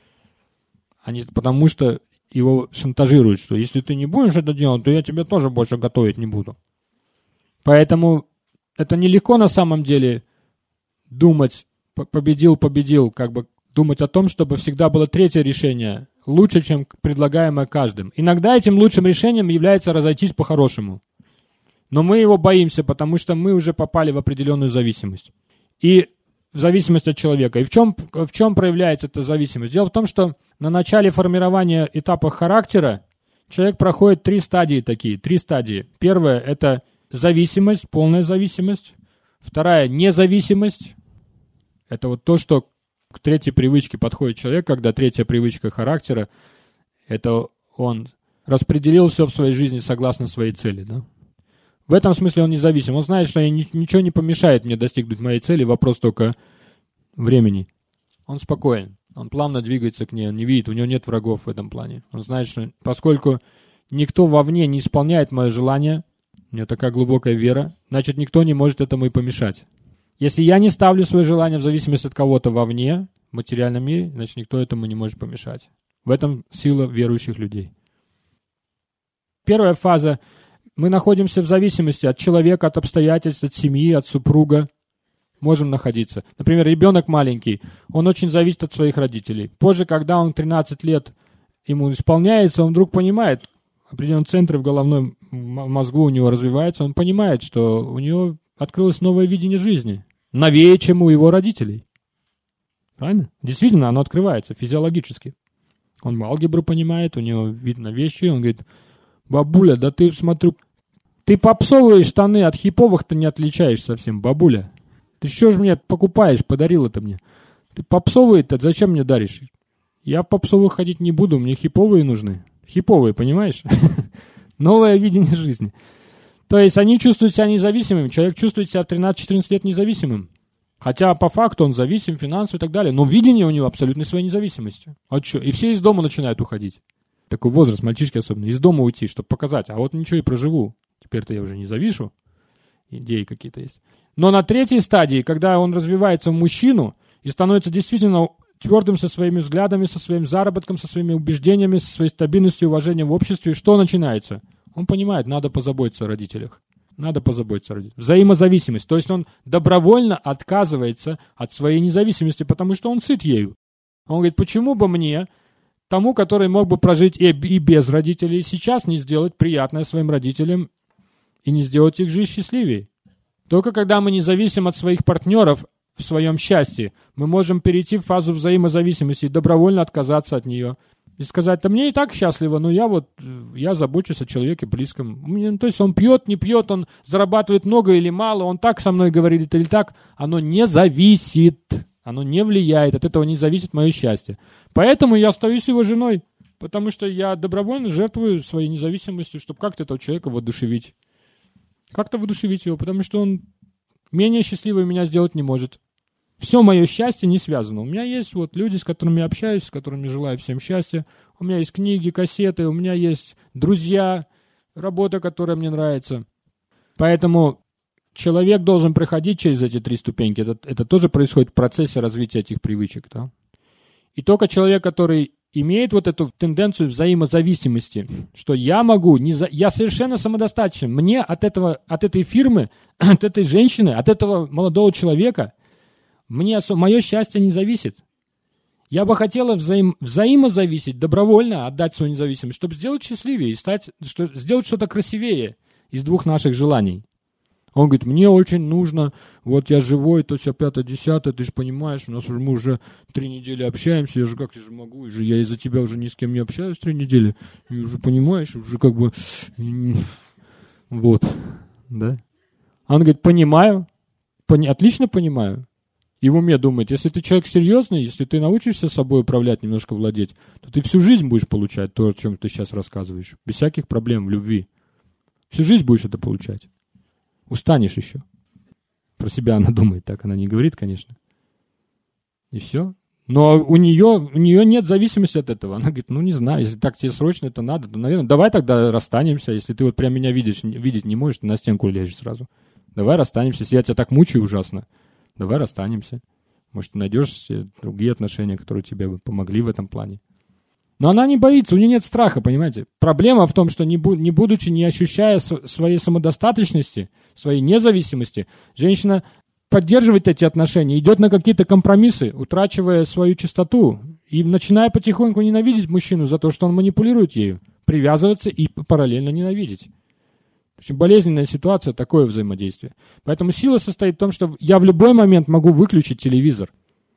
А не потому, что его шантажируют, что если ты не будешь это делать, то я тебе тоже больше готовить не буду. Поэтому это нелегко на самом деле думать, победил-победил, как бы думать о том, чтобы всегда было третье решение, лучше, чем предлагаемое каждым. Иногда этим лучшим решением является разойтись по-хорошему. Но мы его боимся, потому что мы уже попали в определенную зависимость. И в зависимость от человека. И в чем, в чем проявляется эта зависимость? Дело в том, что на начале формирования этапа характера человек проходит три стадии такие, три стадии. Первая – это зависимость, полная зависимость. Вторая – независимость. Это вот то, что к третьей привычке подходит человек, когда третья привычка характера – это он распределил все в своей жизни согласно своей цели. Да? В этом смысле он независим. Он знает, что ничего не помешает мне достигнуть моей цели, вопрос только времени. Он спокоен, он плавно двигается к ней, он не видит, у него нет врагов в этом плане. Он знает, что поскольку никто вовне не исполняет мое желание, у меня такая глубокая вера, значит, никто не может этому и помешать. Если я не ставлю свое желание в зависимости от кого-то вовне, в материальном мире, значит, никто этому не может помешать. В этом сила верующих людей. Первая фаза. Мы находимся в зависимости от человека, от обстоятельств, от семьи, от супруга. Можем находиться. Например, ребенок маленький, он очень зависит от своих родителей. Позже, когда он тринадцать лет ему исполняется, он вдруг понимает, определенные центры в головном мозгу у него развиваются, он понимает, что у него открылось новое видение жизни, новее, чем у его родителей. Правильно? Действительно, оно открывается физиологически. Он алгебру понимает, у него видно вещи, он говорит: бабуля, да ты, смотрю, ты попсовые штаны от хиповых-то не отличаешь совсем, бабуля. Ты что же мне покупаешь, подарил это мне? Ты попсовые-то зачем мне даришь? Я в попсовых ходить не буду, мне хиповые нужны. Хиповые, понимаешь? Новое видение жизни. То есть они чувствуют себя независимыми. Человек чувствует себя в тринадцать-четырнадцать лет независимым. Хотя по факту он зависим, финансово и так далее. Но видение у него абсолютно своей независимости. Вот что. И все из дома начинают уходить. Такой возраст, мальчишки особенно. Из дома уйти, чтобы показать. А вот ничего и проживу. Теперь-то я уже не завишу. Идеи какие-то есть. Но на третьей стадии, когда он развивается в мужчину и становится действительно твердым со своими взглядами, со своим заработком, со своими убеждениями, со своей стабильностью и уважением в обществе, что начинается? Он понимает, надо позаботиться о родителях. Надо позаботиться о родителях. Взаимозависимость. То есть он добровольно отказывается от своей независимости, потому что он сыт ею. Он говорит, почему бы мне, тому, который мог бы прожить и без родителей, сейчас не сделать приятное своим родителям и не сделать их жизнь счастливее? Только когда мы не зависим от своих партнеров в своем счастье, мы можем перейти в фазу взаимозависимости и добровольно отказаться от нее. И сказать, да мне и так счастливо, но я вот, я забочусь о человеке близком. Мне, то есть он пьет, не пьет, он зарабатывает много или мало, он так со мной говорит или так, оно не зависит, оно не влияет, от этого не зависит мое счастье. Поэтому я остаюсь его женой, потому что я добровольно жертвую своей независимостью, чтобы как-то этого человека воодушевить. Как-то воодушевить его, потому что он менее счастливым меня сделать не может. Все мое счастье не связано. У меня есть вот люди, с которыми я общаюсь, с которыми желаю всем счастья. У меня есть книги, кассеты, у меня есть друзья, работа, которая мне нравится. Поэтому человек должен проходить через эти три ступеньки. Это, это тоже происходит в процессе развития этих привычек. Да? И только человек, который имеет вот эту тенденцию взаимозависимости, что я могу, не за, я совершенно самодостаточен. Мне от, этого, от этой фирмы, от этой женщины, от этого молодого человека, мне, мое счастье не зависит. Я бы хотела взаим, взаимозависеть, добровольно отдать свою независимость, чтобы сделать счастливее и стать, что, сделать что-то красивее из двух наших желаний. Он говорит, мне очень нужно, вот я живой, то все пятое, десятое, ты же понимаешь, у нас уже, мы уже три недели общаемся, я же как я же могу, и же я из-за тебя уже ни с кем не общаюсь три недели, и уже понимаешь, уже как бы, вот, да. Он говорит, понимаю, пони, отлично понимаю. И в уме думает, если ты человек серьезный, если ты научишься собой управлять, немножко владеть, то ты всю жизнь будешь получать то, о чем ты сейчас рассказываешь, без всяких проблем в любви. Всю жизнь будешь это получать. Устанешь еще. Про себя она думает, так она не говорит, конечно. И все. Но у нее, у нее нет зависимости от этого. Она говорит, ну не знаю, если так тебе срочно это надо, то, наверное, давай тогда расстанемся. Если ты вот прям меня видишь, видеть не можешь, ты на стенку лезешь сразу. Давай расстанемся. Если я тебя так мучаю ужасно, давай расстанемся. Может, ты найдешь другие отношения, которые тебе бы помогли в этом плане. Но она не боится, у нее нет страха, понимаете? Проблема в том, что не, бу- не будучи, не ощущая с- своей самодостаточности, своей независимости, женщина поддерживает эти отношения, идет на какие-то компромиссы, утрачивая свою чистоту и начиная потихоньку ненавидеть мужчину за то, что он манипулирует ею, привязываться и параллельно ненавидеть. Очень болезненная ситуация, такое взаимодействие. Поэтому сила состоит в том, что я в любой момент могу выключить телевизор.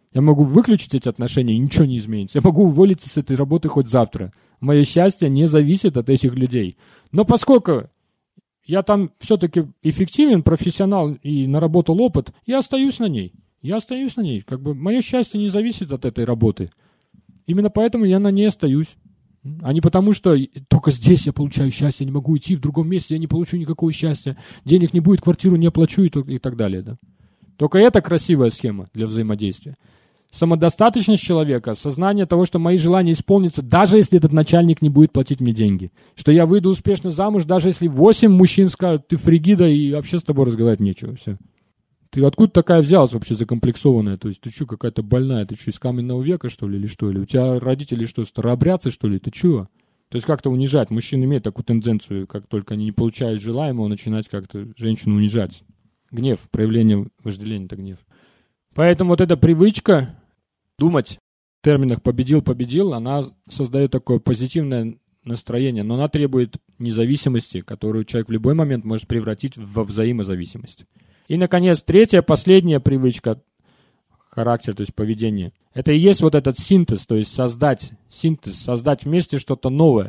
Я могу выключить эти отношения, и ничего не изменится. Я могу уволиться с этой работы хоть завтра. Мое счастье не зависит от этих людей. Но поскольку я там все-таки эффективен, профессионал и наработал опыт, я остаюсь на ней. Я остаюсь на ней. Как бы мое счастье не зависит от этой работы. Именно поэтому я на ней остаюсь. А не потому, что только здесь я получаю счастье, не могу идти, в другом месте я не получу никакого счастья, денег не будет, квартиру не оплачу и, и так далее. Да? Только это красивая схема для взаимодействия. Самодостаточность человека, сознание того, что мои желания исполнятся, даже если этот начальник не будет платить мне деньги. Что я выйду успешно замуж, даже если восемь мужчин скажут, ты фригида, и вообще с тобой разговаривать нечего. Все. Ты откуда такая взялась вообще закомплексованная? То есть ты что, какая-то больная? Ты что, из каменного века, что ли, или что? Или у тебя родители что, старообрядцы, что ли? Ты что? То есть как-то унижать. Мужчины имеют такую тенденцию, как только они не получают желаемого, начинать как-то женщину унижать. Гнев, проявление вожделения — это гнев. Поэтому вот эта привычка думать в терминах «победил-победил», она создает такое позитивное настроение, но она требует независимости, которую человек в любой момент может превратить во взаимозависимость. И, наконец, третья, последняя привычка, характер, то есть поведение. Это и есть вот этот синтез, то есть создать синтез, создать вместе что-то новое,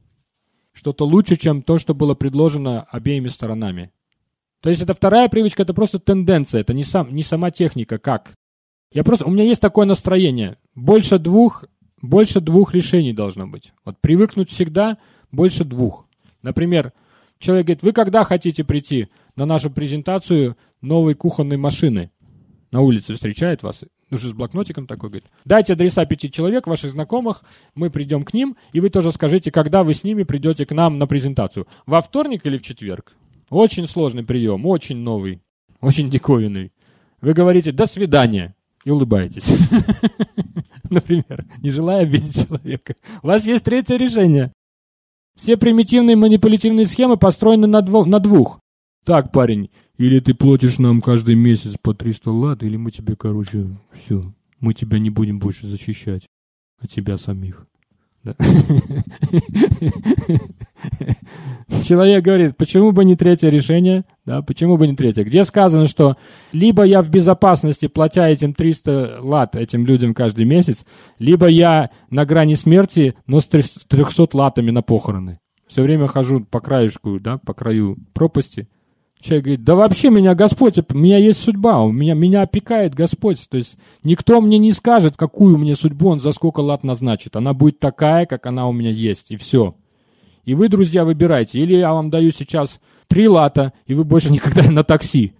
что-то лучше, чем то, что было предложено обеими сторонами. То есть это вторая привычка, это просто тенденция, это не, сам, не сама техника, как. Я просто, у меня есть такое настроение, больше двух, больше двух решений должно быть. Вот привыкнуть всегда больше двух. Например, человек говорит, вы когда хотите прийти на нашу презентацию новой кухонной машины? На улице встречает вас, уже с блокнотиком такой, говорит, дайте адреса пяти человек, ваших знакомых, мы придем к ним, и вы тоже скажите, когда вы с ними придете к нам на презентацию. Во вторник или в четверг? Очень сложный прием, очень новый, очень диковинный. Вы говорите «до свидания» и улыбаетесь. Например, не желая обидеть человека. У вас есть третье решение. Все примитивные манипулятивные схемы построены на, дво- на двух. Так, парень, или ты платишь нам каждый месяц по триста лат, или мы тебе, короче, все, мы тебя не будем больше защищать от себя самих. Да. Человек говорит, почему бы не третье решение? Да, почему бы не третье? Где сказано, что либо я в безопасности, платя этим триста лат этим людям каждый месяц, либо я на грани смерти, но с трехсот латами на похороны. Все время хожу по краешку, да, по краю пропасти. Человек говорит, да вообще меня Господь, у меня есть судьба, у меня, меня опекает Господь. То есть никто мне не скажет, какую мне судьбу Он за сколько лат назначит. Она будет такая, как она у меня есть, и все. И вы, друзья, выбирайте. Или я вам даю сейчас три лата, и вы больше никогда на такси.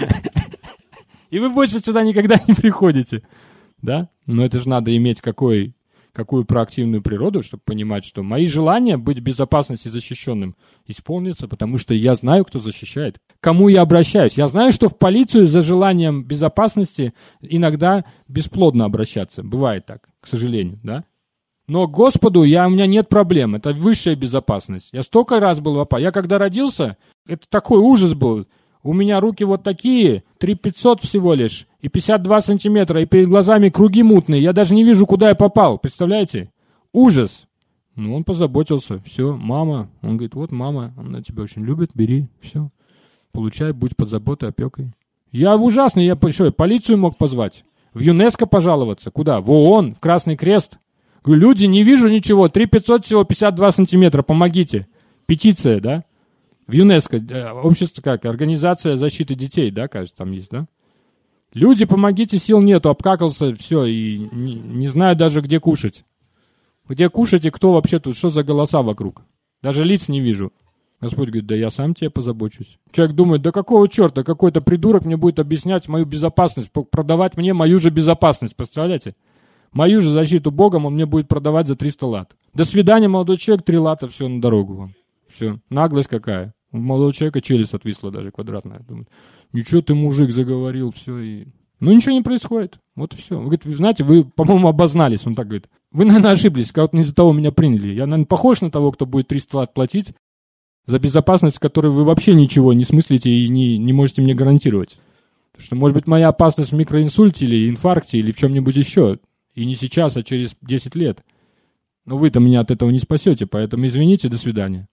И вы больше сюда никогда не приходите. Да? Но это же надо иметь какой... какую проактивную природу, чтобы понимать, что мои желания быть в безопасности защищенным исполнятся, потому что я знаю, кто защищает. К кому я обращаюсь? Я знаю, что в полицию за желанием безопасности иногда бесплодно обращаться. Бывает так, к сожалению, да? Но к Господу я, у меня нет проблем. Это высшая безопасность. Я столько раз был в опасности. Я когда родился, это такой ужас был. У меня руки вот такие, три тысячи пятьсот всего лишь, и пятьдесят два сантиметра, и перед глазами круги мутные. Я даже не вижу, куда я попал, представляете? Ужас. Ну, он позаботился, все, мама. Он говорит, вот мама, она тебя очень любит, бери, все. Получай, будь под заботой, опекой. Я ужасный, я что, полицию мог позвать? В ЮНЕСКО пожаловаться? Куда? В ООН, в Красный Крест? Говорю, люди, не вижу ничего, три тысячи пятьсот всего, пятьдесят два сантиметра, помогите. Петиция, да? В ЮНЕСКО, общество как, Организация защиты детей, да, кажется, там есть, да? Люди, помогите, сил нету, обкакался, все, и не, не знаю даже, где кушать. Где кушать и кто вообще тут, что за голоса вокруг? Даже лиц не вижу. Господь говорит, да я сам тебе позабочусь. Человек думает, да какого черта, какой-то придурок мне будет объяснять мою безопасность, продавать мне мою же безопасность, представляете? Мою же защиту Богом он мне будет продавать за триста лат. До свидания, молодой человек, три лата, все, на дорогу вам. Все, наглость какая. У молодого человека челюсть отвисла даже квадратная. Думает, ничего ты, мужик, заговорил, все. И... Ну, ничего не происходит. Вот и все. Он говорит, вы знаете, вы, по-моему, обознались. Он так говорит. Вы, наверное, ошиблись, как-то не из-за того меня приняли. Я, наверное, похож на того, кто будет триста лат платить за безопасность, которой вы вообще ничего не смыслите и не, не можете мне гарантировать. Потому что, может быть, моя опасность в микроинсульте или инфаркте или в чем-нибудь еще. И не сейчас, а через десять лет. Но вы-то меня от этого не спасете, поэтому извините, до свидания.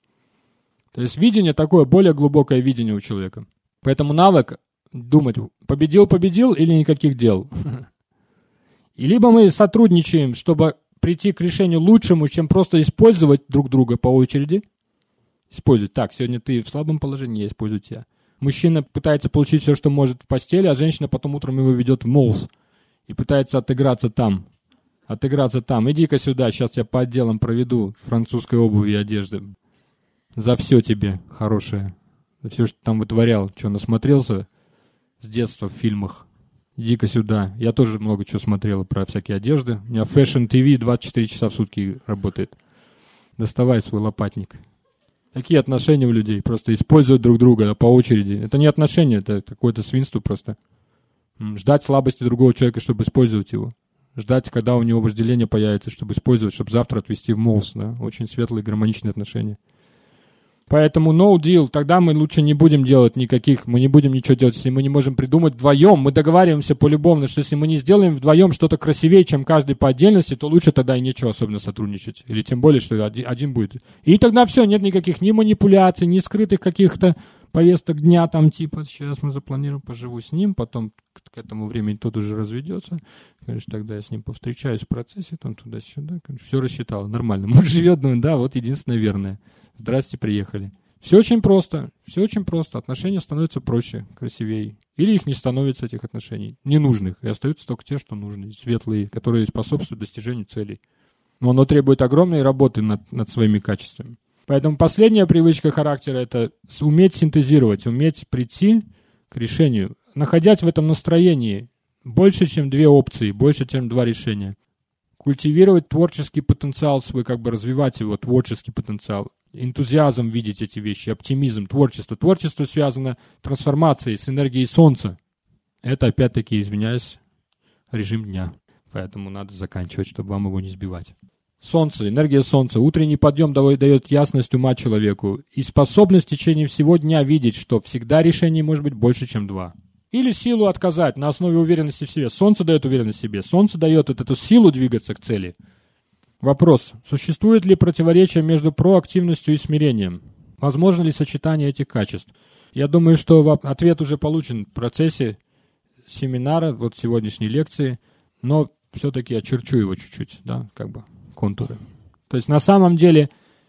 То есть видение такое, более глубокое видение у человека. Поэтому навык думать, победил-победил или никаких дел. И либо мы сотрудничаем, чтобы прийти к решению лучшему, чем просто использовать друг друга по очереди. Использовать. Так, сегодня ты в слабом положении, я использую тебя. Мужчина пытается получить все, что может в постели, а женщина потом утром его ведет в молс и пытается отыграться там. Отыграться там. Иди-ка сюда, сейчас я по отделам проведу французской обуви и одежды. За все тебе хорошее. За все, что там вытворял. Что, насмотрелся с детства в фильмах? Иди-ка сюда. Я тоже много чего смотрел про всякие одежды. У меня Fashion ти ви двадцать четыре часа в сутки работает. Доставай свой лопатник. Такие отношения у людей. Просто используют друг друга по очереди. Это не отношения, это какое-то свинство просто. Ждать слабости другого человека, чтобы использовать его. Ждать, когда у него вожделение появится, чтобы использовать, чтобы завтра отвезти в молс. Да? Очень светлые, гармоничные отношения. Поэтому no deal, тогда мы лучше не будем делать никаких, мы не будем ничего делать, если мы не можем придумать вдвоем. Мы договариваемся полюбовно, что если мы не сделаем вдвоем что-то красивее, чем каждый по отдельности, то лучше тогда и нечего особенно сотрудничать. Или тем более, что один, один будет. И тогда все, нет никаких ни манипуляций, ни скрытых каких-то повесток дня, там типа, сейчас мы запланируем, поживу с ним, потом к этому времени тот уже разведется. Конечно, тогда я с ним повстречаюсь в процессе, там туда-сюда. Все рассчитал, нормально. Муж живет, думаю, да, вот единственное верное. Здрасте, приехали. Все очень просто. Все очень просто. Отношения становятся проще, красивее. Или их не становится, этих отношений. Ненужных. И остаются только те, что нужны. Светлые, которые способствуют достижению целей. Но оно требует огромной работы над, над своими качествами. Поэтому последняя привычка характера — это уметь синтезировать, уметь прийти к решению. Находясь в этом настроении больше, чем две опции, больше, чем два решения. Культивировать творческий потенциал свой, как бы развивать его, творческий потенциал. Энтузиазм видеть эти вещи, оптимизм, творчество. Творчество связано с трансформацией, с энергией Солнца. Это, опять-таки, извиняюсь, режим дня. Поэтому надо заканчивать, чтобы вам его не сбивать. Солнце, энергия Солнца. Утренний подъем дает ясность ума человеку и способность в течение всего дня видеть, что всегда решений может быть больше, чем два. Или силу отказать на основе уверенности в себе. Солнце дает уверенность в себе. Солнце дает вот эту силу двигаться к цели. Вопрос. Существует ли противоречие между проактивностью и смирением? Возможно ли сочетание этих качеств? Я думаю, что ответ уже получен в процессе семинара, вот сегодняшней лекции, но все-таки очерчу его чуть-чуть, да, как бы контуры. То есть на самом деле,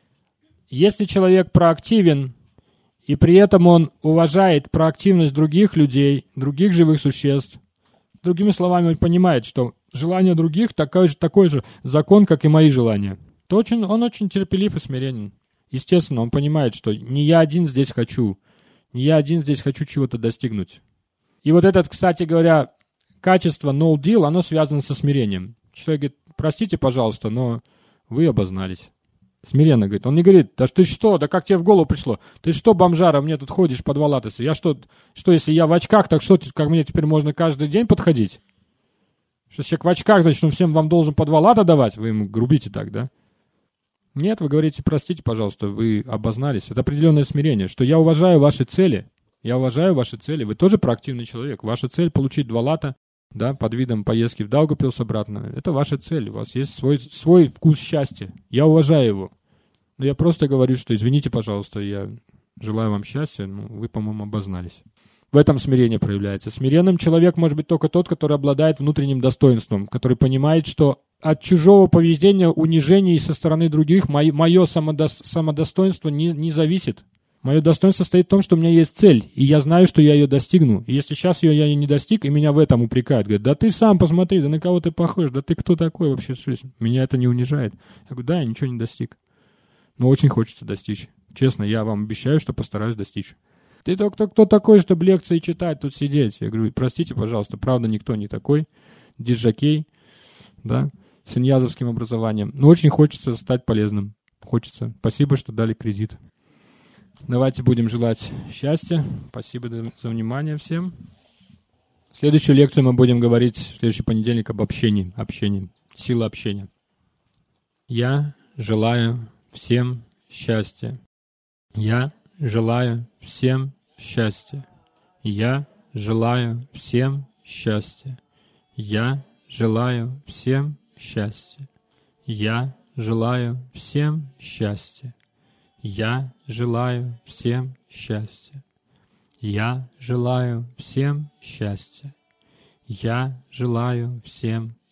если человек проактивен, и при этом он уважает проактивность других людей, других живых существ, другими словами, он понимает, что желание других такой же, такой же закон, как и мои желания, то очень, он очень терпелив и смиренен. Естественно, он понимает, что не я один здесь хочу, не я один здесь хочу чего-то достигнуть. И вот это, кстати говоря, качество no deal, оно связано со смирением. Человек говорит, простите, пожалуйста, но вы обознались. Смиренно говорит. Он не говорит, да ты что, да как тебе в голову пришло? Ты что, бомжара, мне тут ходишь подвалатываешься? Я что, что, если я в очках, так что, как мне теперь можно каждый день подходить? Что человек в очках, значит, он всем вам должен подвалата давать? Вы ему грубите так, да? Нет, вы говорите, простите, пожалуйста, вы обознались. Это определенное смирение, что я уважаю ваши цели. Я уважаю ваши цели. Вы тоже проактивный человек. Ваша цель — получить два лата, да, под видом поездки в Даугавпилс обратно. Это ваша цель. У вас есть свой, свой вкус счастья. Я уважаю его. Но я просто говорю, что извините, пожалуйста, я желаю вам счастья, но вы, по-моему, обознались. В этом смирение проявляется. Смиренным человек может быть только тот, который обладает внутренним достоинством, который понимает, что от чужого поведения, унижений со стороны других мое, мое самодо, самодостоинство не, не зависит. Мое достоинство состоит в том, что у меня есть цель, и я знаю, что я ее достигну. И если сейчас ее я не достиг, и меня в этом упрекают, говорят, да ты сам посмотри, да на кого ты похож, да ты кто такой вообще? Меня это не унижает. Я говорю, да, я ничего не достиг. Но очень хочется достичь. Честно, я вам обещаю, что постараюсь достичь. Ты кто, кто, кто такой, чтобы лекции читать, тут сидеть? Я говорю, простите, пожалуйста, правда, никто не такой. Диджокей, да, с иньязовским образованием. Но очень хочется стать полезным. Хочется. Спасибо, что дали кредит. Давайте будем желать счастья. Спасибо за внимание всем. Следующую лекцию мы будем говорить в следующий понедельник об общении. Общении. Сила общения. Я желаю всем счастья. Я желаю всем счастья. Я желаю всем счастья. Я желаю всем счастья. Я желаю всем счастья. Я желаю всем счастья. Я желаю всем счастья. Я желаю всем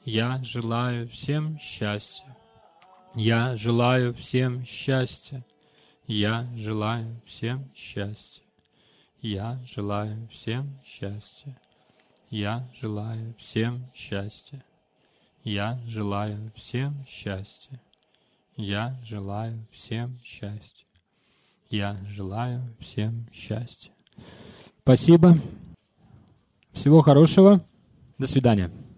Я желаю всем счастья. Я желаю всем счастья. Я желаю всем счастья. Я желаю всем счастья. Я желаю всем счастья. Я желаю всем счастья. Я желаю всем счастья. Я желаю всем счастья. Спасибо. Всего хорошего. До свидания.